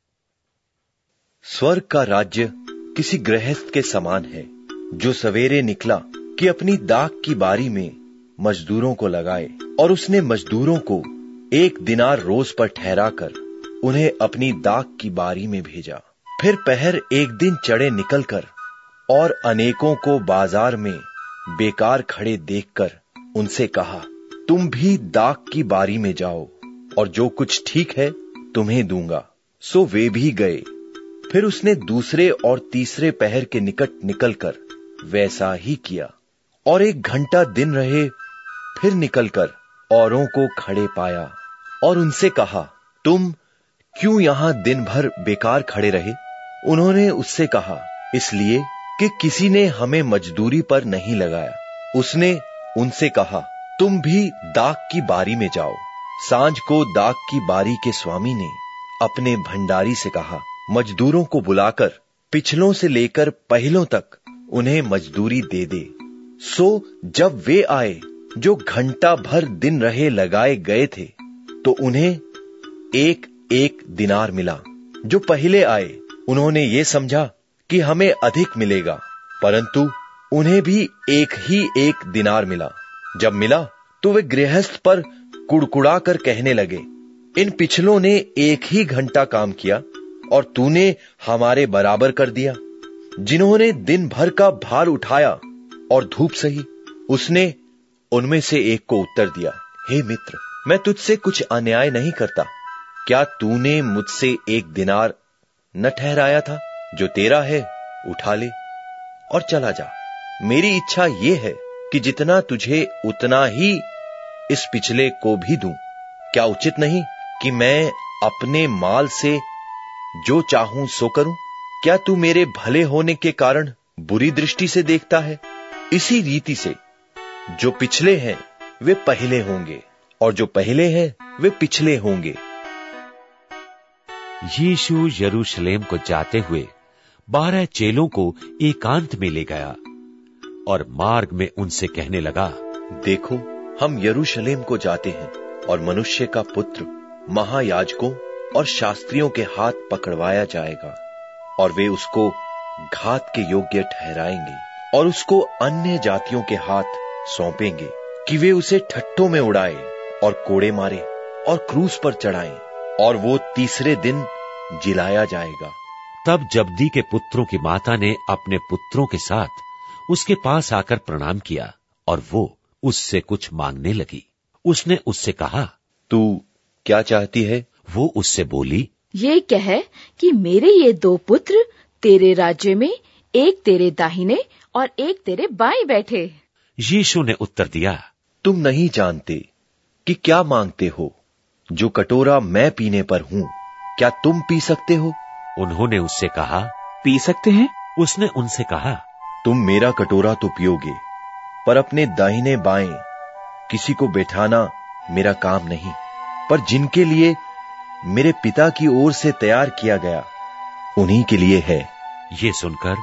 स्वर्ग का राज्य किसी गृहस्थ के समान है, जो सवेरे निकला कि अपनी दाख की बारी में मजदूरों को लगाए, और उसने मजदूरों को 1 दिनार रोज पर ठहराकर उन्हें अपनी दाख की बारी में भेजा। फिर पहर एक दिन चढ़े निकलकर और अनेकों को बाजार में बेकार खड़े देखकर उनसे कहा, तुम भी दाख की बारी में जाओ, और जो कुछ ठीक है तुम्हें दूंगा। सो वे भी गए। फिर उसने दूसरे और तीसरे पहर के निकट निकलकर वैसा ही किया, और 1 घंटा दिन रहे फिर निकलकर औरों को खड़े पाया और उनसे कहा, तुम क्यों यहां दिन भर बेकार खड़े रहे? उन्होंने उससे कहा, इसलिए कि किसी ने हमें मजदूरी पर नहीं लगाया। उसने उनसे कहा, तुम भी दाख की बारी में जाओ। सांझ को दाख की बारी के स्वामी ने अपने भंडारी से कहा, मजदूरों को बुलाकर पिछलों से लेकर पहिलों तक उन्हें मजदूरी दे दे। सो जब वे आए जो घंटा भर दिन रहे लगाए गए थे, तो उन्हें 1-1 दिनार मिला। जो पहले आए उन्होंने ये समझा कि हमें अधिक मिलेगा, परंतु उन्हें भी 1 दिनार मिला। जब मिला तो वे गृहस्थ पर कुड़कुड़ा कर कहने लगे, इन पिछलों ने 1 घंटा काम किया और तूने हमारे बराबर कर दिया, जिन्होंने दिन भर का भार उठाया और धूप सही। उसने उनमें से एक को उत्तर दिया, हे मित्र, मैं तुझसे कुछ अन्याय नहीं करता। क्या तूने मुझसे 1 दिनार न ठहराया था? जो तेरा है उठा ले और चला जा। मेरी इच्छा यह है कि जितना तुझे उतना ही इस पिछले को भी दूं। क्या उचित नहीं कि मैं अपने माल से जो चाहूं सो करूं? क्या तू मेरे भले होने के कारण बुरी दृष्टि से देखता है? इसी रीति से जो पिछले हैं वे पहले होंगे, और जो पहले हैं वे पिछले होंगे। यीशु यरूशलेम को जाते हुए 12 चेलों को एकांत में ले गया और मार्ग में उनसे कहने लगा, देखो, हम यरूशलेम को जाते हैं और मनुष्य का पुत्र महायाजकों और शास्त्रियों के हाथ पकड़वाया जाएगा, और वे उसको घात के योग्य ठहराएंगे और उसको अन्य जातियों के हाथ सौंपेंगे कि वे उसे ठट्ठों में उड़ाए और कोड़े मारे और क्रूस पर चढ़ाएं, और वो तीसरे दिन जिलाया जाएगा। तब जब्दी के पुत्रों की माता ने अपने पुत्रों के साथ उसके पास आकर प्रणाम किया और वो उससे कुछ मांगने लगी। उसने उससे कहा, तू क्या चाहती है? वो उससे बोली, ये कह कि मेरे ये 2 पुत्र तेरे राज्य में एक तेरे दाहिने और एक तेरे बाएं बैठे। यीशु ने उत्तर दिया, तुम नहीं जानते कि क्या मांगते हो। जो कटोरा मैं पीने पर हूं, क्या तुम पी सकते हो? उन्होंने उससे कहा, पी सकते हैं। उसने उनसे कहा, तुम मेरा कटोरा तो पियोगे, पर अपने दाहिने बाएं किसी को बैठाना मेरा काम नहीं, पर जिनके लिए मेरे पिता की ओर से तैयार किया गया उन्हीं के लिए है। ये सुनकर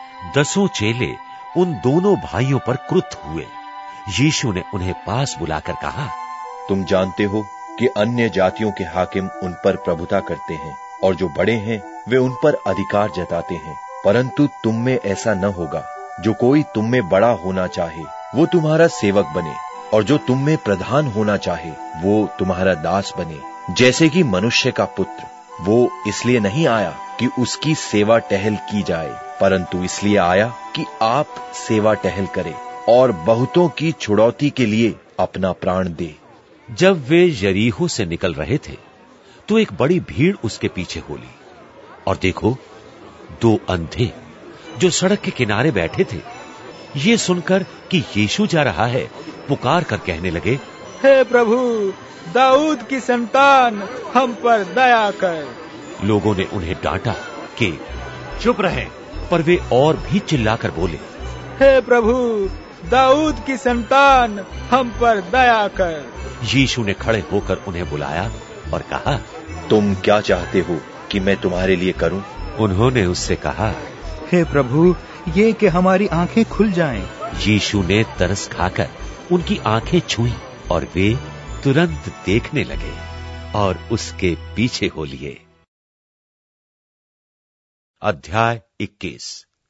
10 चेले उन दोनों भाइयों पर क्रुद्ध हुए। यीशु ने उन्हें पास बुलाकर कहा, तुम जानते हो कि अन्य जातियों के हाकिम उन पर प्रभुता करते हैं, और जो बड़े हैं वे उन पर अधिकार जताते हैं, परंतु तुम में ऐसा न होगा। जो कोई तुम में बड़ा होना चाहे वो तुम्हारा सेवक बने, और जो तुम में प्रधान होना चाहे वो तुम्हारा दास बने। जैसे कि मनुष्य का पुत्र वो इसलिए नहीं आया कि उसकी सेवा टहल की जाए, परंतु इसलिए आया कि आप सेवा टहल करें और बहुतों की छुड़ौती के लिए अपना प्राण दे। जब वे यरीहो से निकल रहे थे तो एक बड़ी भीड़ उसके पीछे हो ली, और देखो 2 अंधे जो सड़क के किनारे बैठे थे, ये सुनकर कि यीशु जा रहा है, पुकार कर कहने लगे, हे प्रभु, दाऊद की संतान, हम पर दया कर। लोगों ने उन्हें डांटा कि चुप रहें, पर वे और भी चिल्लाकर बोले, हे प्रभु, दाऊद की संतान, हम पर दया कर। यीशु ने खड़े होकर उन्हें बुलाया और कहा, तुम क्या चाहते हो कि मैं तुम्हारे लिए करूं? उन्होंने उससे कहा, हे प्रभु, ये कि हमारी आंखें खुल जाएं। यीशु ने तरस खाकर उनकी आंखें छुई और वे तुरंत देखने लगे और उसके पीछे हो लिए। अध्याय 21।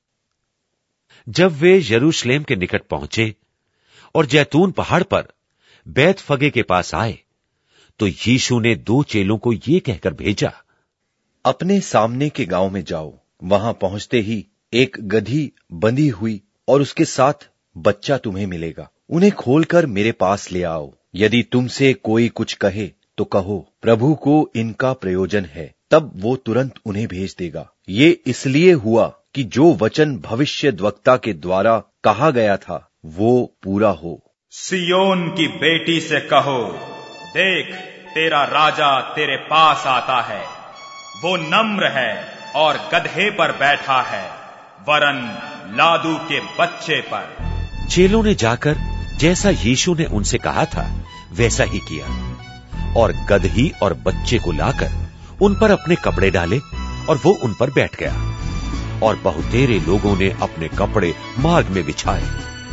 जब वे यरूशलेम के निकट पहुंचे और जैतून पहाड़ पर बैतफगे के पास आए, तो यीशु ने 2 चेलों को ये कहकर भेजा, अपने सामने के गांव में जाओ। वहां पहुंचते ही एक गधी बंधी हुई और उसके साथ बच्चा तुम्हें मिलेगा। उन्हें खोलकर मेरे पास ले आओ। यदि तुमसे कोई कुछ कहे तो कहो, प्रभु को इनका प्रयोजन है, तब वो तुरंत उन्हें भेज देगा। ये इसलिए हुआ कि जो वचन भविष्यद्वक्ता के द्वारा कहा गया था वो पूरा हो। सियोन की बेटी से कहो, देख तेरा राजा तेरे पास आता है, वो नम्र है और गधे पर बैठा है, वरन लादू के बच्चे पर। चेलों ने जाकर जैसा यीशु ने उनसे कहा था वैसा ही किया, और गदही और बच्चे को लाकर उन पर अपने कपड़े डाले और वो उन पर बैठ गया। और बहुतेरे लोगों ने अपने कपड़े मार्ग में बिछाए,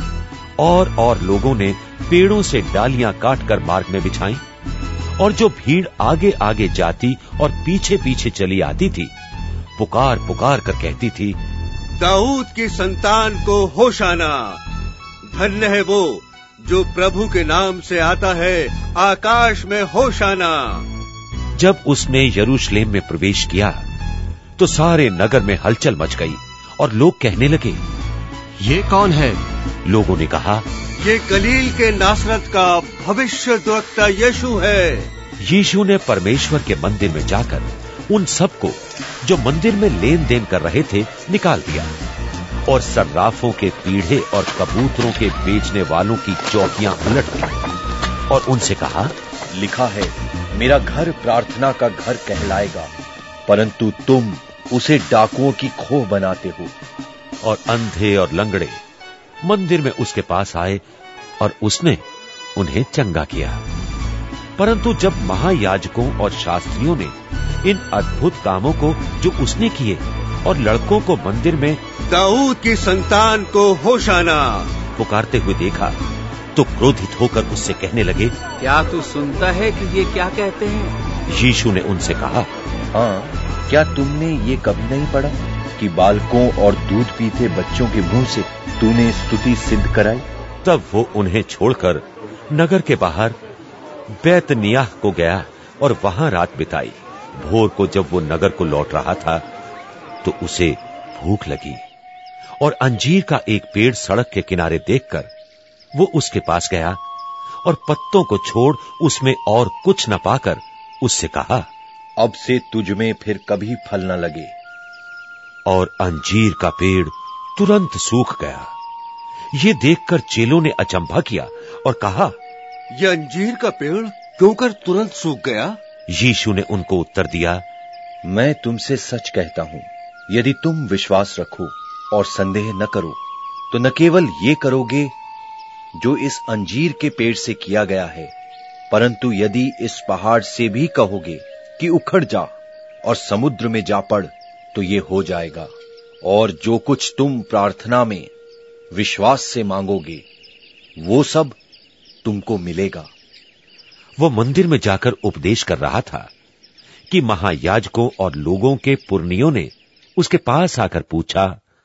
और लोगों ने पेड़ों से डालियां काटकर मार्ग में बिछाई। और जो भीड़ आगे आगे जाती और पीछे पीछे चली आती थी, पुकार पुकार कर कहती थी, दाऊद की संतान को होशाना। धन्य है वो जो प्रभु के नाम से आता है, आकाश में होशाना। जब उसने यरूशलेम में प्रवेश किया तो सारे नगर में हलचल मच गई और लोग कहने लगे, ये कौन है? लोगों ने कहा, ये गलील के नासरत का भविष्यद्वक्ता यीशु है। यीशु ने परमेश्वर के मंदिर में जाकर उन सबको जो मंदिर में लेन देन कर रहे थे निकाल दिया, और सर्राफों के पीढ़े और कबूतरों के बेचने वालों की चौकियां उलट दी, और उनसे कहा, लिखा है, मेरा घर प्रार्थना का घर कहलाएगा, परंतु तुम उसे डाकुओं की खोह बनाते हो। और अंधे और लंगड़े मंदिर में उसके पास आए और उसने उन्हें चंगा किया। परंतु जब महायाजकों और शास्त्रियों ने इन अद्भुत कामों को जो उसने किए और लड़कों को मंदिर में दाऊद की संतान को होशाना पुकारते हुए देखा, तो क्रोधित होकर उससे कहने लगे, क्या तू सुनता है कि ये क्या कहते हैं? यीशु ने उनसे कहा, हाँ, क्या तुमने ये कभी नहीं पढ़ा कि बालकों और दूध पीते बच्चों के मुंह से तूने स्तुति सिद्ध कराई? तब वो उन्हें छोड़कर नगर के बाहर बैतनियाह को गया और वहां रात बिताई। भोर को जब वो नगर को लौट रहा था तो उसे भूख लगी और अंजीर का एक पेड़ सड़क के किनारे देखकर वो उसके पास गया और पत्तों को छोड़ उसमें और कुछ न पाकर उससे कहा, अब से तुझ में फिर कभी फल न लगे। और अंजीर का पेड़ तुरंत सूख गया। ये देखकर चेलों ने अचंभा किया और कहा, यह अंजीर का पेड़ क्यों कर तुरंत सूख गया? यीशु ने उनको उत्तर दिया, मैं तुमसे सच कहता हूं, यदि तुम विश्वास रखो और संदेह न करो तो न केवल ये करोगे जो इस अंजीर के पेड़ से किया गया है, परंतु यदि इस पहाड़ से भी कहोगे कि उखड़ जा और समुद्र में जा पड़ तो ये हो जाएगा। और जो कुछ तुम प्रार्थना में विश्वास से मांगोगे वो सब तुमको मिलेगा। वो मंदिर में जाकर उपदेश कर रहा था कि महायाजकों और लोगों के पुरनियों ने उसके पास आकर पूछा,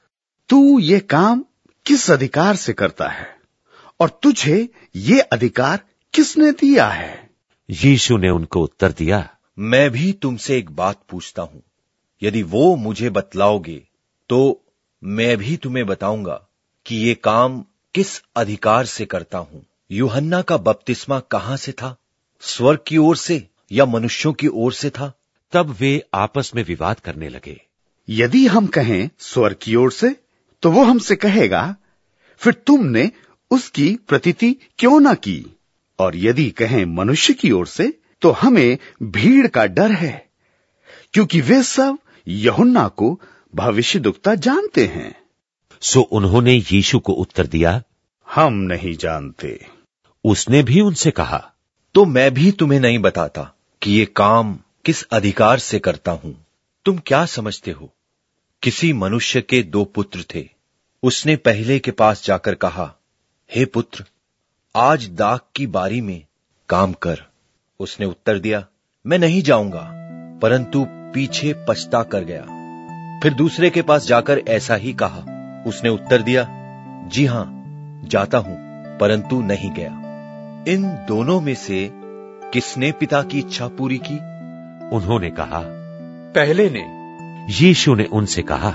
तू ये काम किस अधिकार से करता है और तुझे ये अधिकार किसने दिया है? यीशु ने उनको उत्तर दिया, मैं भी तुमसे एक बात पूछता हूं, यदि वो मुझे बतलाओगे तो मैं भी तुम्हें बताऊंगा कि ये काम किस अधिकार से करता हूं। यूहन्ना का बपतिस्मा कहां से था, स्वर्ग की ओर से या मनुष्यों की ओर से था? तब वे आपस में विवाद करने लगे। यदि हम कहें स्वर्ग की ओर से तो वो हमसे कहेगा, फिर तुमने उसकी प्रतीति क्यों ना की? और यदि कहें मनुष्य की ओर से तो हमें भीड़ का डर है, क्योंकि वे सब यूहन्ना को भविष्यद्वक्ता जानते हैं। सो उन्होंने यीशु को उत्तर दिया, हम नहीं जानते। उसने भी उनसे कहा, तो मैं भी तुम्हें नहीं बताता कि ये काम किस अधिकार से करता हूं। तुम क्या समझते हो? किसी मनुष्य के 2 पुत्र थे। उसने पहले के पास जाकर कहा, हे पुत्र, आज दाख की बारी में काम कर। उसने उत्तर दिया, मैं नहीं जाऊंगा, परंतु पीछे पछता कर गया। फिर दूसरे के पास जाकर ऐसा ही कहा। उसने उत्तर दिया, जी हां, जाता हूं, परंतु नहीं गया। इन दोनों में से किसने पिता की इच्छा पूरी की? उन्होंने कहा, पहले ने। यीशु ने उनसे कहा,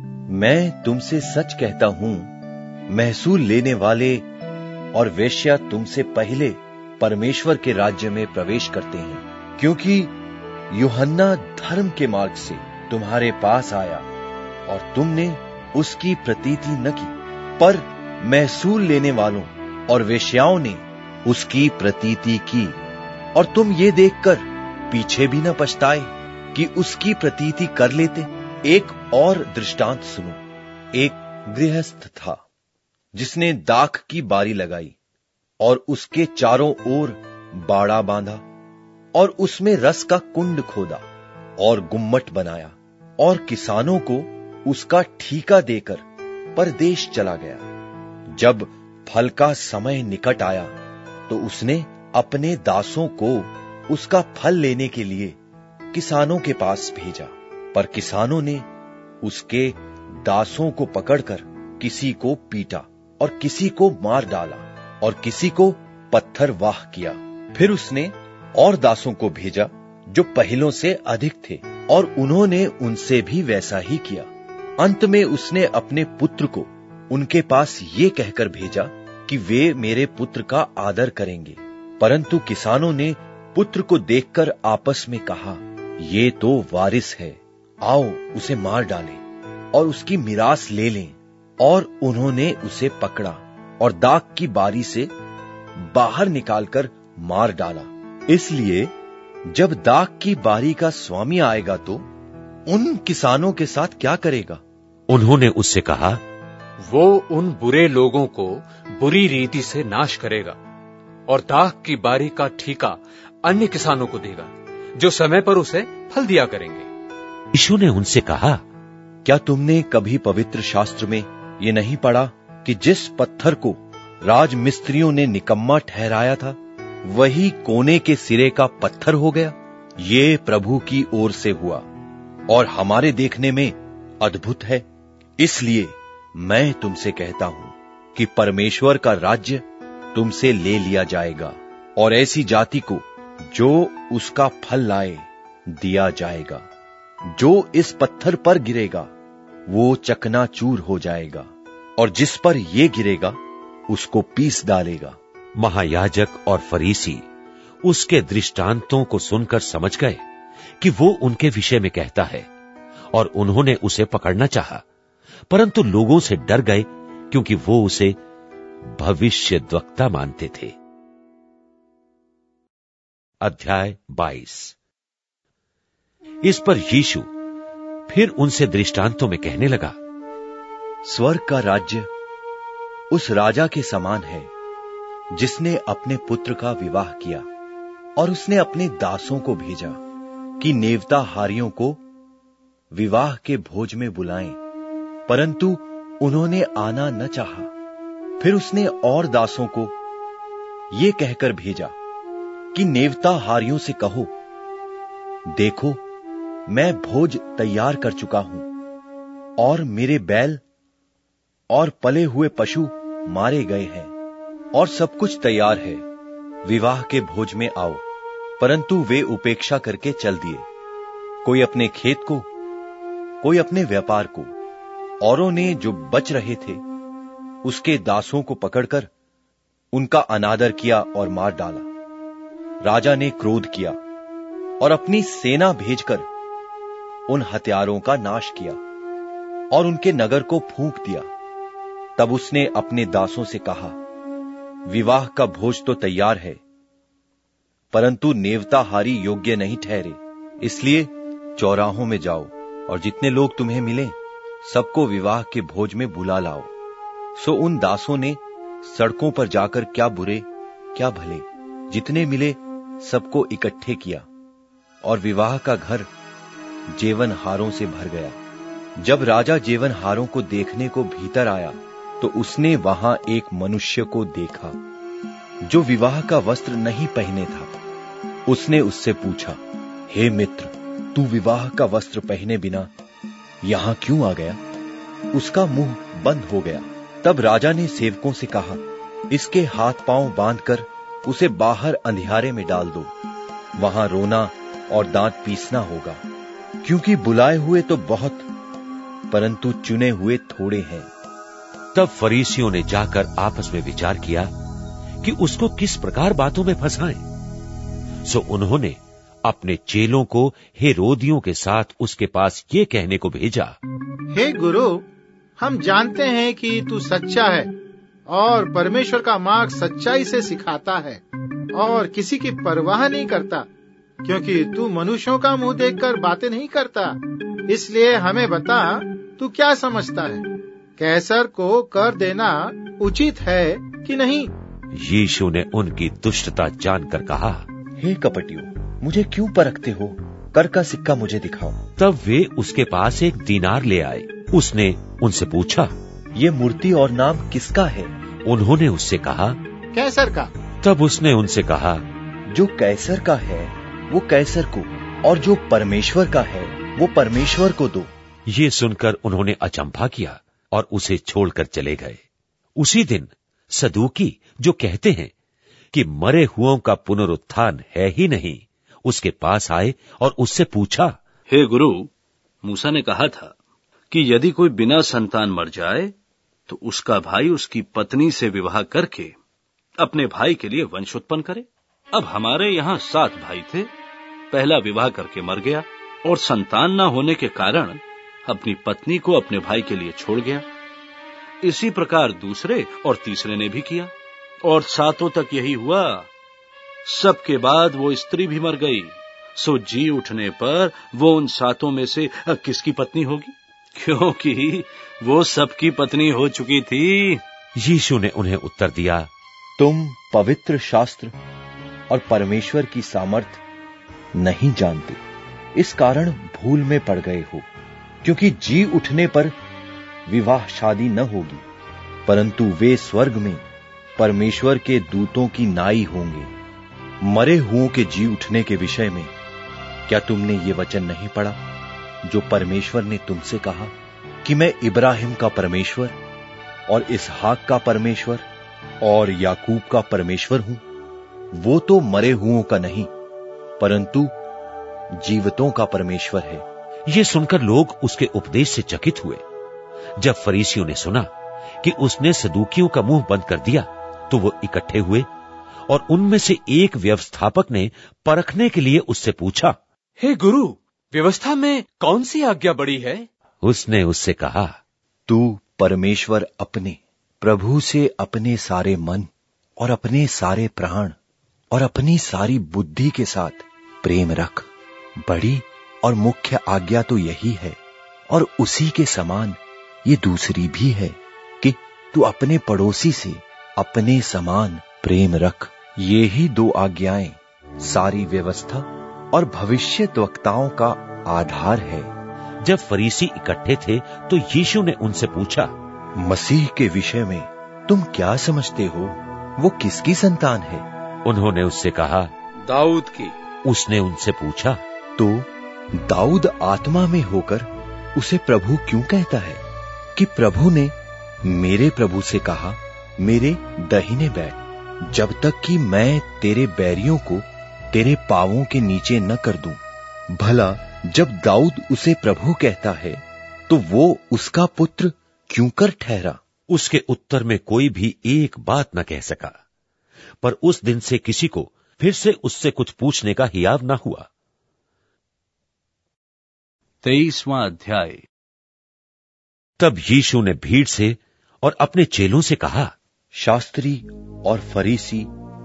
मैं तुमसे सच कहता हूं, महसूल लेने वाले और वेश्या तुमसे पहले परमेश्वर के राज्य में प्रवेश करते हैं, क्योंकि यूहन्ना धर्म के मार्ग से तुम्हारे पास आया और तुमने उसकी प्रतीति न की, पर महसूल लेने वालों और वेश्याओं ने उसकी प्रतीति की। और तुम ये देखकर पीछे भी न पछताए कि उसकी प्रतीति कर लेते। एक और दृष्टांत सुनो। एक गृहस्थ था जिसने दाख की बारी लगाई और उसके चारों ओर बाड़ा बांधा और उसमें रस का कुंड खोदा और गुम्मट बनाया और किसानों को उसका ठीका देकर परदेश चला गया। जब फल का समय निकट आया तो उसने अपने दासों को उसका फल लेने के लिए किसानों के पास भेजा, पर किसानों ने उसके दासों को पकड़कर किसी को पीटा और किसी को मार डाला और किसी को पत्थर वाह किया। फिर उसने और दासों को भेजा जो पहलों से अधिक थे, और उन्होंने उनसे भी वैसा ही किया। अंत में उसने अपने पुत्र को उनके पास ये कहकर भेजा कि वे मेरे पुत्र का आदर करेंगे। परंतु किसानों ने पुत्र को देखकर आपस में कहा, ये तो वारिस है, आओ उसे मार डालें और उसकी मिरास ले लें। और उन्होंने उसे पकड़ा और दाख की बारी से बाहर निकालकर मार डाला। इसलिए जब दाख की बारी का स्वामी आएगा तो उन किसानों के साथ क्या करेगा? उन्होंने उससे कहा, वो उन बुरे लोगों को बुरी रीति से नाश करेगा और दाख की बारी का ठीका अन्य किसानों को देगा जो समय पर उसे फल दिया करेंगे। यीशु ने उनसे कहा, क्या तुमने कभी पवित्र शास्त्र में ये नहीं पढ़ा कि जिस पत्थर को राजमिस्त्रियों ने निकम्मा ठहराया था वही कोने के सिरे का पत्थर हो गया? ये प्रभु की ओर से हुआ और हमारे देखने में अद्भुत है। इसलिए मैं तुमसे कहता हूं कि परमेश्वर का राज्य तुमसे ले लिया जाएगा और ऐसी जाति को जो उसका फल लाए दिया जाएगा। जो इस पत्थर पर गिरेगा वो चकनाचूर हो जाएगा और जिस पर ये गिरेगा उसको पीस डालेगा। महायाजक और फरीसी उसके दृष्टांतों को सुनकर समझ गए कि वो उनके विषय में कहता है, और उन्होंने उसे पकड़ना चाहा, परंतु लोगों से डर गए क्योंकि वो उसे भविष्यद्वक्ता मानते थे। अध्याय 22। इस पर यीशु फिर उनसे दृष्टांतों में कहने लगा, स्वर्ग का राज्य उस राजा के समान है जिसने अपने पुत्र का विवाह किया, और उसने अपने दासों को भेजा कि नेवताहारियों को विवाह के भोज में बुलाएं, परंतु उन्होंने आना न चाहा। फिर उसने और दासों को ये कहकर भेजा कि नेवताहारियों से कहो, देखो मैं भोज तैयार कर चुका हूं और मेरे बैल और पले हुए पशु मारे गए हैं और सब कुछ तैयार है, विवाह के भोज में आओ। परंतु वे उपेक्षा करके चल दिए, कोई अपने खेत को, कोई अपने व्यापार को। औरों ने जो बच रहे थे उसके दासों को पकड़कर उनका अनादर किया और मार डाला। राजा ने क्रोध किया और अपनी सेना भेजकर उन हत्यारों का नाश किया और उनके नगर को फूंक दिया। तब उसने अपने दासों से कहा, विवाह का भोज तो तैयार है, परंतु नेवताहारी योग्य नहीं ठहरे। इसलिए चौराहों में जाओ और जितने लोग तुम्हें मिले सबको विवाह के भोज में बुला लाओ। सो उन दासों ने सड़कों पर जाकर क्या बुरे क्या भले जितने मिले सबको इकट्ठे किया, और विवाह का घर जेवनहारों से भर गया। जब राजा जेवनहारों को देखने को भीतर आया तो उसने वहां एक मनुष्य को देखा जो विवाह का वस्त्र नहीं पहने था। उसने उससे पूछा, हे मित्र, तू विवाह का वस्त्र पहने बिना यहां क्यों आ गया? उसका मुंह बंद हो गया। तब राजा ने सेवकों से कहा, इसके हाथ पांव बांधकर उसे बाहर अंधियारे में डाल दो, वहां रोना और दांत पीसना होगा, क्योंकि बुलाए हुए तो बहुत, परंतु चुने हुए थोड़े हैं। तब फरीसियों ने जाकर आपस में विचार किया कि उसको किस प्रकार बातों में फंसाएं। सो उन्होंने अपने चेलों को हेरोदियों के साथ उसके पास ये कहने को भेजा, हे गुरु, हम जानते हैं कि तू सच्चा है और परमेश्वर का मार्ग सच्चाई से सिखाता है और किसी की परवाह नहीं करता, क्योंकि तू मनुष्यों का मुंह देखकर बातें नहीं करता। इसलिए हमें बता, तू क्या समझता है, कैसर को कर देना उचित है कि नहीं? यीशु ने उनकी दुष्टता जानकर कहा, हे कपटियों, मुझे क्यों परखते हो? कर का सिक्का मुझे दिखाओ। तब वे उसके पास एक दीनार ले आए। उसने उनसे पूछा, ये मूर्ति और नाम किसका है? उन्होंने उससे कहा, कैसर का। तब उसने उनसे कहा, जो कैसर का है वो कैसर को, और जो परमेश्वर का है वो परमेश्वर को दो। ये सुनकर उन्होंने अचंभा किया और उसे छोड़कर चले गए। उसी दिन सदूकी, जो कहते हैं कि मरे हुओं का पुनरुत्थान है ही नहीं, उसके पास आए और उससे पूछा, हे गुरु, मूसा ने कहा था कि यदि कोई बिना संतान मर जाए तो उसका भाई उसकी पत्नी से विवाह करके अपने भाई के लिए वंश उत्पन्न करे। अब हमारे यहाँ 7 भाई थे, पहला विवाह करके मर गया और संतान न होने के कारण अपनी पत्नी को अपने भाई के लिए छोड़ गया। इसी प्रकार दूसरे और तीसरे ने भी किया और 7 तक यही हुआ। सबके बाद वो स्त्री भी मर गई। सो जी उठने पर वो उन 7 में से किसकी पत्नी होगी? क्योंकि वो सबकी पत्नी हो चुकी थी। यीशु ने उन्हें उत्तर दिया, तुम पवित्र शास्त्र और परमेश्वर की सामर्थ नहीं जानते, इस कारण भूल में पड़ गए हो। क्योंकि जी उठने पर विवाह शादी न होगी, परंतु वे स्वर्ग में परमेश्वर के दूतों की नाई होंगे। मरे हुओं के जी उठने के विषय में क्या तुमने ये वचन नहीं पढ़ा जो परमेश्वर ने तुमसे कहा कि मैं इब्राहिम का परमेश्वर और इसहाक का परमेश्वर और याकूब का परमेश्वर हूं? वो तो मरे हुओं का नहीं परंतु जीवितों का परमेश्वर है। ये सुनकर लोग उसके उपदेश से चकित हुए। जब फरीसियों ने सुना कि उसने सदूकियों का मुंह बंद कर दिया तो वो इकट्ठे हुए और उनमें से एक व्यवस्थापक ने परखने के लिए उससे पूछा, हे गुरु, व्यवस्था में कौन सी आज्ञा बड़ी है? उसने उससे कहा, तू परमेश्वर अपने प्रभु से अपने सारे मन और अपने सारे प्राण और अपनी सारी बुद्धि के साथ प्रेम रख। बड़ी और मुख्य आज्ञा तो यही है और उसी के समान ये दूसरी भी है कि तू अपने पड़ोसी से अपने समान प्रेम रख। ये ही दो आज्ञाएं सारी व्यवस्था और भविष्यद्वक्ताओं का आधार है। जब फरीसी इकट्ठे थे तो यीशु ने उनसे पूछा, मसीह के विषय में तुम क्या समझते हो? वो किसकी संतान है? उन्होंने उससे कहा, दाऊद की। उसने उनसे पूछा, तो दाऊद आत्मा में होकर उसे प्रभु क्यों कहता है कि प्रभु ने मेरे प्रभु से कहा, मेरे दाहिने बैठ जब तक कि मैं तेरे बैरियों को तेरे पांवों के नीचे न कर दूं। भला जब दाऊद उसे प्रभु कहता है तो वो उसका पुत्र क्यों कर ठहरा? उसके उत्तर में कोई भी एक बात न कह सका, पर उस दिन से किसी को फिर से उससे कुछ पूछने का हियाव न हुआ। 23वां अध्याय। तब यीशु ने भीड़ से और अपने चेलों से कहा, शास्त्री और फरीसी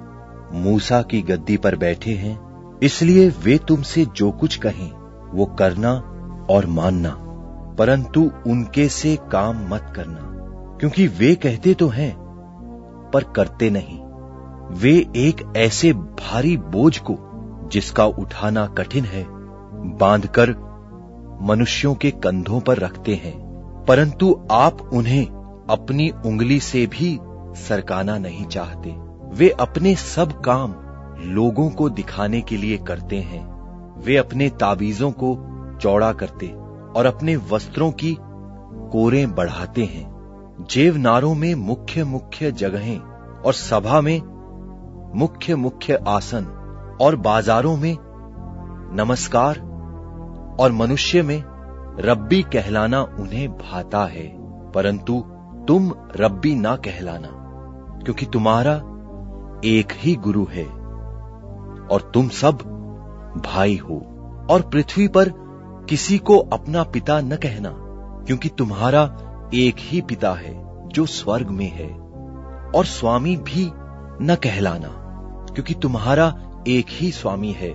मूसा की गद्दी पर बैठे हैं, इसलिए वे तुमसे जो कुछ कहें वो करना और मानना, परंतु उनके से काम मत करना, क्योंकि वे कहते तो हैं पर करते नहीं। वे एक ऐसे भारी बोझ को जिसका उठाना कठिन है बांधकर मनुष्यों के कंधों पर रखते हैं, परंतु आप उन्हें अपनी उंगली से भी सरकाना नहीं चाहते। वे अपने सब काम लोगों को दिखाने के लिए करते हैं। वे अपने ताबीजों को चौड़ा करते और अपने वस्त्रों की कोरें बढ़ाते हैं। जेवनारों में मुख्य मुख्य जगहें और सभा में मुख्य मुख्य आसन और बाजारों में नमस्कार और मनुष्य में रब्बी कहलाना उन्हें भाता है, परंतु तुम रब्बी ना कहलाना, क्योंकि तुम्हारा एक ही गुरु है और तुम सब भाई हो। और पृथ्वी पर किसी को अपना पिता न कहना, क्योंकि तुम्हारा एक ही पिता है जो स्वर्ग में है। और स्वामी भी न कहलाना, क्योंकि तुम्हारा एक ही स्वामी है,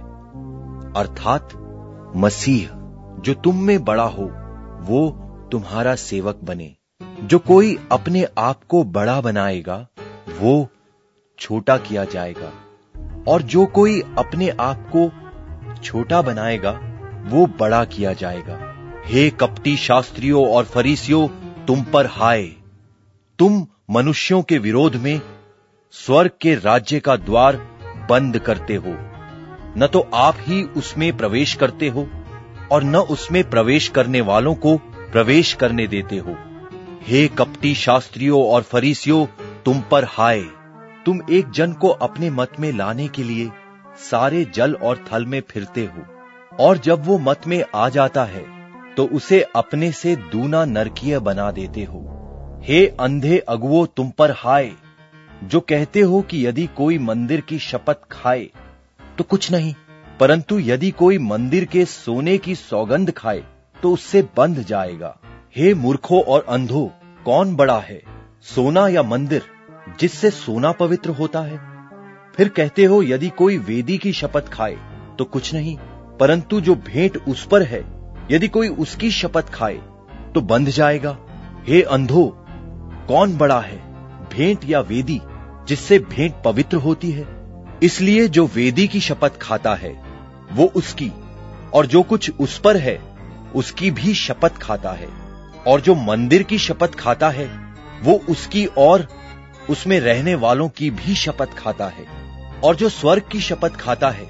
अर्थात मसीह। जो तुम में बड़ा हो वो तुम्हारा सेवक बने। जो कोई अपने आप को बड़ा बनाएगा वो छोटा किया जाएगा, और जो कोई अपने आप को छोटा बनाएगा वो बड़ा किया जाएगा। हे कपटी शास्त्रियों और फरीसियों, तुम पर हाय! तुम मनुष्यों के विरोध में स्वर्ग के राज्य का द्वार बंद करते हो। न तो आप ही उसमें प्रवेश करते हो और न उसमें प्रवेश करने वालों को प्रवेश करने देते हो। हे कपटी शास्त्रियों और फरीसियों, तुम पर हाय! तुम एक जन को अपने मत में लाने के लिए सारे जल और थल में फिरते हो, और जब वो मत में आ जाता है तो उसे अपने से दूना नरकीय बना देते हो। हे अंधे अगुओं, तुम पर हाय! जो कहते हो कि यदि कोई मंदिर की शपथ खाए तो कुछ नहीं, परंतु यदि कोई मंदिर के सोने की सौगंध खाए तो उससे बंध जाएगा। हे मूर्खों और अंधों, कौन बड़ा है, सोना या मंदिर जिससे सोना पवित्र होता है? फिर कहते हो यदि कोई वेदी की शपथ खाए तो कुछ नहीं, परंतु जो भेंट उस पर है यदि कोई उसकी शपथ खाए तो बंध जाएगा। हे अंधों, कौन बड़ा है, भेंट या वेदी जिससे भेंट पवित्र होती है? इसलिए जो वेदी की शपथ खाता है वो उसकी और जो कुछ उस पर है उसकी भी शपथ खाता है, और जो मंदिर की शपथ खाता है वो उसकी और उसमें रहने वालों की भी शपथ खाता है। और जो स्वर्ग की शपथ खाता है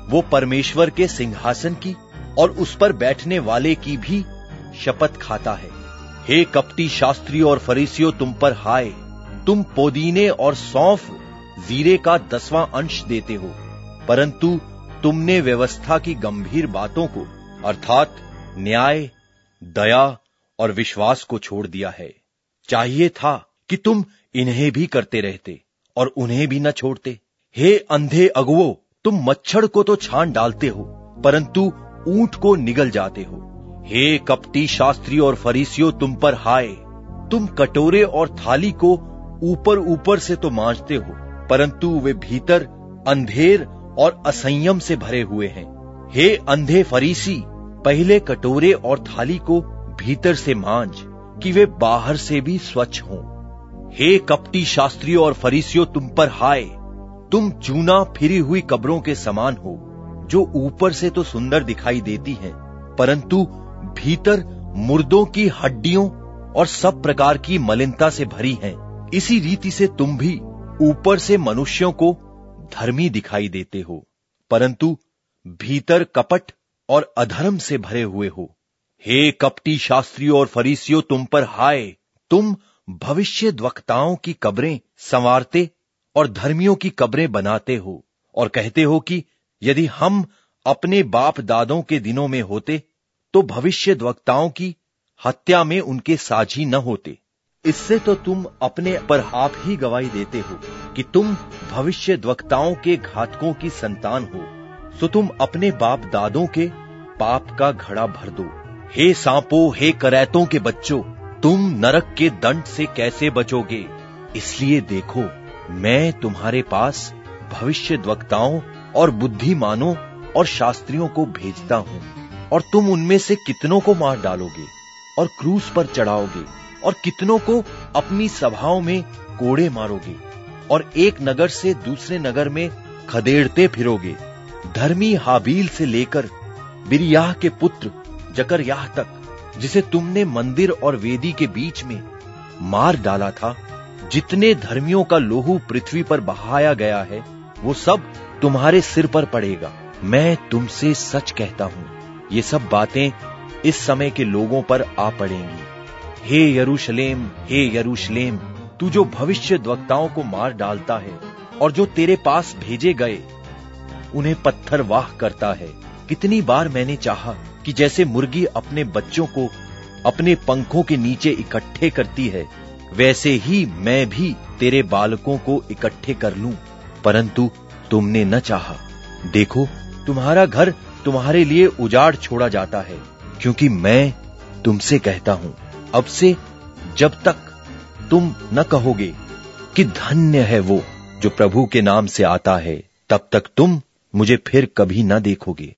वो परमेश्वर के सिंहासन की और उस पर बैठने वाले की भी शपथ खाता है। हे कपटी शास्त्री और फरीसियों, तुम पर हाय, तुम पुदीने और सौंफ जीरे का 10वां अंश देते हो, परंतु तुमने व्यवस्था की गंभीर बातों को अर्थात न्याय, दया और विश्वास को छोड़ दिया है। चाहिए था कि तुम इन्हें भी करते रहते और उन्हें भी न छोड़ते। हे अंधे अगुवो, तुम मच्छर को तो छान डालते हो, परंतु ऊंट को निगल जाते हो। हे कपटी शास्त्री और फरीसियों, तुम पर हाय, तुम कटोरे और थाली को ऊपर ऊपर से तो मांजते हो, परंतु वे भीतर अंधेर और असंयम से भरे हुए हैं। हे अंधे फरीसी, पहले कटोरे और थाली को भीतर से मांज कि वे बाहर से भी स्वच्छ हों। हे कपटी शास्त्रियों और फरीसियों, तुम पर हाय, तुम चूना फिरी हुई कब्रों के समान हो, जो ऊपर से तो सुंदर दिखाई देती हैं, परंतु भीतर मुर्दों की हड्डियों और सब प्रकार की मलिनता से भरी हैं। इसी रीति से तुम भी ऊपर से मनुष्यों को धर्मी दिखाई देते हो, परंतु भीतर कपट और अधर्म से भरे हुए हो। हे कपटी शास्त्रियों और फरीसियों, तुम पर हाय, तुम भविष्यद्वक्ताओं की कब्रें संवारते और धर्मियों की कब्रें बनाते हो और कहते हो कि यदि हम अपने बाप दादों के दिनों में होते तो भविष्यद्वक्ताओं की हत्या में उनके साझी न होते। इससे तो तुम अपने पर आप ही गवाही देते हो कि तुम भविष्यद्वक्ताओं के घातकों की संतान हो, सो तुम अपने बाप दादों के पाप का घड़ा भर दो। हे सांपों, हे करैतों के बच्चों, तुम नरक के दंड से कैसे बचोगे? इसलिए देखो, मैं तुम्हारे पास भविष्यद्वक्ताओं और बुद्धिमानों और शास्त्रियों को भेजता हूं, और तुम उनमें से कितनों को मार डालोगे और क्रूस पर चढ़ाओगे, और कितनों को अपनी सभाओं में कोड़े मारोगे, और एक नगर से दूसरे नगर में खदेड़ते फिरोगे। धर्मी हाबील से लेकर बिरियाह के पुत्र जकरयाह तक, जिसे तुमने मंदिर और वेदी के बीच में मार डाला था, जितने धर्मियों का लोहू पृथ्वी पर बहाया गया है, वो सब तुम्हारे सिर पर पड़ेगा। मैं तुमसे सच कहता हूं, ये सब बातें इस समय के लोगों पर आ पड़ेंगी। हे यरूशलेम, हे यरूशलेम, तू जो भविष्यद्वक्ताओं को मार डालता है और जो तेरे पास भेजे गए उन्हें पत्थरवाह करता है। कितनी बार मैंने चाहा कि जैसे मुर्गी अपने बच्चों को अपने पंखों के नीचे इकट्ठे करती है, वैसे ही मैं भी तेरे बालकों को इकट्ठे कर लूं, परंतु तुमने न चाहा। देखो, तुम्हारा घर तुम्हारे लिए उजाड़ छोड़ा जाता है, क्योंकि मैं तुमसे कहता हूं, अब से जब तक तुम न कहोगे कि धन्य है वो जो प्रभु के नाम से आता है, तब तक तुम मुझे फिर कभी न देखोगे।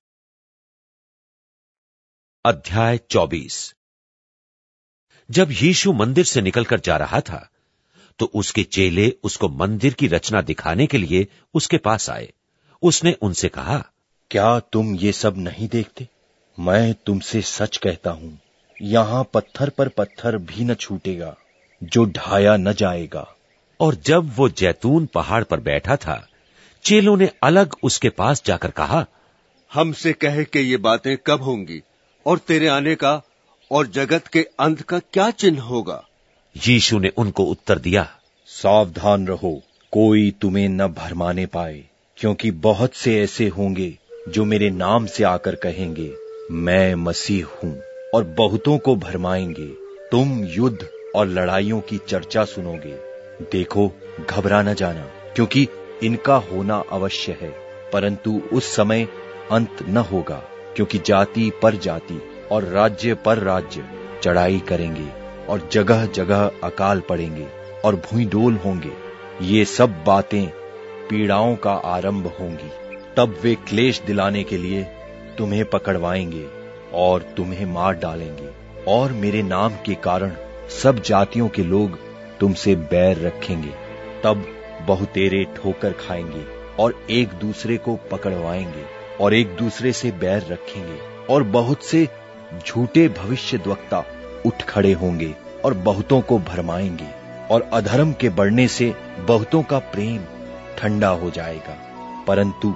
अध्याय 24। जब यीशु मंदिर से निकलकर जा रहा था, तो उसके चेले उसको मंदिर की रचना दिखाने के लिए उसके पास आए। उसने उनसे कहा, क्या तुम ये सब नहीं देखते? मैं तुमसे सच कहता हूं, यहां पत्थर पर पत्थर भी न छूटेगा जो ढाया न जाएगा। और जब वो जैतून पहाड़ पर बैठा था, चेलों ने अलग उसके पास जाकर कहा, हमसे कहे कि ये बातें कब होंगी और तेरे आने का और जगत के अंत का क्या चिन्ह होगा? यीशु ने उनको उत्तर दिया, सावधान रहो, कोई तुम्हें न भरमाने पाए, क्योंकि बहुत से ऐसे होंगे जो मेरे नाम से आकर कहेंगे, मैं मसीह हूं, और बहुतों को भरमाएंगे। तुम युद्ध और लड़ाइयों की चर्चा सुनोगे। देखो, घबरा न जाना, क्योंकि इनका होना अवश्य है, परंतु उस समय अंत न होगा, क्योंकि जाति पर जाति और राज्य पर राज्य चढ़ाई करेंगे, और जगह जगह अकाल पड़ेंगे और भूइंडोल होंगे। ये सब बातें पीड़ाओं का आरंभ होंगी। तब वे क्लेश दिलाने के लिए तुम्हें पकड़वाएंगे और तुम्हें मार डालेंगे, और मेरे नाम के कारण सब जातियों के लोग तुमसे बैर रखेंगे। तब बहुतेरे ठोकर खाएंगे और एक दूसरे को पकड़वाएंगे और एक दूसरे से बैर रखेंगे, और बहुत से झूठे भविष्यद्वक्ता उठ खड़े होंगे और बहुतों को भरमाएंगे, और अधर्म के बढ़ने से बहुतों का प्रेम ठंडा हो जाएगा। परंतु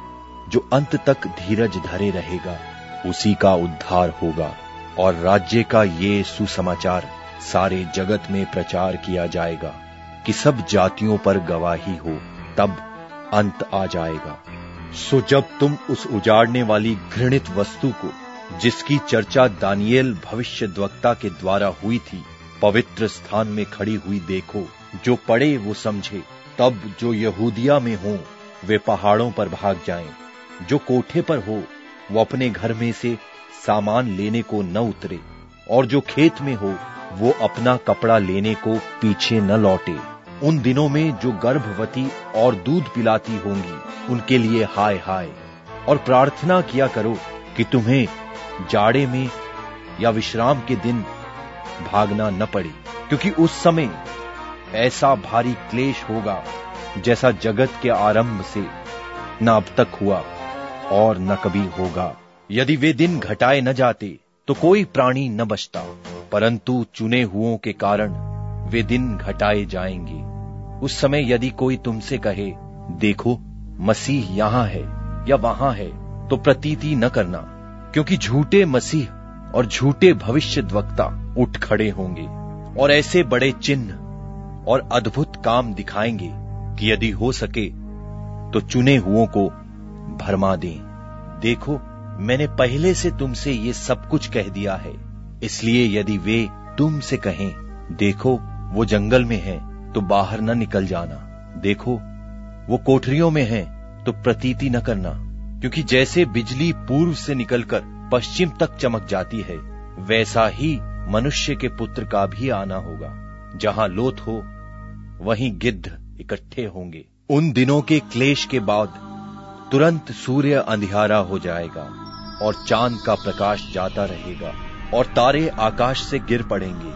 जो अंत तक धीरज धरे रहेगा उसी का उद्धार होगा। और राज्य का ये सुसमाचार सारे जगत में प्रचार किया जाएगा कि सब जातियों पर गवाही हो, तब अंत आ जाएगा। सो जब तुम उस उजाड़ने वाली घृणित वस्तु को, जिसकी चर्चा दानियेल भविष्यद्वक्ता के द्वारा हुई थी, पवित्र स्थान में खड़ी हुई देखो, जो पढ़े वो समझे, तब जो यहूदिया में हो वे पहाड़ों पर भाग जाएं, जो कोठे पर हो वो अपने घर में से सामान लेने को न उतरे, और जो खेत में हो वो अपना कपड़ा लेने को पीछे न लौटे। उन दिनों में जो गर्भवती और दूध पिलाती होंगी उनके लिए हाय हाय। और प्रार्थना किया करो कि तुम्हें जाड़े में या विश्राम के दिन भागना न पड़े, क्योंकि उस समय ऐसा भारी क्लेश होगा जैसा जगत के आरंभ से न अब तक हुआ और न कभी होगा। यदि वे दिन घटाए न जाते तो कोई प्राणी न बचता, परंतु चुने हुओं के कारण वे दिन घटाए जाएंगे। उस समय यदि कोई तुमसे कहे, देखो मसीह यहाँ है या वहां है, तो प्रतीति न करना, क्योंकि झूठे मसीह और झूठे भविष्यद्वक्ता उठ खड़े होंगे और ऐसे बड़े चिन्ह और अद्भुत काम दिखाएंगे कि यदि हो सके तो चुने हुओं को भरमा दें। देखो, मैंने पहले से तुमसे ये सब कुछ कह दिया है, इसलिए यदि वे तुमसे कहें, देखो वो जंगल में है, तो बाहर न निकल जाना। देखो वो कोठरियों में है, तो प्रतीति न करना, क्योंकि जैसे बिजली पूर्व से निकलकर पश्चिम तक चमक जाती है, वैसा ही मनुष्य के पुत्र का भी आना होगा। जहां लोथ हो वहीं गिद्ध इकट्ठे होंगे। उन दिनों के क्लेश के बाद तुरंत सूर्य अंधियारा हो जाएगा और चांद का प्रकाश जाता रहेगा और तारे आकाश से गिर पड़ेंगे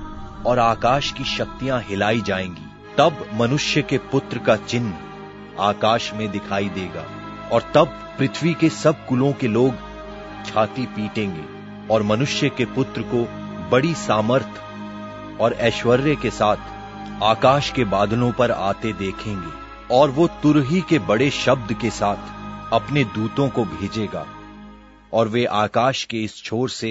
और आकाश की शक्तियां हिलाई जाएंगी। तब मनुष्य के पुत्र का चिन्ह आकाश में दिखाई देगा और तब पृथ्वी के सब कुलों के लोग छाती पीटेंगे और मनुष्य के पुत्र को बड़ी सामर्थ और ऐश्वर्य के साथ आकाश के बादलों पर आते देखेंगे। और वो तुरही के बड़े शब्द के साथ अपने दूतों को भेजेगा और वे आकाश के इस छोर से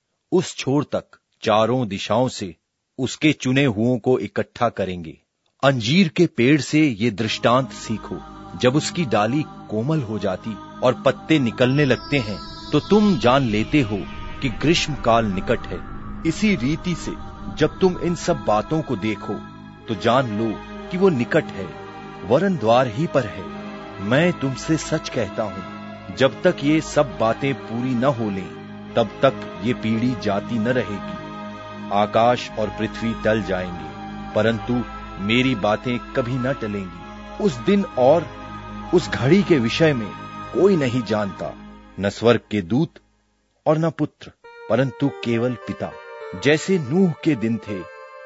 उस छोर तक चारों दिशाओं से उसके चुने हुओं को इकट्ठा करेंगे। अंजीर के पेड़ से ये दृष्टांत सीखो, जब उसकी डाली कोमल हो जाती और पत्ते निकलने लगते हैं तो तुम जान लेते हो कि ग्रीष्म काल निकट है। इसी रीति से जब तुम इन सब बातों को देखो तो जान लो कि वो निकट है, वरन द्वार ही पर है। मैं तुमसे सच कहता हूं, जब तक ये सब बातें पूरी न हो लें, तब तक ये पीढ़ी जाती न रहेगी। आकाश और पृथ्वी टल जाएंगे, परंतु मेरी बातें कभी न टलेंगी। उस दिन और उस घड़ी के विषय में कोई नहीं जानता, न स्वर्ग के दूत और न पुत्र, परंतु केवल पिता। जैसे नूह के दिन थे,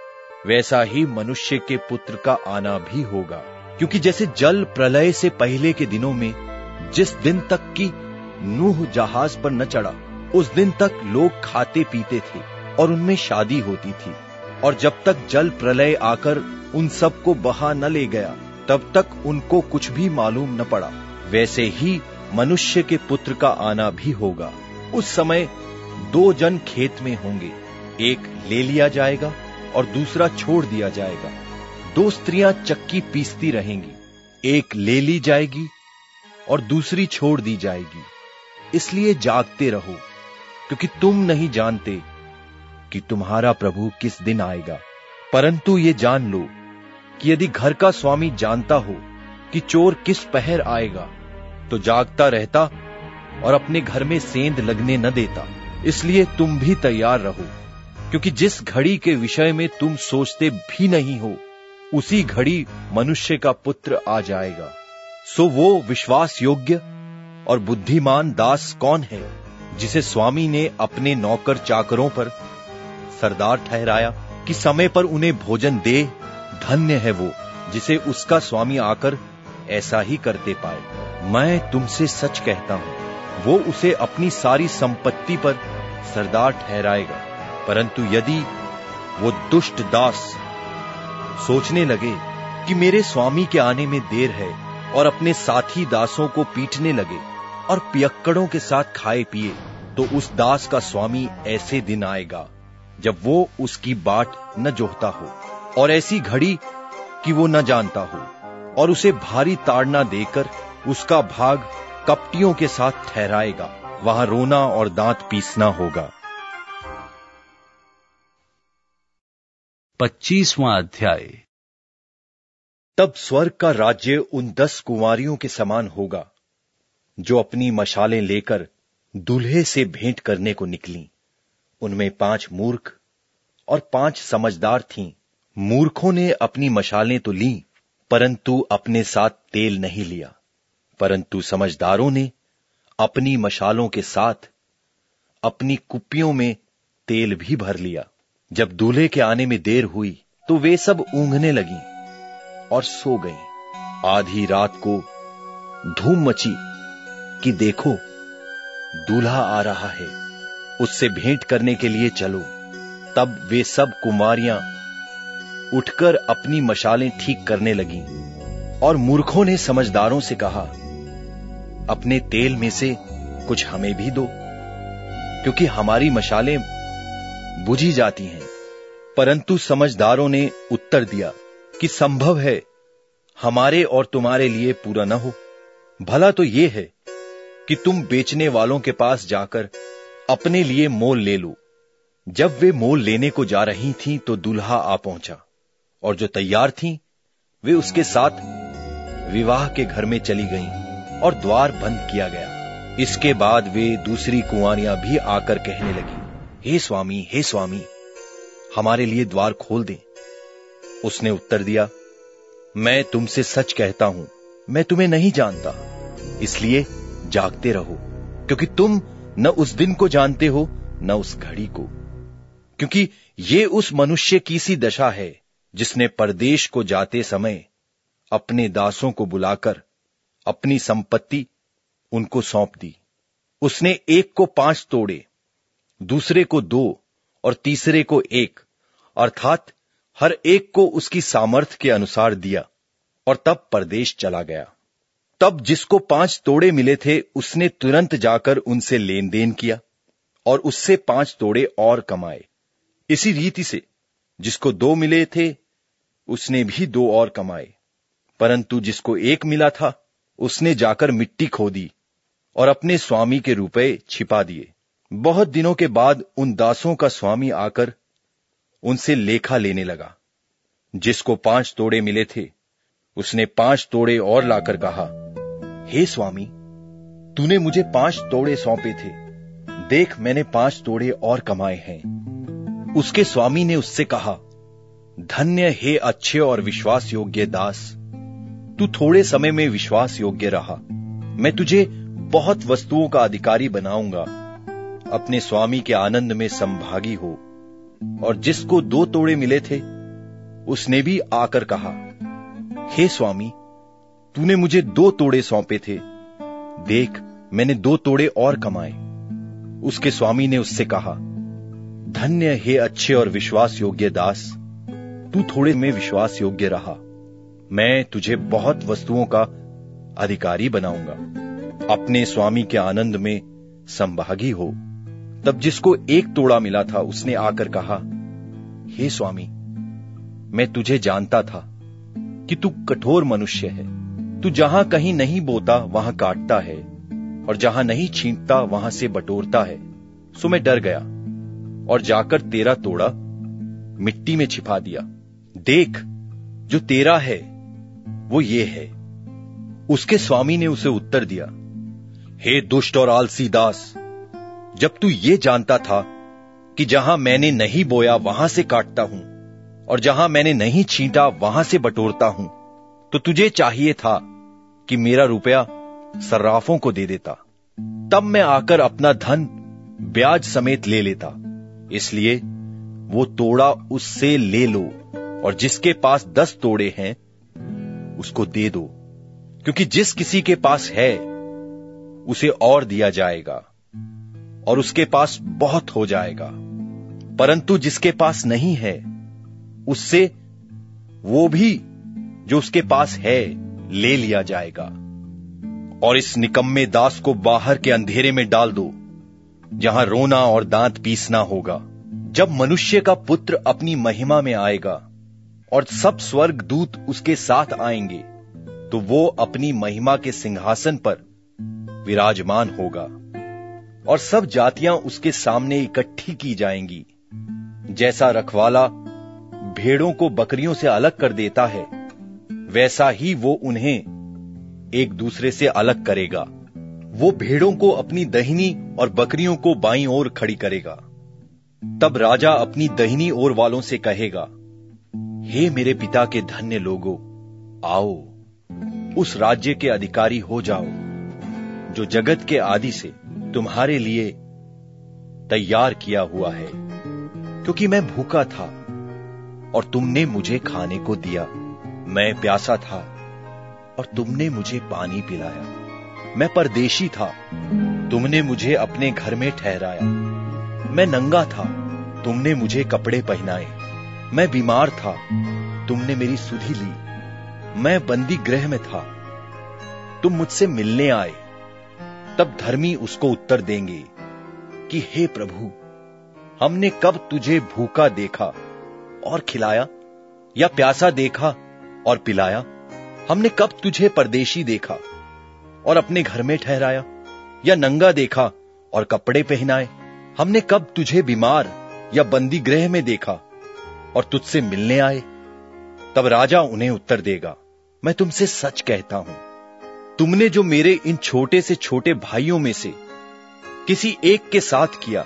वैसा ही मनुष्य के पुत्र का आना भी होगा। क्योंकि जैसे जल प्रलय से पहले के दिनों में, जिस दिन तक कि नूह जहाज पर न चढ़ा, उस दिन तक लोग खाते पीते थे और उनमें शादी होती थी, और जब तक जल प्रलय आकर उन सब को बहा न ले गया, तब तक उनको कुछ भी मालूम न पड़ा। वैसे ही मनुष्य के पुत्र का आना भी होगा। उस समय दो जन खेत में होंगे, एक ले लिया जाएगा और दूसरा छोड़ दिया जाएगा। दो स्त्रियां चक्की पीसती रहेंगी, एक ले ली जाएगी और दूसरी छोड़ दी जाएगी। इसलिए जागते रहो, क्योंकि तुम नहीं जानते कि तुम्हारा प्रभु किस दिन आएगा। परंतु ये जान लो कि यदि घर का स्वामी जानता हो कि चोर किस पहर आएगा, तो जागता रहता और अपने घर में सेंध लगने न देता। इसलिए तुम भी तैयार रहो, क्योंकि जिस घड़ी के विषय में तुम सोचते भी नहीं हो, उसी घड़ी मनुष्य का पुत्र आ जाएगा। सो वो विश्वास योग्य और बुद्धिमान दास कौन है, जिसे स्वामी ने अपने नौकर चाकरों पर सरदार ठहराया कि समय पर उन्हें भोजन दे। धन्य है वो जिसे उसका स्वामी आकर ऐसा ही करते पाए। मैं तुमसे सच कहता हूं, वो उसे अपनी सारी संपत्ति पर सरदार ठहराएगा। परंतु यदि वो दुष्ट दास सोचने लगे कि मेरे स्वामी के आने में देर है, और अपने साथी दासों को पीटने लगे, और पियक्कड़ों के साथ खाए पिए, तो उस दास का स्वामी ऐसे दिन आएगा जब वो उसकी बाट न जोहता हो, और ऐसी घड़ी कि वो न जानता हो, और उसे भारी ताड़ना देकर उसका भाग कपटियों के साथ ठहराएगा। वहां रोना और दांत पीसना होगा। 25वां अध्याय। तब स्वर्ग का राज्य उन 10 कुंवारियों के समान होगा जो अपनी मशालें लेकर दूल्हे से भेंट करने को निकली। उनमें 5 मूर्ख और 5 समझदार थीं। मूर्खों ने अपनी मशालें तो लीं, परंतु अपने साथ तेल नहीं लिया। परंतु समझदारों ने अपनी मशालों के साथ अपनी कुप्पियों में तेल भी भर लिया। जब दूल्हे के आने में देर हुई तो वे सब ऊँघने लगीं और सो गईं। आधी रात को धूम मची कि देखो, दूल्हा आ रहा है, उससे भेंट करने के लिए चलो। तब वे सब कुमारियां उठकर अपनी मशालें ठीक करने लगीं, और मूर्खों ने समझदारों से कहा, अपने तेल में से कुछ हमें भी दो, क्योंकि हमारी मशालें बुझी जाती हैं। परंतु समझदारों ने उत्तर दिया कि संभव है हमारे और तुम्हारे लिए पूरा न हो। भला तो यह है कि तुम बेचने वालों के पास जाकर अपने लिए मोल ले लो। जब वे मोल लेने को जा रही थीं तो दूल्हा आ पहुंचा, और जो तैयार थीं वे उसके साथ विवाह के घर में चली गईं और द्वार बंद किया गया। इसके बाद वे दूसरी कुंवारियां भी आकर कहने लगी, हे स्वामी, हे स्वामी, हमारे लिए द्वार खोल दें। उसने उत्तर दिया, मैं तुमसे सच कहता हूं, मैं तुम्हें नहीं जानता। इसलिए जागते रहो, क्योंकि तुम न उस दिन को जानते हो न उस घड़ी को। क्योंकि ये उस मनुष्य की सी दशा है जिसने परदेश को जाते समय अपने दासों को बुलाकर अपनी संपत्ति उनको सौंप दी। उसने एक को 5 तोड़े, दूसरे को 2 और तीसरे को 1, अर्थात हर एक को उसकी सामर्थ्य के अनुसार दिया, और तब परदेश चला गया। तब जिसको 5 तोड़े मिले थे उसने तुरंत जाकर उनसे लेन देन किया और उससे 5 तोड़े और कमाए। इसी रीति से जिसको 2 मिले थे उसने भी 2 और कमाए। परंतु जिसको 1 मिला था उसने जाकर मिट्टी खोदी और अपने स्वामी के रुपए छिपा दिए। बहुत दिनों के बाद उन दासों का स्वामी आकर उनसे लेखा लेने लगा। जिसको 5 तोड़े मिले थे उसने 5 तोड़े और लाकर कहा, हे स्वामी, तूने मुझे 5 तोड़े सौंपे थे, देख मैंने 5 तोड़े और कमाए हैं। उसके स्वामी ने उससे कहा, धन्य हे अच्छे और विश्वास योग्य दास, तू थोड़े समय में विश्वास योग्य रहा, मैं तुझे बहुत वस्तुओं का अधिकारी बनाऊंगा। अपने स्वामी के आनंद में संभागी हो। और जिसको 2 तोड़े मिले थे उसने भी आकर कहा, हे स्वामी, तूने मुझे 2 तोड़े सौंपे थे, देख मैंने 2 तोड़े और कमाए। उसके स्वामी ने उससे कहा, धन्य हे अच्छे और विश्वास योग्य दास, तू थोड़े में विश्वास योग्य रहा, मैं तुझे बहुत वस्तुओं का अधिकारी बनाऊंगा। अपने स्वामी के आनंद में संभागी हो। तब जिसको 1 तोड़ा मिला था उसने आकर कहा, हे स्वामी, मैं तुझे जानता था कि तू कठोर मनुष्य है। तू जहां कहीं नहीं बोता वहां काटता है, और जहां नहीं छींटता वहां से बटोरता है। सो मैं डर गया और जाकर तेरा तोड़ा मिट्टी में छिपा दिया। देख, जो तेरा है वो ये है। उसके स्वामी ने उसे उत्तर दिया, हे दुष्ट और आलसी दास, जब तू ये जानता था कि जहां मैंने नहीं बोया वहां से काटता हूं और जहां मैंने नहीं छींटा वहां से बटोरता हूं, तो तुझे चाहिए था कि मेरा रुपया सर्राफों को दे देता, तब मैं आकर अपना धन ब्याज समेत ले लेता। इसलिए वो तोड़ा उससे ले लो, और जिसके पास 10 तोड़े हैं उसको दे दो, क्योंकि जिस किसी के पास है उसे और दिया जाएगा और उसके पास बहुत हो जाएगा, परंतु जिसके पास नहीं है उससे वो भी जो उसके पास है ले लिया जाएगा। और इस निकम्मे दास को बाहर के अंधेरे में डाल दो, जहां रोना और दांत पीसना होगा। जब मनुष्य का पुत्र अपनी महिमा में आएगा और सब स्वर्ग दूत उसके साथ आएंगे, तो वो अपनी महिमा के सिंहासन पर विराजमान होगा और सब जातियां उसके सामने इकट्ठी की जाएंगी। जैसा रखवाला भेड़ों को बकरियों से अलग कर देता है, वैसा ही वो उन्हें एक दूसरे से अलग करेगा। वो भेड़ों को अपनी दाहिनी और बकरियों को बाईं ओर खड़ी करेगा। तब राजा अपनी दाहिनी ओर वालों से कहेगा, हे मेरे पिता के धन्य लोगों, आओ उस राज्य के अधिकारी हो जाओ जो जगत के आदि से तुम्हारे लिए तैयार किया हुआ है। क्योंकि मैं भूखा था और तुमने मुझे खाने को दिया, मैं प्यासा था और तुमने मुझे पानी पिलाया, मैं परदेशी था, तुमने मुझे अपने घर में ठहराया, मैं नंगा था, तुमने मुझे कपड़े पहनाए, मैं बीमार था, तुमने मेरी सुधि ली, मैं बंदी गृह में था, तुम मुझसे मिलने आए। तब धर्मी उसको उत्तर देंगे कि हे प्रभु, हमने कब तुझे भूखा देखा और खिलाया, या प्यासा देखा और पिलाया? हमने कब तुझे परदेशी देखा और अपने घर में ठहराया, या नंगा देखा और कपड़े पहनाए? हमने कब तुझे बीमार या बंदी गृह में देखा और तुझसे मिलने आए? तब राजा उन्हें उत्तर देगा, मैं तुमसे सच कहता हूं, तुमने जो मेरे इन छोटे से छोटे भाइयों में से किसी एक के साथ किया,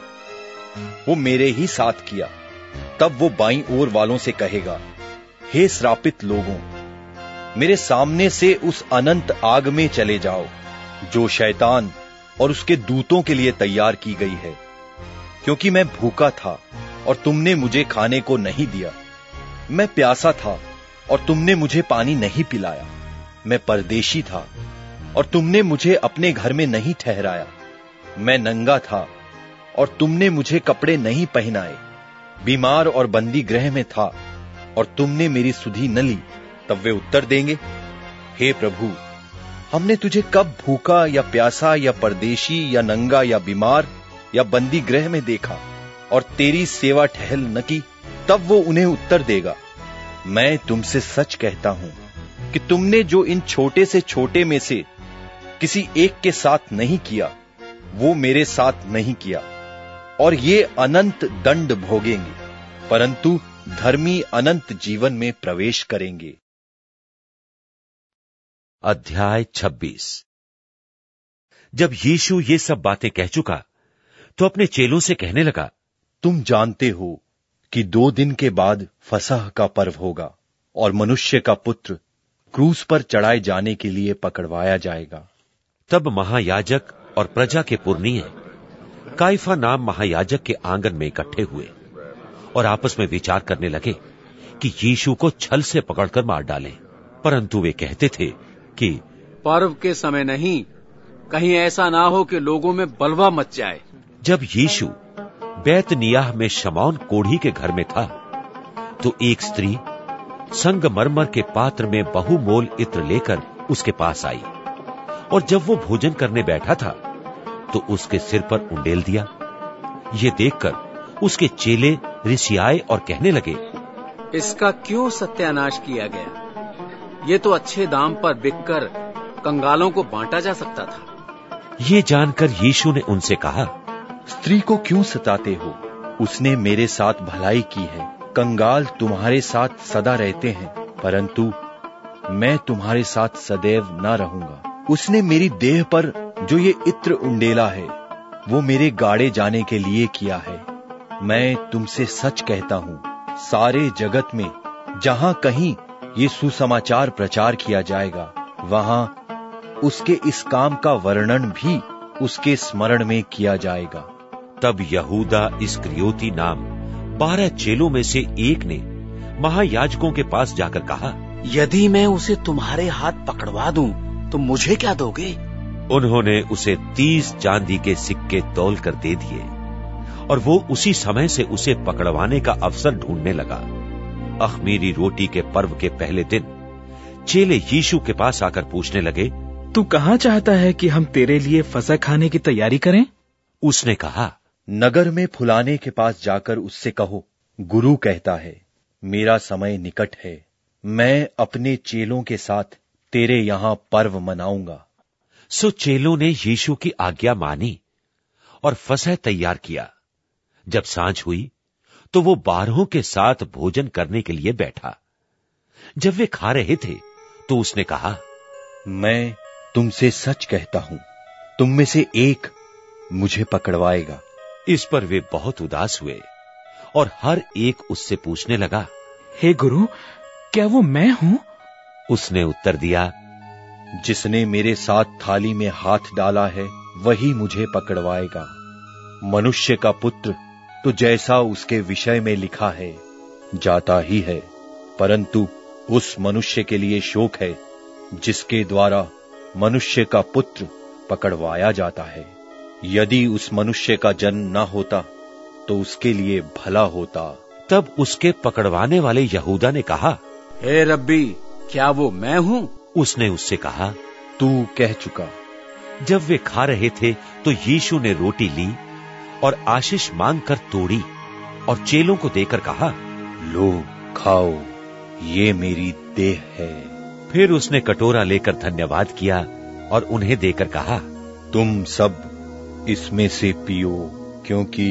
वो मेरे ही साथ किया। तब वो बाईं ओर वालों से कहेगा, हे श्रापित लोगों, मेरे सामने से उस अनंत आग में चले जाओ, जो शैतान और उसके दूतों के लिए तैयार की गई है। क्योंकि मैं भूखा था और तुमने मुझे खाने को नहीं दिया, मैं प्यासा था और तुमने मुझे पानी नहीं पिलाया, मैं परदेशी था और तुमने मुझे अपने घर में नहीं ठहराया, मैं नंगा था और तुमने मुझे कपड़े नहीं पहनाए, बीमार और बंदी गृह में था और तुमने मेरी सुधि न ली। तब वे उत्तर देंगे, हे प्रभु, हमने तुझे कब भूखा या प्यासा या परदेशी या नंगा या बीमार या बंदी गृह में देखा और तेरी सेवा टहल न की? तब वो उन्हें उत्तर देगा, मैं तुमसे सच कहता हूं कि तुमने जो इन छोटे से छोटे में से किसी एक के साथ नहीं किया, वो मेरे साथ नहीं किया। और ये अनंत दंड भोगेंगे, परंतु धर्मी अनंत जीवन में प्रवेश करेंगे। अध्याय 26। जब यीशु ये सब बातें कह चुका तो अपने चेलों से कहने लगा, तुम जानते हो कि 2 दिन के बाद फसह का पर्व होगा और मनुष्य का पुत्र क्रूस पर चढ़ाए जाने के लिए पकड़वाया जाएगा। तब महायाजक और प्रजा के पुरनिये काइफा नाम महायाजक के आंगन में इकट्ठे हुए और आपस में विचार करने लगे कि यीशु को छल से पकड़कर मार डालें। परंतु वे कहते थे कि पर्व के समय नहीं, कहीं ऐसा ना हो कि लोगों में बलवा मच जाए। जब यीशु बैतनियाह में शमौन कोढ़ी के घर में था, तो एक स्त्री संगमरमर के पात्र में बहुमोल इत्र लेकर उसके पास आई, और जब वो भोजन करने बैठा था तो उसके सिर पर उंडेल दिया। ये देखकर उसके चेले रिसियाए और कहने लगे, इसका क्यों सत्यानाश किया गया? ये तो अच्छे दाम पर बिककर कंगालों को बांटा जा सकता था। ये जानकर यीशु ने उनसे कहा, स्त्री को क्यों सताते हो? उसने मेरे साथ भलाई की है। कंगाल तुम्हारे साथ सदा रहते हैं, परंतु मैं तुम्हारे साथ सदैव न रहूंगा। उसने मेरी देह पर जो ये इत्र उंडेला है, वो मेरे गाड़े जाने के लिए किया है। मैं तुमसे सच कहता हूं, सारे जगत में जहां कहीं ये सुसमाचार प्रचार किया जाएगा, वहां उसके इस काम का वर्णन भी उसके स्मरण में किया जाएगा। तब यहूदा इस्करियोती नाम 12 चेलों में से एक ने महायाजकों के पास जाकर कहा, यदि मैं उसे तुम्हारे हाथ पकड़वा दूं तो मुझे क्या दोगे? उन्होंने उसे 30 चांदी के सिक्के तौल कर दे दिए, और वो उसी समय से उसे पकड़वाने का अवसर ढूंढने लगा। अख़मीरी रोटी के पर्व के पहले दिन चेले यीशु के पास आकर पूछने लगे, तू कहाँ चाहता है कि हम तेरे लिए फसह खाने की तैयारी करें? उसने कहा, नगर में फुलाने के पास जाकर उससे कहो, गुरु कहता है, मेरा समय निकट है, मैं अपने चेलों के साथ तेरे यहां पर्व मनाऊंगा। सो चेलों ने यीशु की आज्ञा मानी और फसह तैयार किया। जब सांझ हुई तो वो 12 के साथ भोजन करने के लिए बैठा। जब वे खा रहे थे तो उसने कहा, मैं तुमसे सच कहता हूं, तुम में से एक मुझे पकड़वाएगा। इस पर वे बहुत उदास हुए और हर एक उससे पूछने लगा, हे गुरु, क्या वो मैं हूं? उसने उत्तर दिया, जिसने मेरे साथ थाली में हाथ डाला है वही मुझे पकड़वाएगा। मनुष्य का पुत्र तो जैसा उसके विषय में लिखा है जाता ही है, परंतु उस मनुष्य के लिए शोक है जिसके द्वारा मनुष्य का पुत्र पकड़वाया जाता है। यदि उस मनुष्य का जन्म न होता तो उसके लिए भला होता। तब उसके पकड़वाने वाले यहूदा ने कहा, हे रब्बी, क्या वो मैं हूं? उसने उससे कहा, तू कह चुका। जब वे खा रहे थे तो यीशु ने रोटी ली और आशीष मांगकर तोड़ी और चेलों को देकर कहा, लो खाओ, ये मेरी देह है। फिर उसने कटोरा लेकर धन्यवाद किया और उन्हें देकर कहा, तुम सब इसमें से पियो, क्योंकि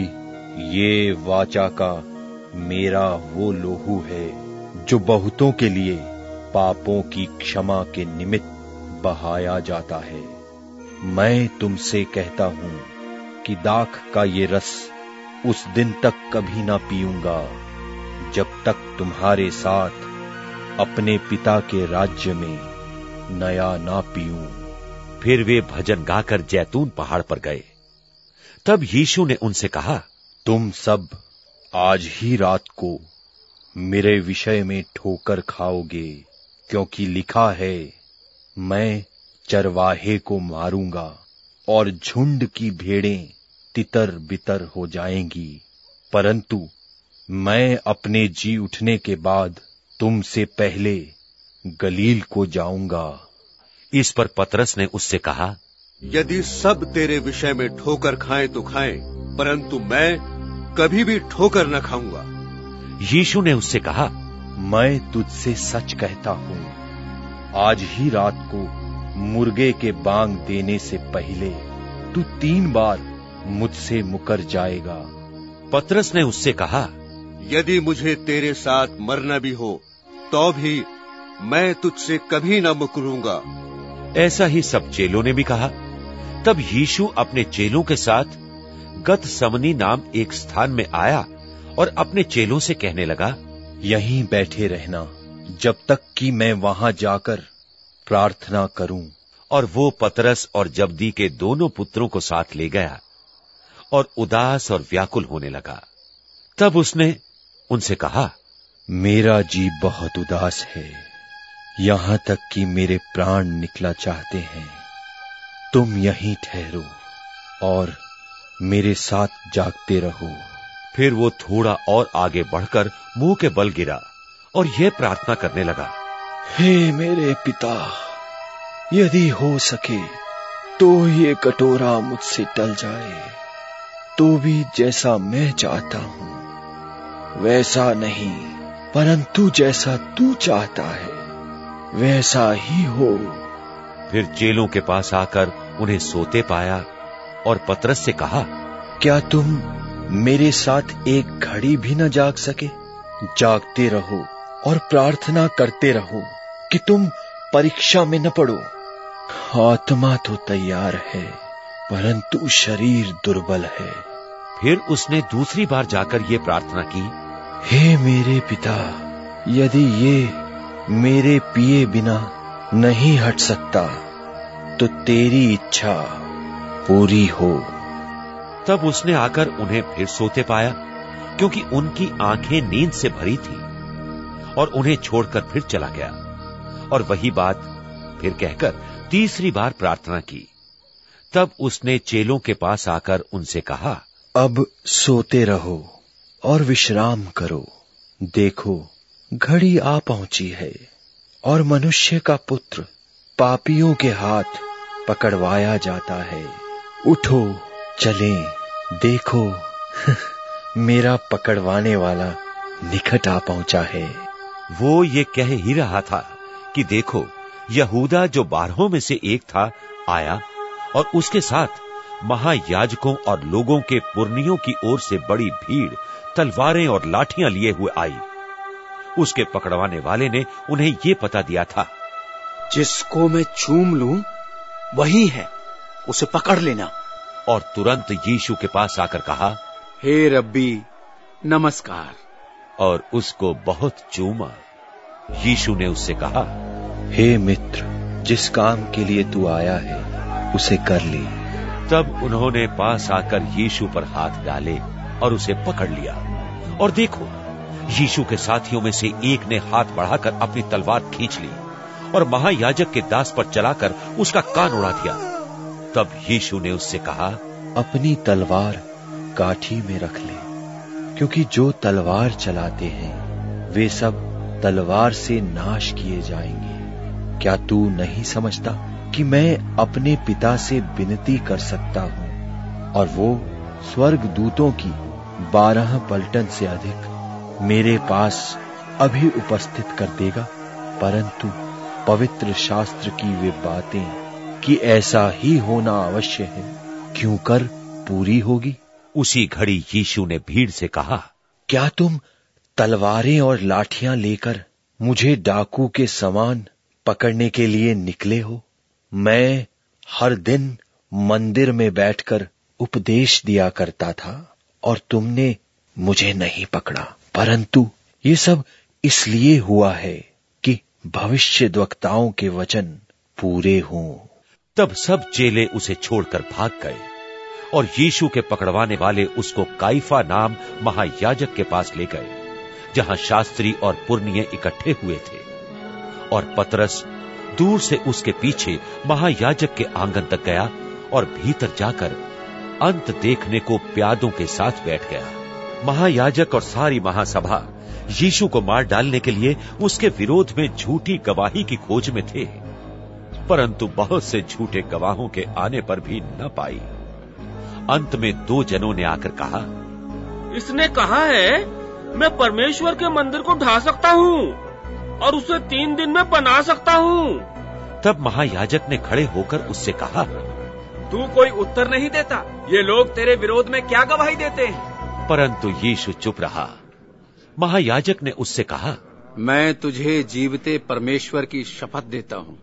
ये वाचा का मेरा वो लोहू है जो बहुतों के लिए पापों की क्षमा के निमित्त बहाया जाता है। मैं तुमसे कहता हूं कि दाख का ये रस उस दिन तक कभी ना पीऊंगा जब तक तुम्हारे साथ अपने पिता के राज्य में नया ना पीऊं। फिर वे भजन गाकर जैतून पहाड़ पर गए। तब यीशु ने उनसे कहा, तुम सब आज ही रात को मेरे विषय में ठोकर खाओगे, क्योंकि लिखा है, मैं चरवाहे को मारूंगा और झुंड की भेड़ें तितर बितर हो जाएंगी, परंतु मैं अपने जी उठने के बाद तुमसे पहले गलील को जाऊंगा। इस पर पतरस ने उससे कहा, यदि सब तेरे विषय में ठोकर खाएं तो खाएं, परंतु मैं कभी भी ठोकर न खाऊंगा। यीशु ने उससे कहा, मैं तुझसे सच कहता हूं, आज ही रात को मुर्गे के बांग देने से पहले तू 3 बार मुझसे मुकर जाएगा। पतरस ने उससे कहा, यदि मुझे तेरे साथ मरना भी हो तो भी मैं तुझसे कभी न मुकरूंगा। ऐसा ही सब चेलों ने भी कहा। तब यीशु अपने चेलों के साथ गतसमनी नाम एक स्थान में आया और अपने चेलों से कहने लगा, यहीं बैठे रहना जब तक कि मैं वहां जाकर प्रार्थना करूं। और वो पतरस और जब्दी के दोनों पुत्रों को साथ ले गया और उदास और व्याकुल होने लगा। तब उसने उनसे कहा, मेरा जी बहुत उदास है, यहां तक कि मेरे प्राण निकला चाहते हैं। तुम यहीं ठहरो और मेरे साथ जागते रहो। फिर वो थोड़ा और आगे बढ़कर मुंह के बल गिरा और यह प्रार्थना करने लगा, हे मेरे पिता, यदि हो सके तो ये कटोरा मुझसे टल जाए, तो भी जैसा मैं चाहता हूं वैसा नहीं, परंतु जैसा तू चाहता है वैसा ही हो। फिर चेलों के पास आकर उन्हें सोते पाया और पतरस से कहा, क्या तुम मेरे साथ एक घड़ी भी न जाग सके? जागते रहो और प्रार्थना करते रहो कि तुम परीक्षा में न पड़ो। आत्मा तो तैयार है, परंतु शरीर दुर्बल है। फिर उसने दूसरी बार जाकर ये प्रार्थना की, हे मेरे पिता, यदि ये मेरे पिए बिना नहीं हट सकता तो तेरी इच्छा पूरी हो। तब उसने आकर उन्हें फिर सोते पाया, क्योंकि उनकी आंखें नींद से भरी थी, और उन्हें छोड़कर फिर चला गया और वही बात फिर कहकर तीसरी बार प्रार्थना की। तब उसने चेलों के पास आकर उनसे कहा, अब सोते रहो और विश्राम करो। देखो, घड़ी आ पहुंची है और मनुष्य का पुत्र पापियों के हाथ पकड़वाया जाता है। उठो, चलें, देखो मेरा पकड़वाने वाला निकट आ पहुंचा है। वो ये कह ही रहा था कि देखो, यहूदा जो 12 में से एक था आया, और उसके साथ महायाजकों और लोगों के पुरनियों की ओर से बड़ी भीड़ तलवारें और लाठियां लिए हुए आई। उसके पकड़वाने वाले ने उन्हें ये पता दिया था, जिसको मैं चूम लूं वही है, उसे पकड़ लेना। और तुरंत यीशु के पास आकर कहा, हे रब्बी, नमस्कार, और उसको बहुत चूमा। यीशु ने उससे कहा, हे मित्र, जिस काम के लिए तू आया है उसे कर ले। तब उन्होंने पास आकर यीशु पर हाथ डाले और उसे पकड़ लिया। और देखो, यीशु के साथियों में से एक ने हाथ बढ़ाकर अपनी तलवार खींच ली और महायाजक के दास पर चलाकर उसका कान उड़ा दिया। तब यीशु ने उससे कहा, अपनी तलवार काठी में रख ले, क्योंकि जो तलवार चलाते हैं वे सब तलवार से नाश किए जाएंगे। क्या तू नहीं समझता कि मैं अपने पिता से विनती कर सकता हूं और वो स्वर्ग दूतों की 12 पलटन से अधिक मेरे पास अभी उपस्थित कर देगा? परंतु पवित्र शास्त्र की वे बातें कि ऐसा ही होना अवश्य है, क्यों कर पूरी होगी। उसी घड़ी यीशु ने भीड़ से कहा, क्या तुम तलवारें और लाठियां लेकर मुझे डाकू के समान पकड़ने के लिए निकले हो? मैं हर दिन मंदिर में बैठकर उपदेश दिया करता था और तुमने मुझे नहीं पकड़ा, परंतु ये सब इसलिए हुआ है कि भविष्यद्वक्ताओं के वचन पूरे हों। तब सब चेले उसे छोड़कर भाग गए और यीशु के पकड़वाने वाले उसको काइफा नाम महायाजक के पास ले गए, जहां शास्त्री और पुरनिये इकट्ठे हुए थे। और पतरस दूर से उसके पीछे महायाजक के आंगन तक गया और भीतर जाकर अंत देखने को प्यादों के साथ बैठ गया। महायाजक और सारी महासभा यीशु को मार डालने के लिए उसके विरोध में झूठी गवाही की खोज में थे, परंतु बहुत से झूठे गवाहों के आने पर भी न पाई। अंत में 2 जनों ने आकर कहा, इसने कहा है मैं परमेश्वर के मंदिर को ढा सकता हूँ और उसे 3 दिन में बना सकता हूँ। तब महायाजक ने खड़े होकर उससे कहा, तू कोई उत्तर नहीं देता, ये लोग तेरे विरोध में क्या गवाही देते हैं? परंतु यीशु चुप रहा। महायाजक ने उससे कहा, मैं तुझे जीवते परमेश्वर की शपथ देता हूँ,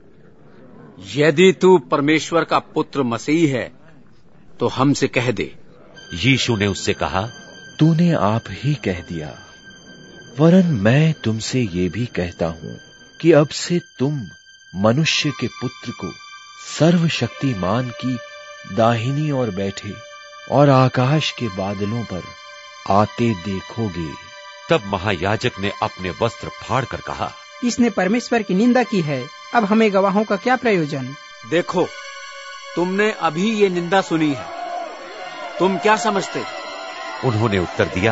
यदि तू परमेश्वर का पुत्र मसीह है तो हमसे कह दे। यीशु ने उससे कहा, तूने आप ही कह दिया, वरन मैं तुमसे ये भी कहता हूं कि अब से तुम मनुष्य के पुत्र को सर्वशक्तिमान की दाहिनी ओर बैठे और आकाश के बादलों पर आते देखोगे। तब महायाजक ने अपने वस्त्र फाड़कर कहा, इसने परमेश्वर की निंदा की है, अब हमें गवाहों का क्या प्रयोजन? देखो, तुमने अभी ये निंदा सुनी है, तुम क्या समझते? उन्होंने उत्तर दिया,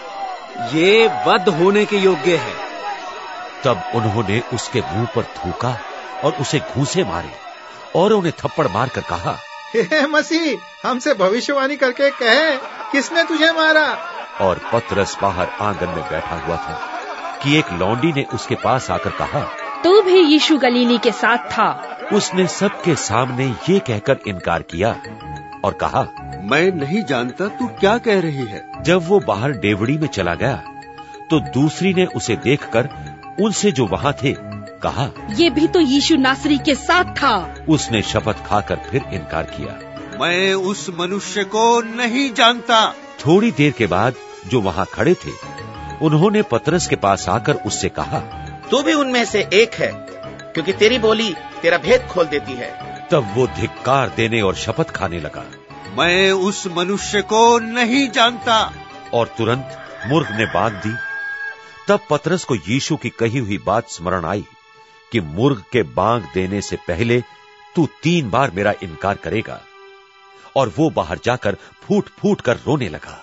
ये वध होने के योग्य है। तब उन्होंने उसके मुंह पर थूका और उसे घूंसे मारे और उन्हें थप्पड़ मारकर कहा, हे मसीह, हमसे भविष्यवाणी करके कहे, किसने तुझे मारा? और पतरस बाहर आंगन में बैठा हुआ था कि एक लौंडी ने उसके पास आकर कहा, तू भी यीशु गलीली के साथ था। उसने सबके सामने ये कहकर इनकार किया और कहा, मैं नहीं जानता तू क्या कह रही है। जब वो बाहर डेवड़ी में चला गया तो दूसरी ने उसे देखकर उनसे जो वहां थे कहा, ये भी तो यीशु नासरी के साथ था। उसने शपथ खाकर फिर इनकार किया, मैं उस मनुष्य को नहीं जानता। थोड़ी देर के बाद जो वहां खड़े थे उन्होंने पतरस के पास आकर उससे कहा, तू भी उनमें से एक है, क्योंकि तेरी बोली तेरा भेद खोल देती है। तब वो धिक्कार देने और शपथ खाने लगा, मैं उस मनुष्य को नहीं जानता। और तुरंत मुर्ग ने बांग दी। तब पतरस को यीशु की कही हुई बात स्मरण आई कि मुर्ग के बांग देने से पहले तू 3 बार मेरा इनकार करेगा। और वो बाहर जाकर फूट फूट कर रोने लगा।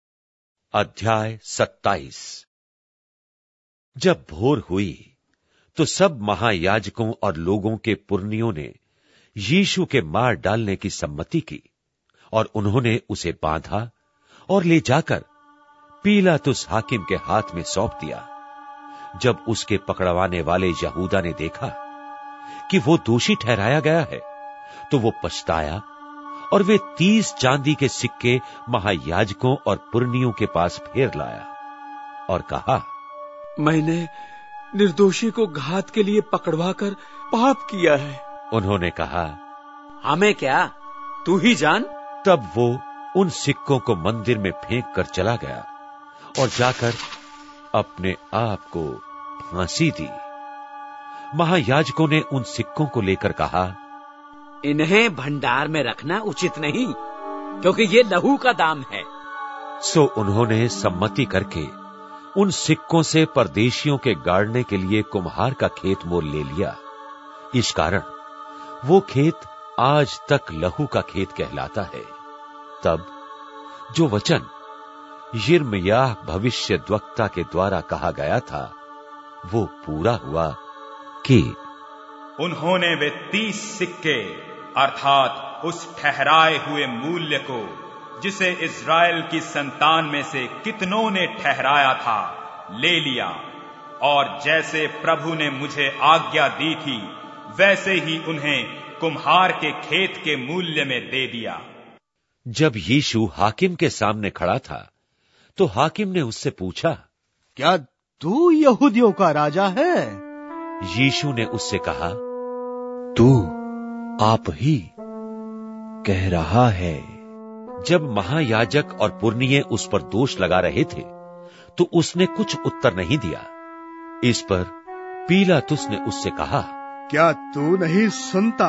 अध्याय 27। जब भोर हुई तो सब महायाजकों और लोगों के पुरनियों ने यीशु के मार डालने की सम्मति की और उन्होंने उसे बांधा और ले जाकर पीलातुस हाकिम के हाथ में सौंप दिया। जब उसके पकड़वाने वाले यहूदा ने देखा कि वो दोषी ठहराया गया है, तो वो पछताया और वे 30 चांदी के सिक्के महायाजकों और पुरनियों के पास फेर लाया और कहा, मैंने निर्दोषी को घात के लिए पकड़वाकर पाप किया है। उन्होंने कहा, हमें क्या, तू ही जान। तब वो उन सिक्कों को मंदिर में फेंक कर चला गया और जाकर अपने आप को फांसी दी। महायाजकों ने उन सिक्कों को लेकर कहा, इन्हें भंडार में रखना उचित नहीं, क्योंकि ये लहू का दाम है। सो उन्होंने सम्मति करके उन सिक्कों से परदेशियों के गाड़ने के लिए कुम्हार का खेत मोल ले लिया। इस कारण वो खेत आज तक लहू का खेत कहलाता है। तब जो वचन यिर्मयाह भविष्यद्वक्ता के द्वारा कहा गया था, वो पूरा हुआ कि उन्होंने वे 30 सिक्के अर्थात उस ठहराए हुए मूल्य को, जिसे इज़राइल की संतान में से कितनों ने ठहराया था, ले लिया और जैसे प्रभु ने मुझे आज्ञा दी थी, वैसे ही उन्हें कुम्हार के खेत के मूल्य में दे दिया। जब यीशु हाकिम के सामने खड़ा था, तो हाकिम ने उससे पूछा, क्या तू यहूदियों का राजा है? यीशु ने उससे कहा, तू आप ही कह रहा है। जब महायाजक और पुरनिये उस पर दोष लगा रहे थे, तो उसने कुछ उत्तर नहीं दिया। इस पर पीलातुस ने उससे कहा, क्या तू नहीं सुनता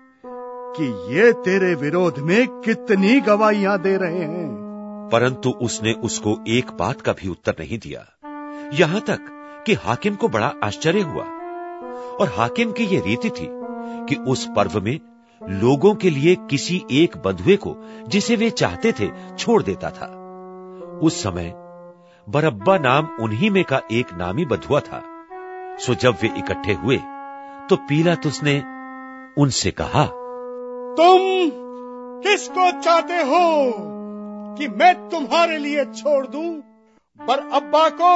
कि ये तेरे विरोध में कितनी गवाहियां दे रहे हैं? परंतु उसने उसको एक बात का भी उत्तर नहीं दिया, यहां तक कि हाकिम को बड़ा आश्चर्य हुआ। और हाकिम की यह रीति थी कि उस पर्व में लोगों के लिए किसी एक बंधुए को, जिसे वे चाहते थे, छोड़ देता था। उस समय बरअब्बा नाम उन्हीं में का एक नामी बंधुआ था। सो जब वे इकट्ठे हुए, तो पीलातुस ने उनसे कहा, तुम किसको चाहते हो कि मैं तुम्हारे लिए छोड़ दूं? बरअब्बा को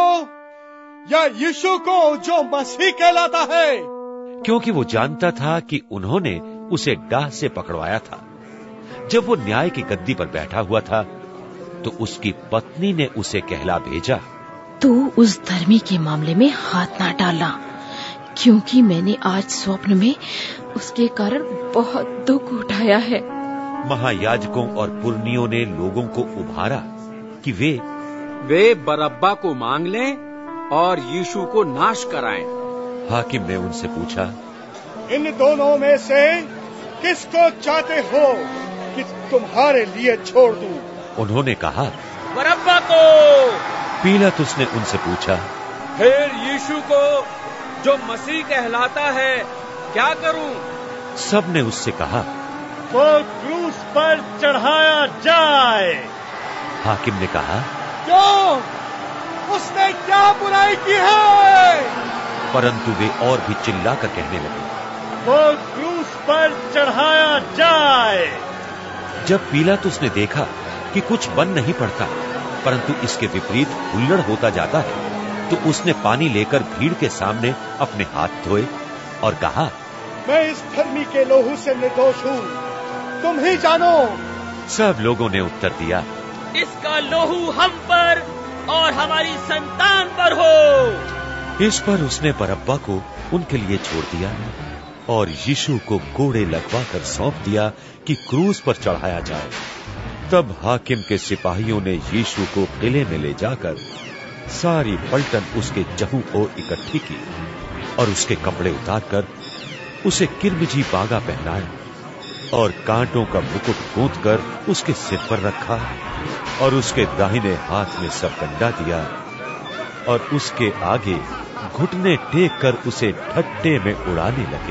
या यीशु को, जो मसीह कहलाता है? क्योंकि वो जानता था कि उन्होंने उसे डाह से पकड़वाया था। जब वो न्याय की गद्दी पर बैठा हुआ था, तो उसकी पत्नी ने उसे कहला भेजा, तू उस धर्मी के मामले में हाथ ना डालना, क्योंकि मैंने आज स्वप्न में उसके कारण बहुत दुख उठाया है। महायाजकों और पुरनियों ने लोगों को उभारा कि वे बरअब्बा को मांग लें और यीशु को नाश कराएं। हाकिम ने उनसे पूछा, इन दोनों में से किसको चाहते हो कि तुम्हारे लिए छोड़ दूं? उन्होंने कहा, बरअब्बा को। पीलातुस ने उनसे पूछा, फिर यीशु को, जो मसीह कहलाता है, क्या करूं? सब ने उससे कहा, वो क्रूस पर चढ़ाया जाए। हाकिम ने कहा, क्यों? उसने क्या बुराई की है? परंतु वे और भी चिल्लाकर कहने लगे, वो क्रूस पर चढ़ाया जाए। जब पीलातुस ने देखा कि कुछ बन नहीं पड़ता, परंतु इसके विपरीत हुल्लड़ होता जाता है, तो उसने पानी लेकर भीड़ के सामने अपने हाथ धोए और कहा, मैं इस धर्मी के लोहू से निर्दोष हूँ, तुम ही जानो। सब लोगों ने उत्तर दिया, इसका लोहू हम पर और हमारी संतान पर हो। इस पर उसने बरअब्बा को उनके लिए छोड़ दिया और यीशु को कोड़े लगवाकर सौंप दिया कि क्रूस पर चढ़ाया जाए। तब हाकिम के सिपाहियों ने यीशु को किले में ले जाकर सारी पलटन उसके जहू ओर इकट्ठी की और उसके कपड़े उतारकर उसे किरमिजी बागा पहनाया और कांटों का मुकुट गूंथ कर उसके सिर पर रखा और उसके दाहिने हाथ में सरकंडा दिया और उसके आगे घुटने टेक कर उसे ठट्टे में उड़ाने लगे।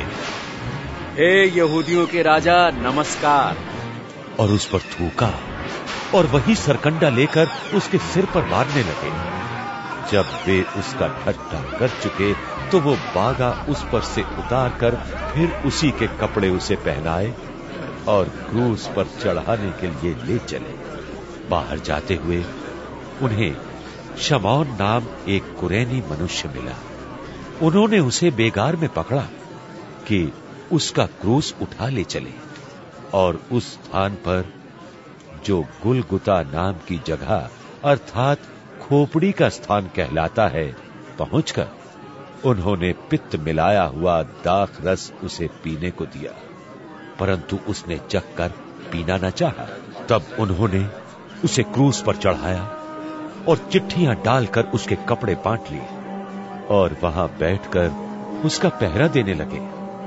हे यहूदियों के राजा, नमस्कार। और उस पर थूका और वही सरकंडा लेकर उसके सिर पर मारने लगे। जब वे उसका ठट्टा कर चुके तो वो बागा उस पर से उतार कर फिर उसी के कपड़े उसे पहनाए और क्रूस पर चढ़ाने के लिए ले चले। बाहर जाते हुए उन्हें शमौन नाम एक कुरैनी मनुष्य मिला। उन्होंने उसे बेगार में पकड़ा कि उसका क्रूस उठा ले चले, और उस स्थान पर जो गुलगुता नाम की जगह अर्थात खोपड़ी का स्थान कहलाता है पहुंचकर उन्होंने पित्त मिलाया हुआ दाख रस उसे पीने को दिया, परंतु उसने चखकर पीना न चाहा। तब उन्होंने उसे क्रूस पर चढ़ाया और चिट्ठियां डालकर उसके कपड़े बांट लिए और वहां बैठकर उसका पहरा देने लगे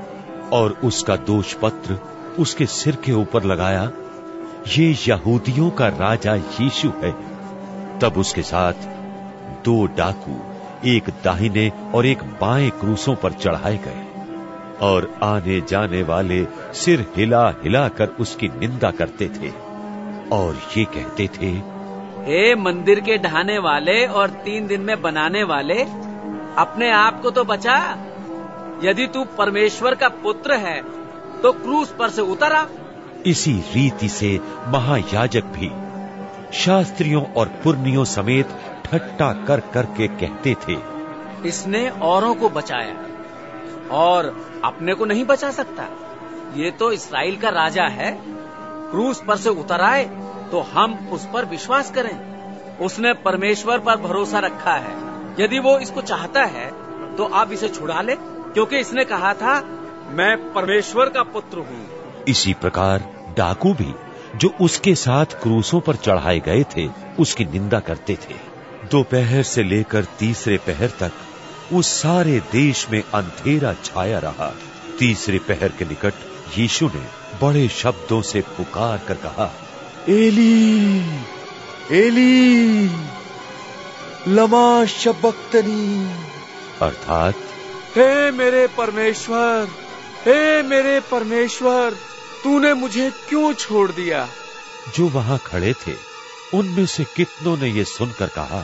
और उसका दोष पत्र उसके सिर के ऊपर लगाया, ये यहूदियों का राजा यीशु है। तब उसके साथ 2 डाकू एक दाहिने और एक बाएं क्रूसों पर चढ़ाए गए और आने जाने वाले सिर हिला हिला कर उसकी निंदा करते थे और ये कहते थे, हे मंदिर के ढाने वाले और 3 दिन में बनाने वाले, अपने आप को तो बचा। यदि तू परमेश्वर का पुत्र है तो क्रूस पर से उतर आ। इसी रीति से महायाजक भी शास्त्रियों और पुरनियों समेत ठट्टा कर करके कहते थे, इसने औरों को बचाया और अपने को नहीं बचा सकता। ये तो इस्राएल का राजा है। क्रूस पर से उतर आए तो हम उस पर विश्वास करें। उसने परमेश्वर पर भरोसा रखा है। यदि वो इसको चाहता है तो आप इसे छुड़ा ले, क्योंकि इसने कहा था, मैं परमेश्वर का पुत्र हूँ। इसी प्रकार डाकू भी जो उसके साथ क्रूसों पर चढ़ाए गए थे उसकी निंदा करते थे। दोपहर से लेकर तीसरे पहर तक उस सारे देश में अंधेरा छाया रहा। तीसरे पहर के निकट यीशु ने बड़े शब्दों से पुकार कर कहा, एली एली लमा शबक्तनी, अर्थात हे मेरे परमेश्वर, हे मेरे परमेश्वर, तूने मुझे क्यों छोड़ दिया। जो वहां खड़े थे उनमें से कितनों ने ये सुनकर कहा,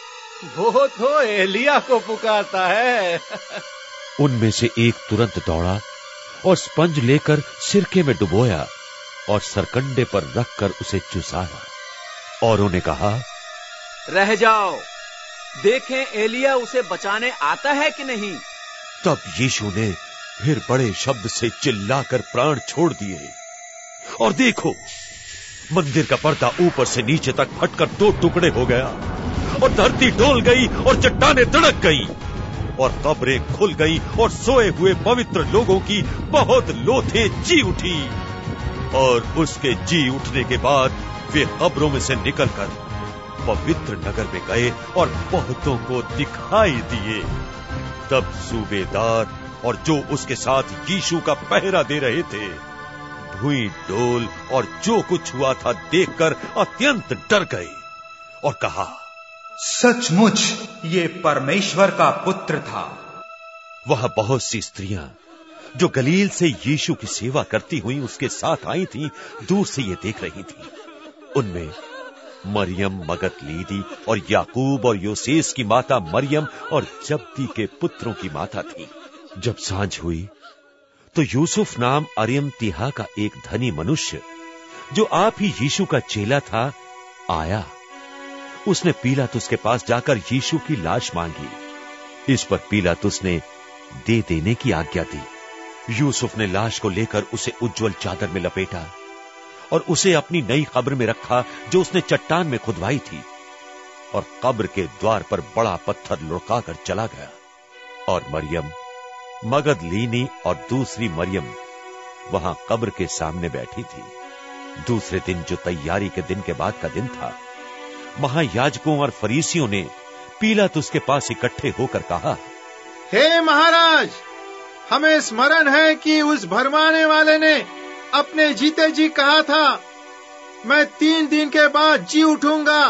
वो तो एलिया को पुकारता है। उनमें से एक तुरंत दौड़ा और स्पंज लेकर सिरके में डुबोया और सरकंडे पर रखकर उसे चुसाया और उन्हें कहा, रह जाओ, देखें एलिया उसे बचाने आता है कि नहीं। तब यीशु ने फिर बड़े शब्द से चिल्लाकर प्राण छोड़ दिए और देखो, मंदिर का पर्दा ऊपर से नीचे तक फटकर 2 टुकड़े हो गया और धरती डोल गई और चट्टानें धड़क गई और कब्रें खुल गई और सोए हुए पवित्र लोगों की बहुत लोथें जी उठी। और उसके जी उठने के बाद वे कब्रों में से निकलकर पवित्र नगर में गए और बहुतों को दिखाई दिए। तब सूबेदार और जो उसके साथ यीशु का पहरा दे रहे थे भुई डोल और जो कुछ हुआ था देखकर अत्यंत डर गए और कहा, सचमुच ये परमेश्वर का पुत्र था। वह बहुत सी स्त्रियां जो गलील से यीशु की सेवा करती हुई उसके साथ आई थीं, दूर से ये देख रही थीं। उनमें मरियम मगदलीनी और याकूब और योसेस की माता मरियम और जब्दी के पुत्रों की माता थी। जब सांझ हुई तो यूसुफ नाम अरिमतिहा का एक धनी मनुष्य जो आप ही यीशु का चेला था आया। उसने पीलातुस के पास जाकर यीशु की लाश मांगी। इस पर पीलातुस ने दे देने की आज्ञा दी। यूसुफ ने लाश को लेकर उसे उज्जवल चादर में लपेटा और उसे अपनी नई कब्र में रखा जो उसने चट्टान में खुदवाई थी, और कब्र के द्वार पर बड़ा पत्थर लुढ़काकर चला गया। और मरियम मगदलीनी और दूसरी मरियम वहां कब्र के सामने बैठी थी। दूसरे दिन, जो तैयारी के दिन के बाद का दिन था, महायाजकों और फरीसियों ने पीलातुस के पास इकट्ठे होकर कहा, हे महाराज, हमें स्मरण है कि उस भरमाने वाले ने अपने जीते जी कहा था, मैं 3 दिन के बाद जी उठूंगा।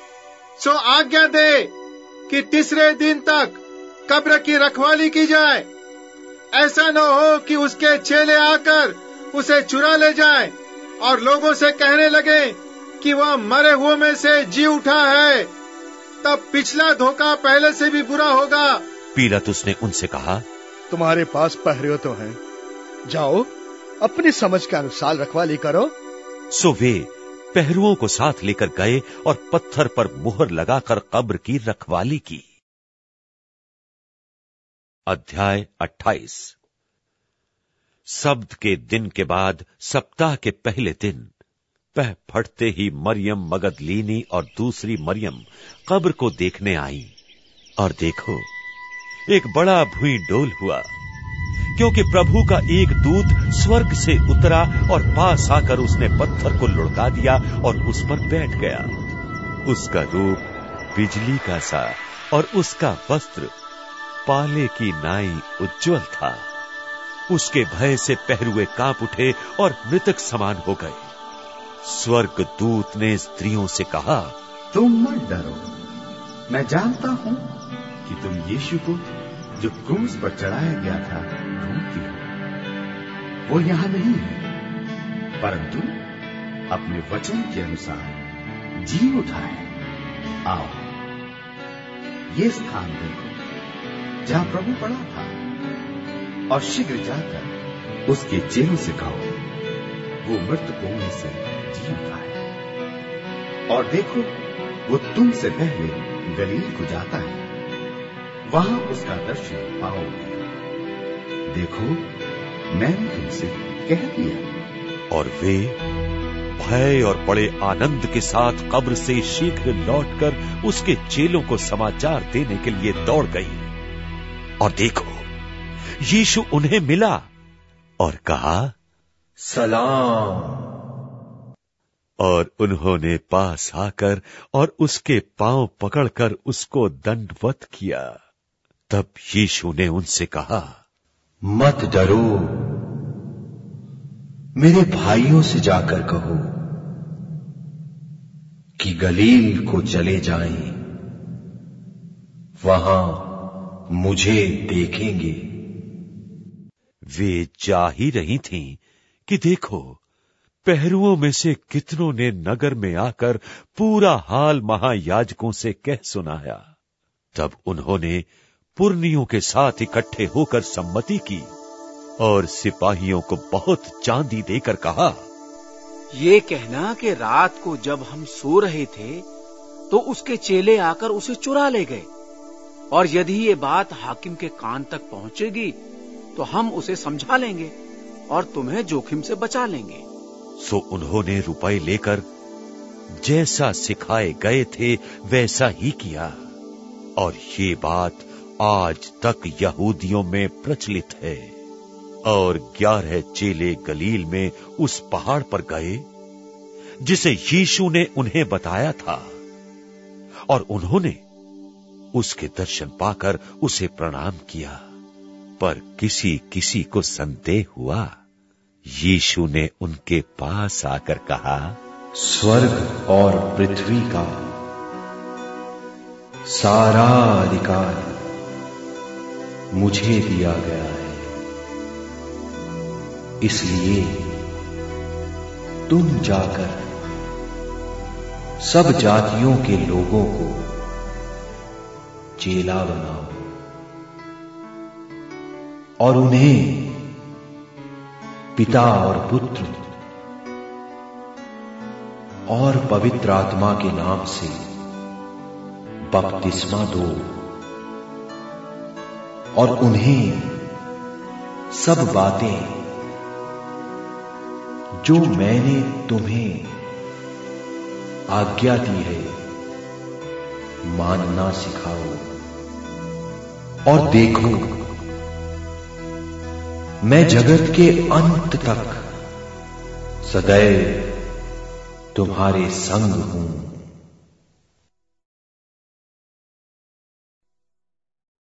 सो आज्ञा दे कि तीसरे दिन तक कब्र की रखवाली की जाए। ऐसा न हो कि उसके चेले आकर उसे चुरा ले जाएं और लोगों से कहने लगे कि वह मरे हुए में से जी उठा है। तब पिछला धोखा पहले से भी बुरा होगा पीलातुस ने उनसे कहा, तुम्हारे पास पहरे तो हैं, जाओ अपनी समझ के अनुसार रखवाली करो। सो वे पहरुओं को साथ लेकर गए और पत्थर पर मुहर लगाकर कब्र की रखवाली की। अध्याय 28। सब्त के दिन के बाद सप्ताह के पहले दिन पह फटते ही मरियम मगदलीनी और दूसरी मरियम कब्र को देखने आई। और देखो, एक बड़ा भुई डोल हुआ, क्योंकि प्रभु का एक दूत स्वर्ग से उतरा और पास आकर उसने पत्थर को लुढ़का दिया और उस पर बैठ गया। उसका रूप बिजली का सा और उसका वस्त्र पाले की नाई उज्ज्वल था। उसके भय से पहरुए कांप उठे और मृतक समान हो गए। स्वर्ग दूत ने स्त्रियों से कहा, तुम मत डरो, मैं जानता हूं कि तुम यीशु को जो क्रूस पर चढ़ाया गया था ढूंढती हो। वो यहां नहीं है, परंतु अपने वचन के अनुसार जी उठा है। आओ, ये स्थान देखो जहां प्रभु पड़ा था, और शीघ्र जाकर उसके चेलों से कहो, वो मृतकों में से जी उठा है। और देखो, वो तुमसे पहले गलील को जाता है, वहां उसका दर्शन पाओगे। देखो, मैंने तुमसे कह दिया। और वे भय और बड़े आनंद के साथ कब्र से शीघ्र लौटकर उसके चेलों को समाचार देने के लिए दौड़ गई। और देखो, यीशु उन्हें मिला और कहा, सलाम। और उन्होंने पास आकर और उसके पांव पकड़कर उसको दंडवत किया। तब यीशु ने उनसे कहा, मत डरो, मेरे भाइयों से जाकर कहो कि गलील को चले जाएं, वहां मुझे देखेंगे। वे जा ही रही थीं कि देखो, पहरुओं में से कितनों ने नगर में आकर पूरा हाल महायाजकों से कह सुनाया। तब उन्होंने पुरनियों के साथ इकट्ठे होकर सम्मति की और सिपाहियों को बहुत चांदी देकर कहा, ये कहना कि रात को जब हम सो रहे थे तो उसके चेले आकर उसे चुरा ले गए, और यदि ये बात हाकिम के कान तक पहुंचेगी तो हम उसे समझा लेंगे और तुम्हें जोखिम से बचा लेंगे। सो उन्होंने रुपए लेकर जैसा सिखाए गए थे वैसा ही किया। और ये बात आज तक यहूदियों में प्रचलित है। और 11 चेले गलील में उस पहाड़ पर गए जिसे यीशु ने उन्हें बताया था, और उन्होंने उसके दर्शन पाकर उसे प्रणाम किया। पर किसी किसी को संदेह हुआ। यीशु ने उनके पास आकर कहा, स्वर्ग और पृथ्वी का सारा अधिकार मुझे दिया गया है, इसलिए तुम जाकर सब जातियों के लोगों को चेला बनाओ और उन्हें पिता और पुत्र और पवित्र आत्मा के नाम से बपतिस्मा दो, और उन्हें सब बातें जो मैंने तुम्हें आज्ञा दी है मानना सिखाओ। और देखो, मैं जगत के अंत तक सदैव तुम्हारे संग हूं।